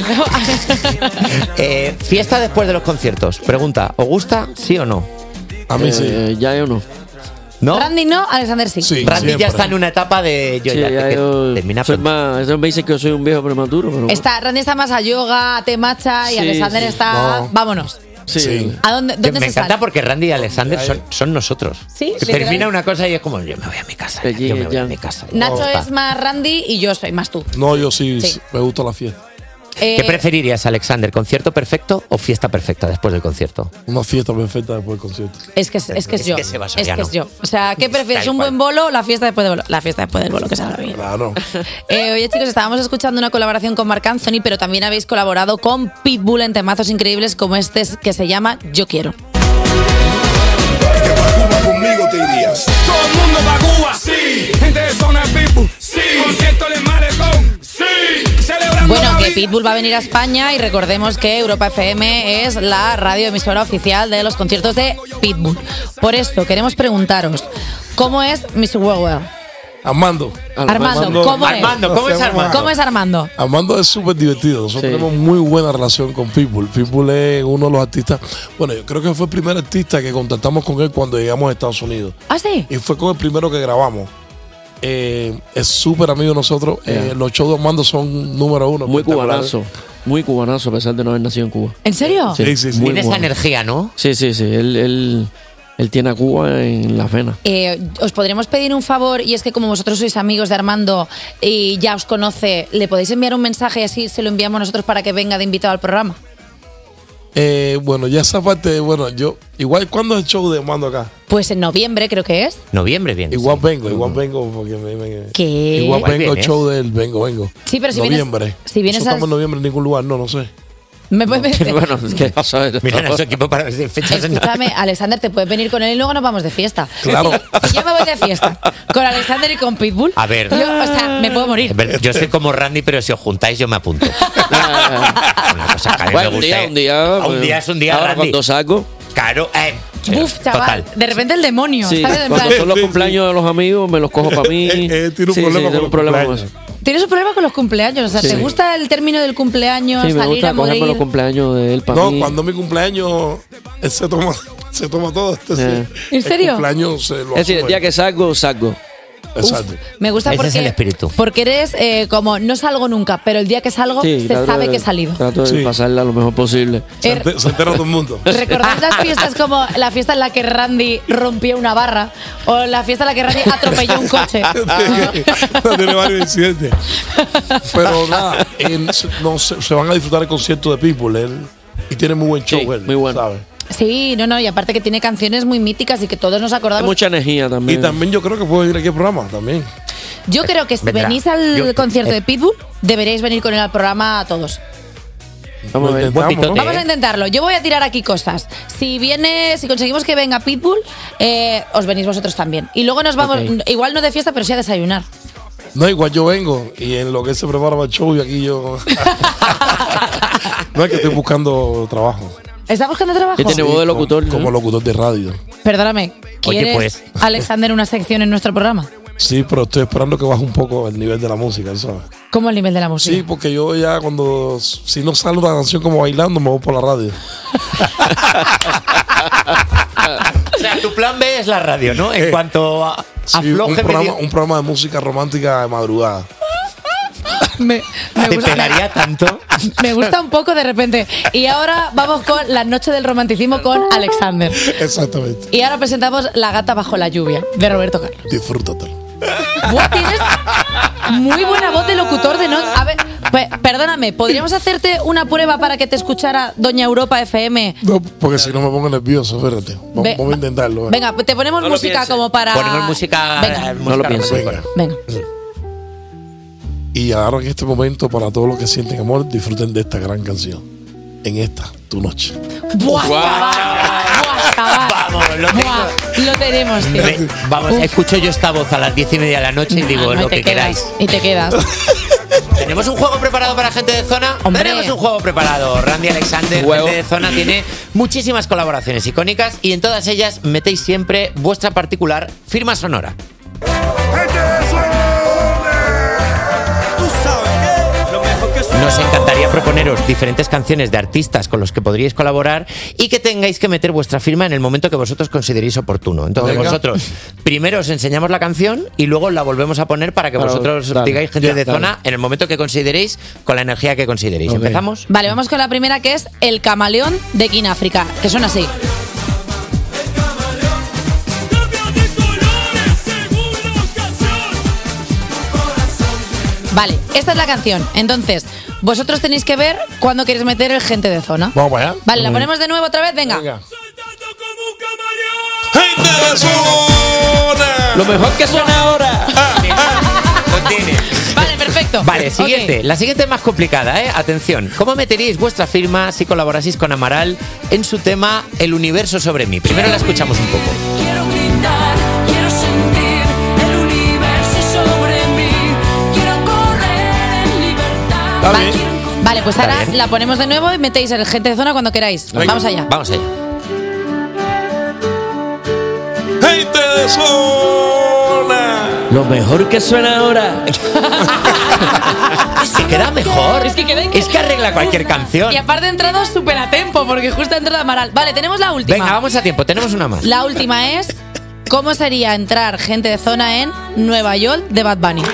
Eh, fiesta después de los conciertos. Pregunta, ¿os gusta? ¿Sí o no? A mí sí. Eh, ya yo no. ¿No? Randy no, Alexander sí. Sí, Randy siempre. ya está en una etapa de yo Sí, ya, ya que yo termina soy pronto. más, eso me dicen que yo soy un viejo prematuro, pero Está, Randy está más a yoga, a te matcha y Sí, Alexander sí. está. No. Vámonos. Sí. Sí. ¿A dónde, dónde me se encanta sale? porque Randy y Alexander son, son nosotros. Sí, Que literal. termina una cosa y es como, yo me voy a mi casa. ya, yo me voy a mi casa. Nacho Ya está. es más Randy y yo soy más tú. No, yo sí, Sí. me gusta la fiesta. Eh, ¿Qué preferirías, Alexander? ¿Concierto perfecto o fiesta perfecta después del concierto? Una fiesta perfecta después del concierto. Es que es, es que es, Es yo. que se va es que Soriano. es yo. O sea, ¿qué prefieres? Tal ¿Un cual. buen bolo o la fiesta después del bolo? La fiesta después del bolo, que salga bien. Claro. Eh, oye, chicos, estábamos escuchando una colaboración con Marc Anthony, pero también habéis colaborado con Pitbull en temazos increíbles como este que se llama Yo Quiero. Conmigo te irías. Todo el mundo pa' Cuba, sí. Gente de zona Pitbull, sí. Concierto en el malecón, sí. Celebrando Bueno, la que vida. Pitbull va a venir a España y recordemos que Europa F M es la radioemisora oficial de los conciertos de Pitbull. Por esto, queremos preguntaros, ¿cómo es mister Worldwide? Armando. Armando, ¿cómo es? Armando, ¿cómo es Armando? ¿Cómo es Armando? Armando es súper divertido. Nosotros Sí. tenemos muy buena relación con Pitbull. Pitbull es uno de los artistas. Bueno, yo creo que fue el primer artista que contactamos con él cuando llegamos a Estados Unidos. ¿Ah, sí? Y fue con el primero que grabamos. Eh, es súper amigo de nosotros. Eh, los shows de Armando son número uno. Muy espectaculares. cubanazo. Muy cubanazo, a pesar de no haber nacido en Cuba. ¿En serio? Sí, sí, sí. muy Tiene esa cubano. energía, ¿no? Sí, sí, sí. Él, él, él tiene a Cuba en las venas. Eh, os podremos pedir un favor, y es que como vosotros sois amigos de Armando y ya os conoce, ¿le podéis enviar un mensaje y así se lo enviamos nosotros para que venga de invitado al programa? Eh, bueno, ya esa parte, bueno, yo. Igual, ¿cuándo es el show de Armando acá? Pues en noviembre creo que es. Noviembre bien. Igual vengo, igual vengo porque me, me- ¿Qué? Igual Igual vengo al vienes. show del vengo, vengo. Sí, pero si vienes- noviembre. si vienes Nosotros al- estamos en noviembre en ningún lugar, no, no sé. ¿Me puedes Bueno, ¿qué pasa? Miren a su equipo para ver si hay fechas en Escúchame, Alexander, te puedes venir con él y luego nos vamos de fiesta. Claro. Si yo me voy de fiesta con Alexander y con Pitbull, A ver. yo, o sea, me puedo morir. Es verdad, yo soy como Randy, pero si os juntáis yo me apunto. Una cosa que a mí Bueno, me un gusta. día, un día. Un día es un día, Ahora Randy. cuando saco. Claro, eh. Uf, chaval, Total. de repente el demonio. Sí, ¿sabes? En cuando plan, son los cumpleaños de los amigos, me los cojo para mí. Eh, eh, tiene un Sí, problema sí, con tengo los un problema con cumpleaños. eso. ¿Tienes un problema con los cumpleaños? O sea, Sí. ¿te gusta el término del cumpleaños, Sí, me salir gusta a morir? cogerme los cumpleaños de él para No, mí. cuando es mi cumpleaños, él se toma, se toma todo. Este, Eh. sí. ¿En serio? El cumpleaños se lo Es decir, el asume. día que salgo, salgo. Exacto. Me gusta Ese porque, es el espíritu. porque eres eh, como, no salgo nunca, pero el día que salgo Sí, se trato sabe de- que he salido. Trato de Sí. pasarla lo mejor posible. Se, Er- enter- se entera todo el mundo. ¿Recordáis las fiestas como la fiesta en la que Randy rompió una barra? O la fiesta en la que Randy atropelló un coche. Tiene varios incidentes. Pero nada, él se- no, se, se van a disfrutar el concierto de Pitbull. Él, y tiene muy buen show, Sí, él, muy bueno. ¿sabes? Sí, no, no, y aparte que tiene canciones muy míticas y que todos nos Hay acordamos. mucha energía Y también. también yo creo que puede ir aquí al programa también. Yo creo que si Vendrá. venís al Yo- concierto eh. de Pitbull, deberéis venir con él al programa a todos. Vamos a ver. Intentamos, Buen pitote, ¿no? Vamos a ¿eh? intentarlo. Yo voy a tirar aquí cosas. Si viene, si conseguimos que venga Pitbull, eh, os venís vosotros también. Y luego nos vamos, Ok. igual no de fiesta, pero sí a desayunar. No, igual yo vengo y en lo que él se prepara para el show y aquí yo... No es que estoy buscando trabajo. ¿Estás buscando trabajo? ¿Qué tiene voz de locutor? Como ¿no? locutor de radio. Perdóname. Oye, ¿Quieres, pues. Alexander, una sección en nuestro programa? Sí, pero estoy esperando que baje un poco el nivel de la música, ¿sabes? ¿Cómo el nivel de la música? Sí, porque yo ya cuando... Si no sale una canción como bailando, me voy por la radio. O sea, tu plan B es la radio, ¿no? En Eh, cuanto a Sí, un, afloje programa, medio- un programa de música romántica de madrugada. Me, me Te gusta, pegaría tanto. me gusta un poco de repente. Y ahora vamos con la noche del romanticismo con Alexander. Exactamente. Y ahora presentamos La gata bajo la lluvia, de Roberto Carlos. Disfrútatelo. Buah, tienes muy buena voz de locutor de no. A ver, pe- perdóname, ¿podríamos hacerte una prueba para que te escuchara Doña Europa F M? No, porque si no me pongo nervioso, espérate. Vamos, Ve- vamos a intentarlo. ¿eh? Venga, te ponemos No lo música pienses. como para. Ponemos música. Venga. eh, No lo música pienses. romántica. Venga. Venga. Y ahora en este momento, para todos los que sienten amor, disfruten de esta gran canción. En esta, tu noche. ¡Buah, chaval! ¡Buah, chaval! Vamos, lo tengo. Buah, lo tenemos, tío. Ve, Vamos, Uf. escucho yo esta voz a las diez y media de la noche y digo No, lo y te que quedas, queráis. Y te quedas. ¿Tenemos un juego preparado para gente de zona? Hombre. Tenemos un juego preparado. Randy Alexander, Juego. gente de zona, tiene muchísimas colaboraciones icónicas y en todas ellas metéis siempre vuestra particular firma sonora. Tú sabes que lo mejor que Nos encantaría proponeros diferentes canciones de artistas con los que podríais colaborar y que tengáis que meter vuestra firma en el momento que vosotros consideréis oportuno. Entonces Venga. vosotros primero os enseñamos la canción y luego la volvemos a poner para que Claro, vosotros dale. digáis gente Ya, de dale. zona en el momento que consideréis con la energía que consideréis. Ok. ¿Empezamos? Vale, vamos con la primera, que es El Camaleón de King África, que suena así. Vale, esta es la canción. Entonces, vosotros tenéis que ver cuándo queréis meter el gente de zona. Vamos para allá. Vale, la ponemos de nuevo otra vez, venga. ¡Gente de zona! Lo mejor que suena ahora. Lo tiene. Vale, perfecto. Vale, siguiente. Ok. La siguiente es más complicada, ¿eh? Atención. ¿Cómo meteríais vuestra firma si colaboraseis con Amaral en su tema El universo sobre mí? Primero la escuchamos un poco. Quiero gritar, quiero sentir el universo sobre mí. Quiero correr en libertad. Vale, vale, pues Está ahora bien. la ponemos de nuevo y metéis el gente de zona cuando queráis. Venga. Vamos allá. Vamos allá. ¡Gente de zona! Lo mejor que suena ahora. Se queda mejor. Es que queda Es que arregla cualquier canción. Y aparte he entrado súper a tiempo, porque justo ha entrado Amaral. Vale, tenemos la última. Venga, vamos a tiempo. Tenemos una más. La última es ¿cómo sería entrar gente de zona en Nueva York de Bad Bunny?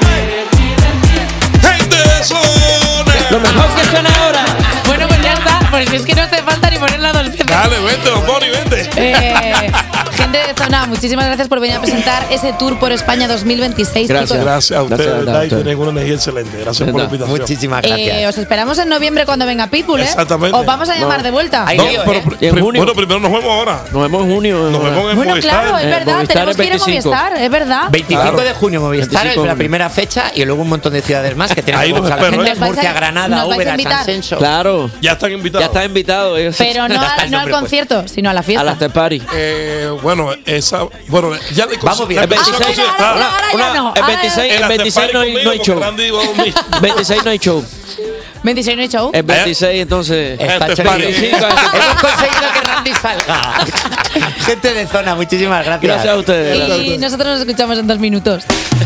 ¡Gente de zona! Lo mejor que suena ahora. Bueno, pues ya está. Pues es que no hace falta ni ponerla dos veces. Dale, vente, Bad Bunny, vente. Eh, gente de zona, muchísimas gracias por venir a presentar ese tour por España dos mil veintiséis. Gracias. chicos. Gracias a ustedes, Gracias, ¿verdad? Y gracias. tienen una energía excelente. Gracias por la Verdad. invitación. Muchísimas Eh, gracias. os esperamos en noviembre cuando venga Pitbull, ¿eh? Exactamente. Os vamos a llamar No. de vuelta. Ay, No, lío, pero ¿eh? pri- Y en pri- junio. bueno, primero nos vemos ahora. Nos vemos en junio. Nos vemos en Bueno, Movistar. claro, es Eh, verdad. Movistar Tenemos es que ir a veinticinco. Movistar, es verdad. veinticinco Claro. de junio Movistar veinticinco es la de primera fecha y luego un montón de ciudades más que tienen Ahí que los la espero, gente. ¿eh? Nos vais a- Murcia, Granada, nos vais a Úbeda, invitar. Sansenso. Claro. Ya están invitados. Ya está invitado. eh. Pero no, Ya está a- el no al nombre, pues. concierto, sino a la A fiesta. la after party. Eh, bueno, esa. Bueno, ya le Vamos bien. la El veintiséis, persona ahora, está- ahora, ahora ya Una- no. el Ahora- veintiséis, El el veintiséis no hay, no hay show. veintiséis no hay show. veintiséis no hay show. El veintiséis, entonces. Está Este chulo. party. Hemos conseguido que Randy salga. Gente de zona, muchísimas gracias. Gracias a ustedes. Y nosotros nos escuchamos en dos minutos.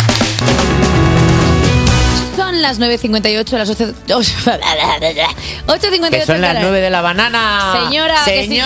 Son las nueve cincuenta y ocho, las ocho cincuenta y Que ocho. son las nueve de la banana. Señora, que si quiere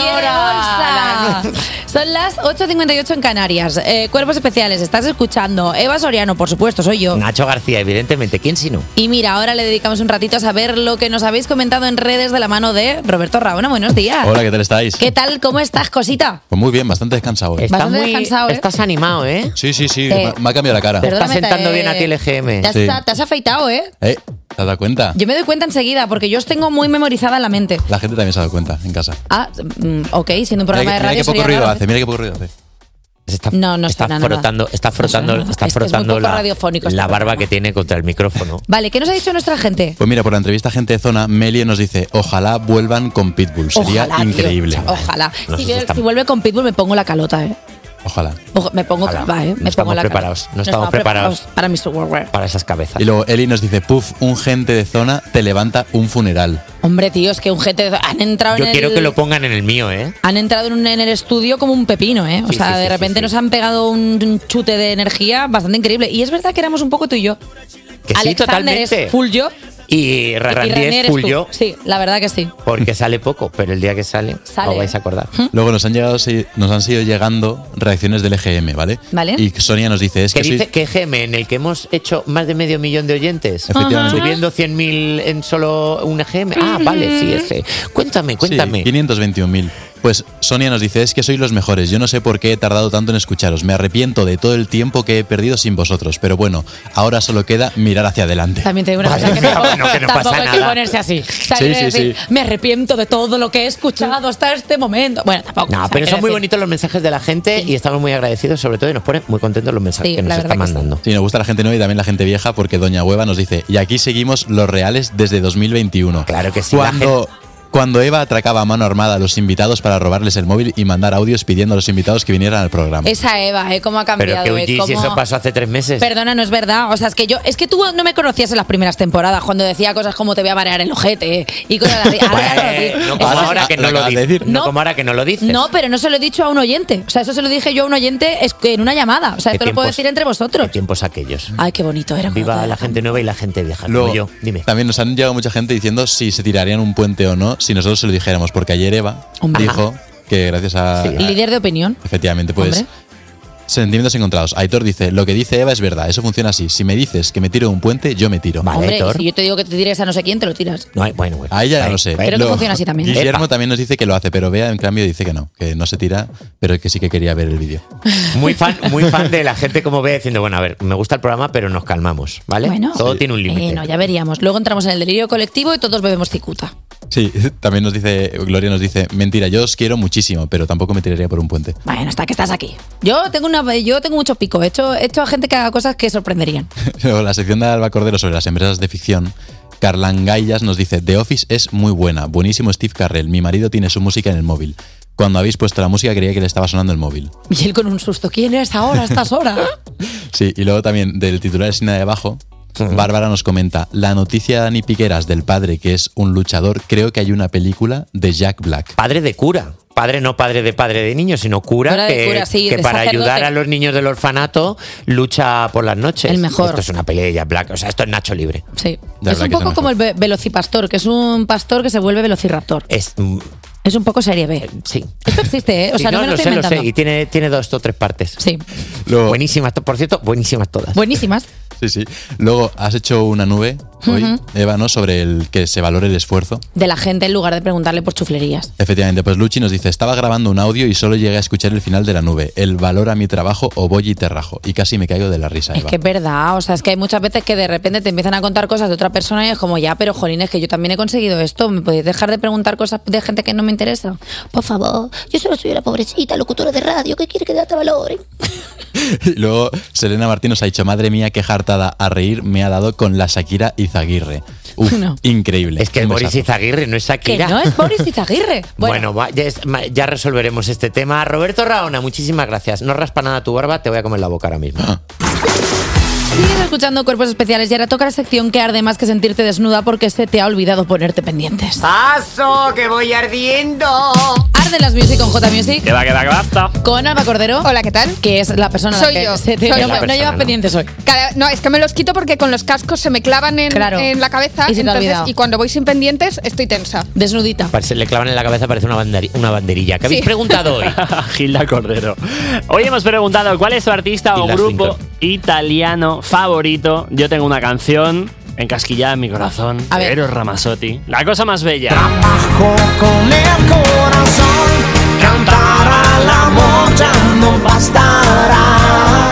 Señora. bolsa. Son las ocho cincuenta y ocho en Canarias. Eh, Cuerpos especiales, estás escuchando. Eva Soriano, por supuesto, soy yo. Nacho García, evidentemente. ¿Quién si no? Y mira, ahora le dedicamos un ratito a saber lo que nos habéis comentado en redes de la mano de Roberto Raona. Buenos días. Hola, ¿qué tal estáis? ¿Qué tal? ¿Cómo estás, cosita? Pues muy bien, bastante descansado hoy. Estás Bastante muy, descansado, ¿eh? estás animado, ¿eh? Sí, sí, sí, Eh, me, me ha cambiado la cara. Te está Perdóname, sentando eh, bien a ti el E G M. Te has, Sí. te has afeitado, ¿eh? ¿Eh? ¿Te has dado cuenta? Yo me doy cuenta enseguida porque yo os tengo muy memorizada en la mente. La gente también se ha dado cuenta en casa. Ah, mm, ok, siendo un programa mira, de que- radio mira qué poco sería ruido raro. hace, mira qué poco ruido hace. Está, No, no está suena nada. frotando, está frotando, suena nada. está Es que es muy frotando poco la, radiofónico este la barba programa. que tiene contra el micrófono. Vale, ¿qué nos ha dicho nuestra gente? Pues mira, por la entrevista a Gente de Zona, Meli nos dice, ojalá vuelvan con Pitbull, sería Ojalá, tío. increíble. Ojalá. No si, sé si ve- estamos- si vuelve con Pitbull me pongo la calota, ¿eh? Ojalá. Ojo, me pongo Ojalá. va, ¿eh? No Me pongo estamos la preparados, calota. no estamos preparados. para mister Worldwide. Para esas cabezas. Y luego Eli nos dice, puf, un Gente de Zona te levanta un funeral. Hombre, tío, es que un gente han entrado Yo en quiero el que lo pongan en el mío, ¿eh? han entrado en, un- en el estudio como un pepino, ¿eh? O Sí, sea, sí, sí, de sí, repente sí. nos han pegado un, un chute de energía bastante increíble. Y es verdad que éramos un poco tú y yo. Que sí, Alexander totalmente. es full yo. Y y Randy Ranier es eres full tú. yo, Sí, la verdad que sí. porque sale poco, pero el día que sale, Sale, os vais ¿eh? a acordar. Luego nos han llegado, sí, nos han sido llegando reacciones del E G M, ¿vale? Vale. Y Sonia nos dice, es Que que soy... dice que G M, en el que hemos hecho más de medio millón de oyentes, Efectivamente. subiendo cien mil en solo un E G M. Ah, vale, sí, ese. Cuéntame, cuéntame. Sí, quinientos veintiún mil. Pues Sonia nos dice, es que sois los mejores, yo no sé por qué he tardado tanto en escucharos, me arrepiento de todo el tiempo que he perdido sin vosotros, pero bueno, ahora solo queda mirar hacia adelante. También te digo una Vale, cosa que pero tampoco, bueno, que no tampoco pasa hay que nada. ponerse así. O sea, Sí, quiero sí, decir, sí. me arrepiento de todo lo que he escuchado hasta este momento. Bueno, tampoco. o No, sea, pero quiero son muy decir, bonitos los mensajes de la gente y estamos muy agradecidos, sobre todo, y nos ponen muy contentos los mensajes Sí, que nos la están verdad que sí. mandando. Sí, nos gusta la gente nueva y también la gente vieja porque Doña Hueva nos dice, y aquí seguimos los reales desde dos mil veintiuno. Claro que sí, la Cuando Cuando Eva atracaba a mano armada a los invitados para robarles el móvil y mandar audios pidiendo a los invitados que vinieran al programa. Esa Eva, ¿eh? ¿Cómo ha cambiado? Pero que eh? oye, si ¿Cómo- eso pasó hace tres meses. Perdona, no es verdad. O sea, es que yo, es que tú no me conocías en las primeras temporadas cuando decía cosas como te voy a marear el ojete y cosas así. Ahora ya lo digo. No como Eso es- ahora que no lo dices. No como ahora que no lo dices. No, pero no se lo he dicho a un oyente. O sea, eso se lo dije yo a un oyente es- en una llamada. O sea, ¿Qué esto lo puedo tiempos? decir entre vosotros. ¿Qué tiempos aquellos? Ay, qué bonito era. Viva la gente nueva y la gente vieja. Luego, como yo. Dime. también nos han llegado mucha gente diciendo si se tirarían un puente o no, si nosotros se lo dijéramos, porque ayer Eva Hombre. dijo que gracias a... a- Líder de opinión. efectivamente, pues... Hombre. Sentimientos encontrados. Aitor dice, lo que dice Eva es verdad, eso funciona así. Si me dices que me tiro de un puente, yo me tiro. Hombre, si yo te digo que te tires a no sé quién, te lo tiras. No, bueno, bueno. A ella ya no sé. Creo que Luego, funciona así también. Guillermo también nos dice que lo hace, pero Bea en cambio dice que no, que no se tira, pero que sí que quería ver el vídeo. Muy fan, muy fan de la gente como ve diciendo, bueno, a ver, me gusta el programa, pero nos calmamos, ¿vale? Bueno. Todo tiene un límite. Eh, no, ya veríamos. Luego entramos en el delirio colectivo y todos bebemos cicuta. Sí, también nos dice, Gloria nos dice, mentira, yo os quiero muchísimo, pero tampoco me tiraría por un puente. Bueno, hasta que estás aquí. Yo tengo una, yo tengo mucho pico. He hecho, he hecho a gente que haga cosas que sorprenderían. Luego, la sección de Alba Cordero sobre las empresas de ficción. Carlan Gaillas nos dice, The Office es muy buena, buenísimo Steve Carell, mi marido tiene su música en el móvil. Cuando habéis puesto la música creía que le estaba sonando el móvil. Y él con un susto. ¿Quién es ahora a estas horas? Sí, y luego también del titular de escena de abajo, Bárbara nos comenta, la noticia de Dani Piqueras del padre que es un luchador, creo que hay una película de Jack Black. Padre de cura. Padre no padre de padre de niños, sino cura, Cura de que, cura, sí, que de para sacerdote. ayudar a los niños del orfanato lucha por las noches. El mejor. Esto es una pelea de Jack Black. O sea, esto es Nacho Libre. Sí. De Es verdad un que es poco el como el ve- velocipastor, que es un pastor que se vuelve velociraptor. Es, mm, Es un poco serie B. sí. Esto existe, ¿eh? O Sí, sea, no, no, me lo lo estoy sé, lo inventando. sé. Y tiene, tiene dos o tres partes. Sí. Buenísimas, to- por cierto, buenísimas todas. Buenísimas. Sí, sí. Luego has hecho una nube hoy, Ujú. Eva, ¿no? Sobre el que se valore el esfuerzo. De la gente en lugar de preguntarle por chuflerías. Efectivamente, pues Luchi nos dice, estaba grabando un audio y solo llegué a escuchar el final de la nube. El valor a mi trabajo o voy y te rajo. Y casi me caigo de la risa, Es Eva. que es verdad, o sea, es que hay muchas veces que de repente te empiezan a contar cosas de otra persona y es como, ya, pero jolín, es que yo también he conseguido esto, ¿me podéis dejar de preguntar cosas de gente que no me interesa? Por favor, yo solo soy una pobrecita locutora de radio, ¿qué quiere que te valoren? Y luego Selena Martín nos ha dicho, madre mía, qué jartada a reír me ha dado con la Shakira Izaguirre. Uf, No. increíble. Es que es Un Boris besazo. Izaguirre, no es Que Shakira. no es Boris Izaguirre. Bueno, va, ya, es- ma- ya resolveremos este tema. Roberto Raona, muchísimas gracias. No raspa nada tu barba, te voy a comer la boca ahora mismo. Sigues escuchando Cuerpos Especiales y ahora toca la sección que arde más que sentirte desnuda porque se te ha olvidado ponerte pendientes. ¡Paso, que voy ardiendo! Arde las Music con J Music. Que va, que va, que basta. Con Alba Cordero. Hola, ¿qué tal? Que es la persona a la Soy que yo, se te- soy no, yo. no La llevas persona, ¿no? pendientes hoy. Cada- no, es que me los quito porque con los cascos se me clavan en, Claro. en la cabeza. Y se te ha entonces- olvidado. y cuando voy sin pendientes, estoy tensa. Desnudita. Parece- le clavan en la cabeza, parece una, banderi- una banderilla. ¿Qué habéis Sí. preguntado hoy? Gilda Cordero. Hoy hemos preguntado cuál es su artista o Hilda grupo Swinton. italiano favorito. Yo tengo una canción encasquillada en mi corazón. A ver. Eros Ramazzotti. La cosa más bella. Con el corazón, cantar al amor ya no bastará.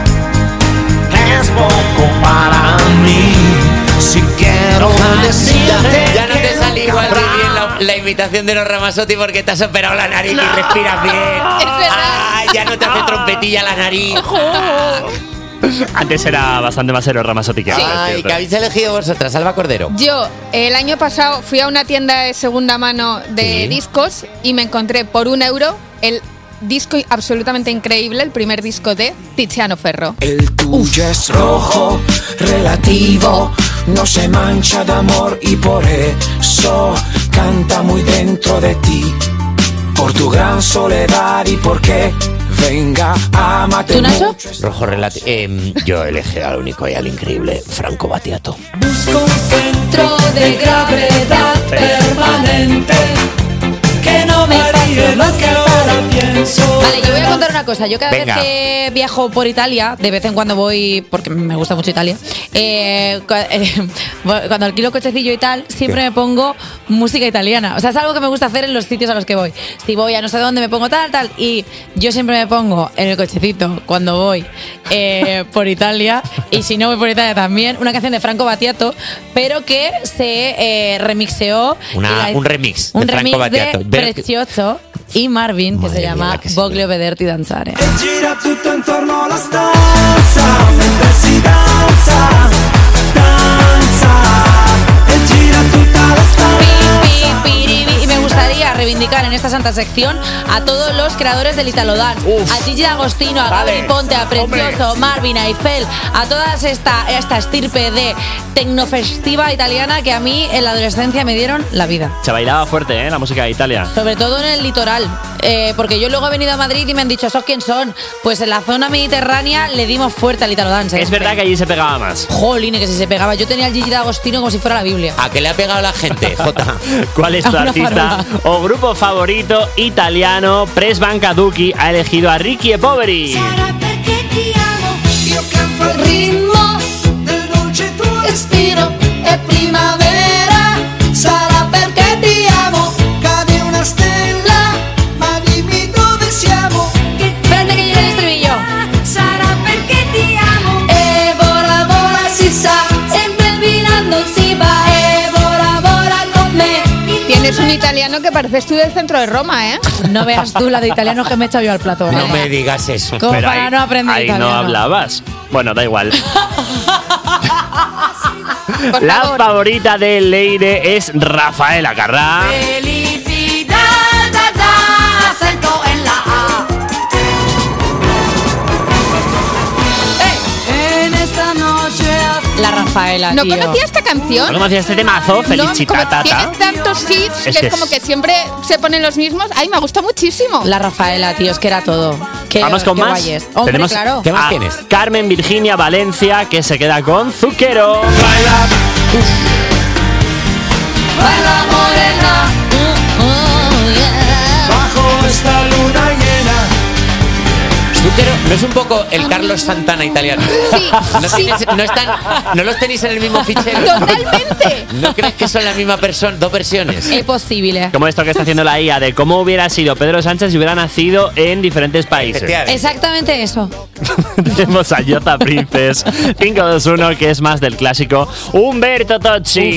Es poco para mí, si quiero decirte Ya no te que sale nunca igual de habrá. bien la, la imitación de los Ramazzotti porque te has operado la nariz y respiras bien. ¡Ay, ya no te hace trompetilla la nariz! Antes era bastante más Eros Ramazzotti que ahora. es Ay, cierto. ¿qué habéis elegido vosotras, Alba Cordero? Yo, el año pasado, fui a una tienda de segunda mano de Sí. discos y me encontré por un euro el disco absolutamente increíble, el primer disco de Tiziano Ferro. El tuyo es rojo, relativo, no se mancha de amor y por eso canta muy dentro de ti. Por tu gran soledad y porque venga, ámate ¿Tú, Nacho? mucho. Rojo relativo. Eh, yo elegí al único y al increíble, Franco Battiato. Busco un centro de gravedad permanente que no varíe lo que ahora pienso. Vale, yo voy a contar una cosa. Yo cada Venga. vez que viajo por Italia, de vez en cuando voy, porque me gusta mucho Italia, eh, cu- eh, cuando alquilo cochecillo y tal, siempre ¿Qué? me pongo música italiana. O sea, es algo que me gusta hacer en los sitios a los que voy. Si voy a no sé dónde, me pongo tal, tal. Y yo siempre me pongo en el cochecito cuando voy eh, por Italia. Y si no voy por Italia también, una canción de Franco Battiato, pero que se eh, remixeó. Una- y la- un remix de Un Franco remix Battiato. de Ver- Precioso y Marvin, que Madre se mía, llama la que se Voglio Vederti Danzare. Gira tutto intorno alla stanza mentre si danza, danza. E gira tutta la stanza. gustaría reivindicar en esta santa sección a todos los creadores del Italo Dance. A Gigi D'Agostino, a Vale. Gabri Ponte, a Precioso, Marvin, a Eiffel, a toda esta, esta estirpe de tecnofestiva italiana que a mí en la adolescencia me dieron la vida. Se bailaba fuerte, ¿eh? La música de Italia. Sobre todo en el litoral, eh, porque yo luego he venido a Madrid y me han dicho, ¿esos quién son? Pues en la zona mediterránea le dimos fuerte al Italo Dance. ¿eh? Es verdad que allí se pegaba más. Jolín, que si se pegaba. Yo tenía al Gigi D'Agostino como si fuera la Biblia. ¿A qué le ha pegado la gente, Jota? ¿Cuál es tu Una artista o grupo favorito italiano? Press Banca Duki ha elegido a Ricky e Poveri. Io canto al ritmo del dolce tuo respiro. È primavera, sarà perché ti amo. Cade una stella, ma dimmi dove siamo. Espérate que llegue el estribillo. Sarà perché ti amo. E vola, vola, si sa, sempre mirando si va. E vola, vola con me. Tienes un italiano que pareces tú del centro de Roma, ¿eh? No veas tú la de italianos que me he echado yo al plato. No me digas eso. Como Pero para ahí, no aprender ahí italiano. no hablabas. Bueno, da igual. La favorita de Leire es Rafaela Carrà. Felicidad, da, da, acento en la A. Ey, en esta noche. La Rafaela, ¿No tío. conocía esta canción? ¿No conocías este temazo? Felicitata. No, como tiene tantos hits Es que que es como es- que siempre se ponen los mismos. Ay, me gusta muchísimo. La Rafaela, tío, es que era todo. Qué, Vamos con qué más. guay es. Hombre, Tenemos claro. a Carmen Virginia Valencia, que se queda con Zucchero. Baila morena. Bajo esta luna llena. Zucchero, ¿no es un poco el Carlos Santana italiano? Sí, ¿No, sí. tienes- no están, ¿No los tenéis en el mismo fichero? Totalmente. ¿No crees que son la misma persona, dos versiones? Es posible. Como esto que está haciendo la I A de cómo hubiera sido Pedro Sánchez si hubiera nacido en diferentes países. Exactamente eso. Tenemos a Jota Princess cinco dos uno, que es más del clásico Umberto Tocci.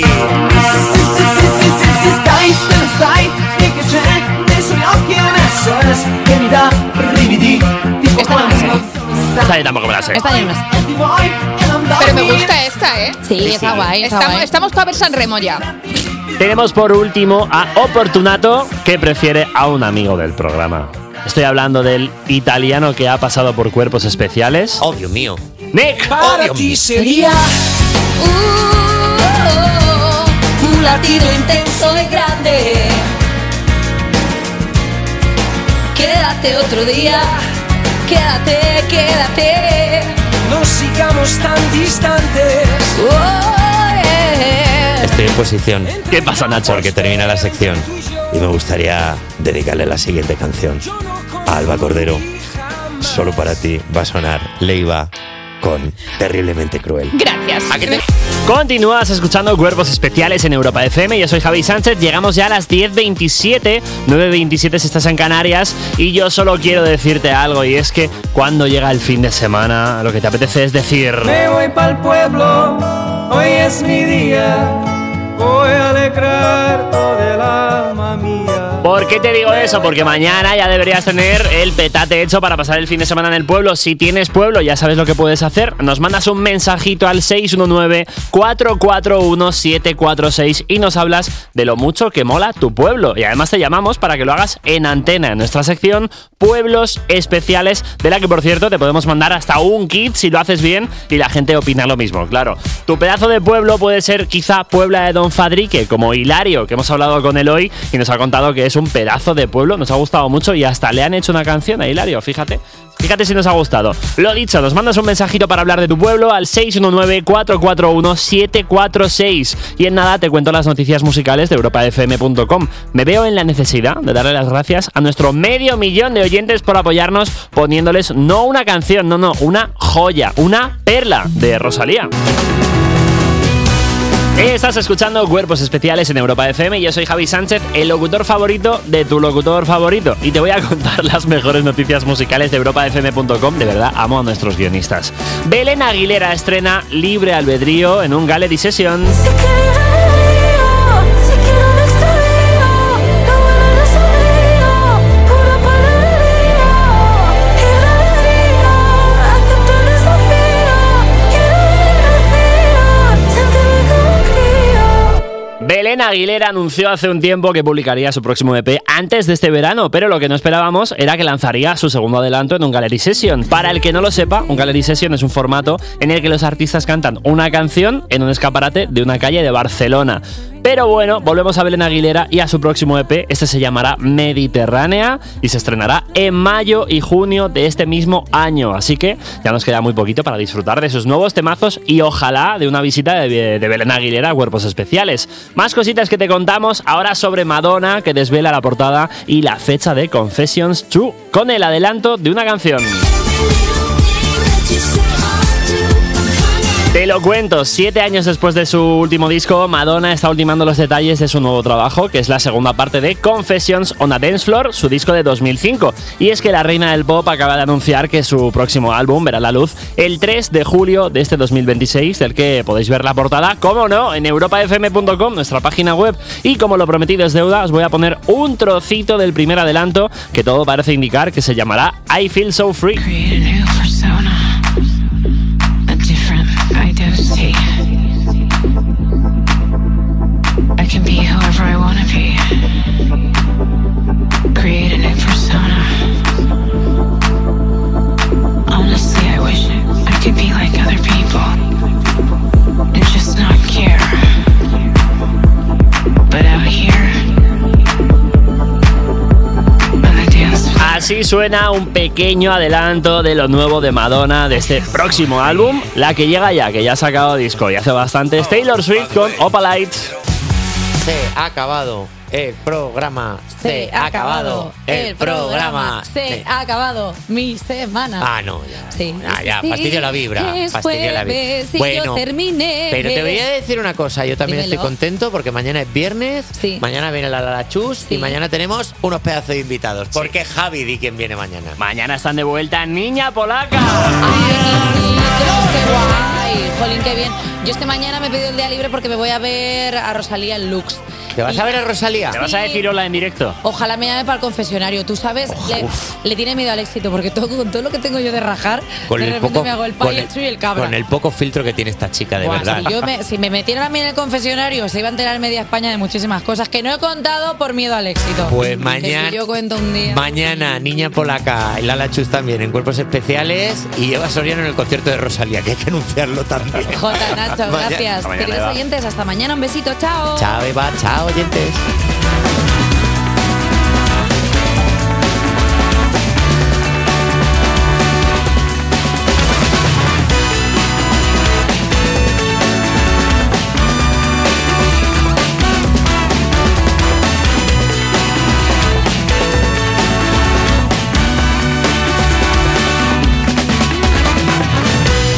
Stai, te ne stai, e che c'è nei suoi occhi un S O S che mi dà brividi. Esta no me sé. Esta yo tampoco me la sé. Esta yo no me sé. Pero me gusta esta, ¿eh? Sí, está guay, está Estamos, guay. estamos para ver San Remo ya. Tenemos por último a Opportunato, que prefiere a un amigo del programa. Estoy hablando del italiano que ha pasado por cuerpos especiales. Oh, Dios mío. Nick. Para ti sería Un latido intenso y grande. Quédate otro día. Quédate, quédate. no sigamos tan distantes. Estoy en posición. ¿Qué pasa, Nacho? Porque termina la sección y me gustaría dedicarle la siguiente canción a Alba Cordero. Solo para ti va a sonar Leiva con Terriblemente Cruel. Gracias. ¿A qué te- Continúas escuchando Cuerpos Especiales en Europa F M. Yo soy Javi Sánchez. Llegamos ya a las diez veintisiete, nueve veintisiete si estás en Canarias. Y yo solo quiero decirte algo, y es que cuando llega el fin de semana, lo que te apetece es decir... Me voy pa'l pueblo, hoy es mi día. Voy a alegrar todo el alma mía. ¿Por qué te digo eso? Porque mañana ya deberías tener el petate hecho para pasar el fin de semana en el pueblo. Si tienes pueblo, ya sabes lo que puedes hacer. Nos mandas un mensajito al seis uno nueve, cuatro cuatro uno, siete cuatro seis y nos hablas de lo mucho que mola tu pueblo. Y además te llamamos para que lo hagas en antena, en nuestra sección Pueblos Especiales, de la que, por cierto, te podemos mandar hasta un kit si lo haces bien y la gente opina lo mismo. Claro, tu pedazo de pueblo puede ser quizá Puebla de Don Fadrique, como Hilario, que hemos hablado con él hoy y nos ha contado que es un pedazo de pueblo. Nos ha gustado mucho y hasta le han hecho una canción a Hilario, fíjate. Fíjate si nos ha gustado. Lo dicho, nos mandas un mensajito para hablar de tu pueblo al seis uno nueve, cuatro cuatro uno, siete cuatro seis. Y en nada te cuento las noticias musicales de europa f m punto com. Me veo en la necesidad de darle las gracias a nuestro medio millón de oyentes por apoyarnos poniéndoles no una canción, no, no, una joya, una perla de Rosalía. Estás escuchando Cuerpos Especiales en Europa F M. Yo soy Javi Sánchez, el locutor favorito de tu locutor favorito. Y te voy a contar las mejores noticias musicales de europa f m punto com. De verdad, amo a nuestros guionistas. Belén Aguilera estrena Libre Albedrío en un Gallery Session. Belén Christina Aguilera anunció hace un tiempo que publicaría su próximo E P antes de este verano, pero lo que no esperábamos era que lanzaría su segundo adelanto en un Gallery Session. Para el que no lo sepa, un Gallery Session es un formato en el que los artistas cantan una canción en un escaparate de una calle de Barcelona. Pero bueno, volvemos a Belén Aguilera y a su próximo E P. Este se llamará Mediterránea y se estrenará en mayo y junio de este mismo año. Así que ya nos queda muy poquito para disfrutar de sus nuevos temazos y ojalá de una visita de, de Belén Aguilera a Cuerpos Especiales. Más cositas que te contamos ahora sobre Madonna, que desvela la portada y la fecha de Confessions dos con el adelanto de una canción. Te lo cuento, siete años después de su último disco, Madonna está ultimando los detalles de su nuevo trabajo, que es la segunda parte de Confessions on a Dance Floor, su disco de dos mil cinco. Y es que la reina del pop acaba de anunciar que su próximo álbum verá la luz el tres de julio de este dos mil veintiséis, del que podéis ver la portada, como no, en europa f m punto com, nuestra página web. Y como lo prometido es deuda, os voy a poner un trocito del primer adelanto, que todo parece indicar que se llamará I Feel So Free. Identity. I can be whoever I want to be. Create a new persona. Honestly, I wish I could be like other people and just not care. But out here, Así suena un pequeño adelanto de lo nuevo de Madonna, de este próximo álbum, la que llega ya, que ya ha sacado disco y hace bastante, es Taylor Swift con Opalite. Se ha acabado el programa. Se ha acabado el programa. Se ha acabado mi semana. Ah, no, ya. Sí. Ah, ya, fastidio la vibra. Es Fastidio la vibra. jueves y Bueno, yo terminé. pero te voy a decir una cosa. Yo también Dímelo. estoy contento porque mañana es viernes. Sí. Mañana viene la Lala Chus Sí. y mañana tenemos unos pedazos de invitados. Porque Javi di quién viene mañana. Mañana están de vuelta Niña Polaca. ¡Qué guay! Jolín, qué bien. Yo es que mañana me he pedido el día libre porque me voy a ver a Rosalía en Lux. ¿Te vas a ver a Rosalía? ¿Te vas a decir hola en directo? Ojalá me llame para el confesionario. Tú sabes, le, le tiene miedo al éxito porque todo, con todo lo que tengo yo de rajar, Con de el repente poco- me hago el con payaso y el cabra. Con el poco filtro que tiene esta chica, de Buah, verdad. Si, yo me, si me metieran a mí en el confesionario, se iba a enterar media España de muchísimas cosas que no he contado por miedo al éxito. Pues Que mañana- si yo cuento un día. Mañana, Niña Polaca y Lala Chus también en Cuerpos Especiales y Eva Soriano en el concierto de Rosalía, que hay que anunciarlo también. Jota, Nacho, Mañana- gracias. hasta mañana, Queridos Eva. oyentes, hasta mañana. Un besito, chao. Chao, Eva. Chao, oyentes.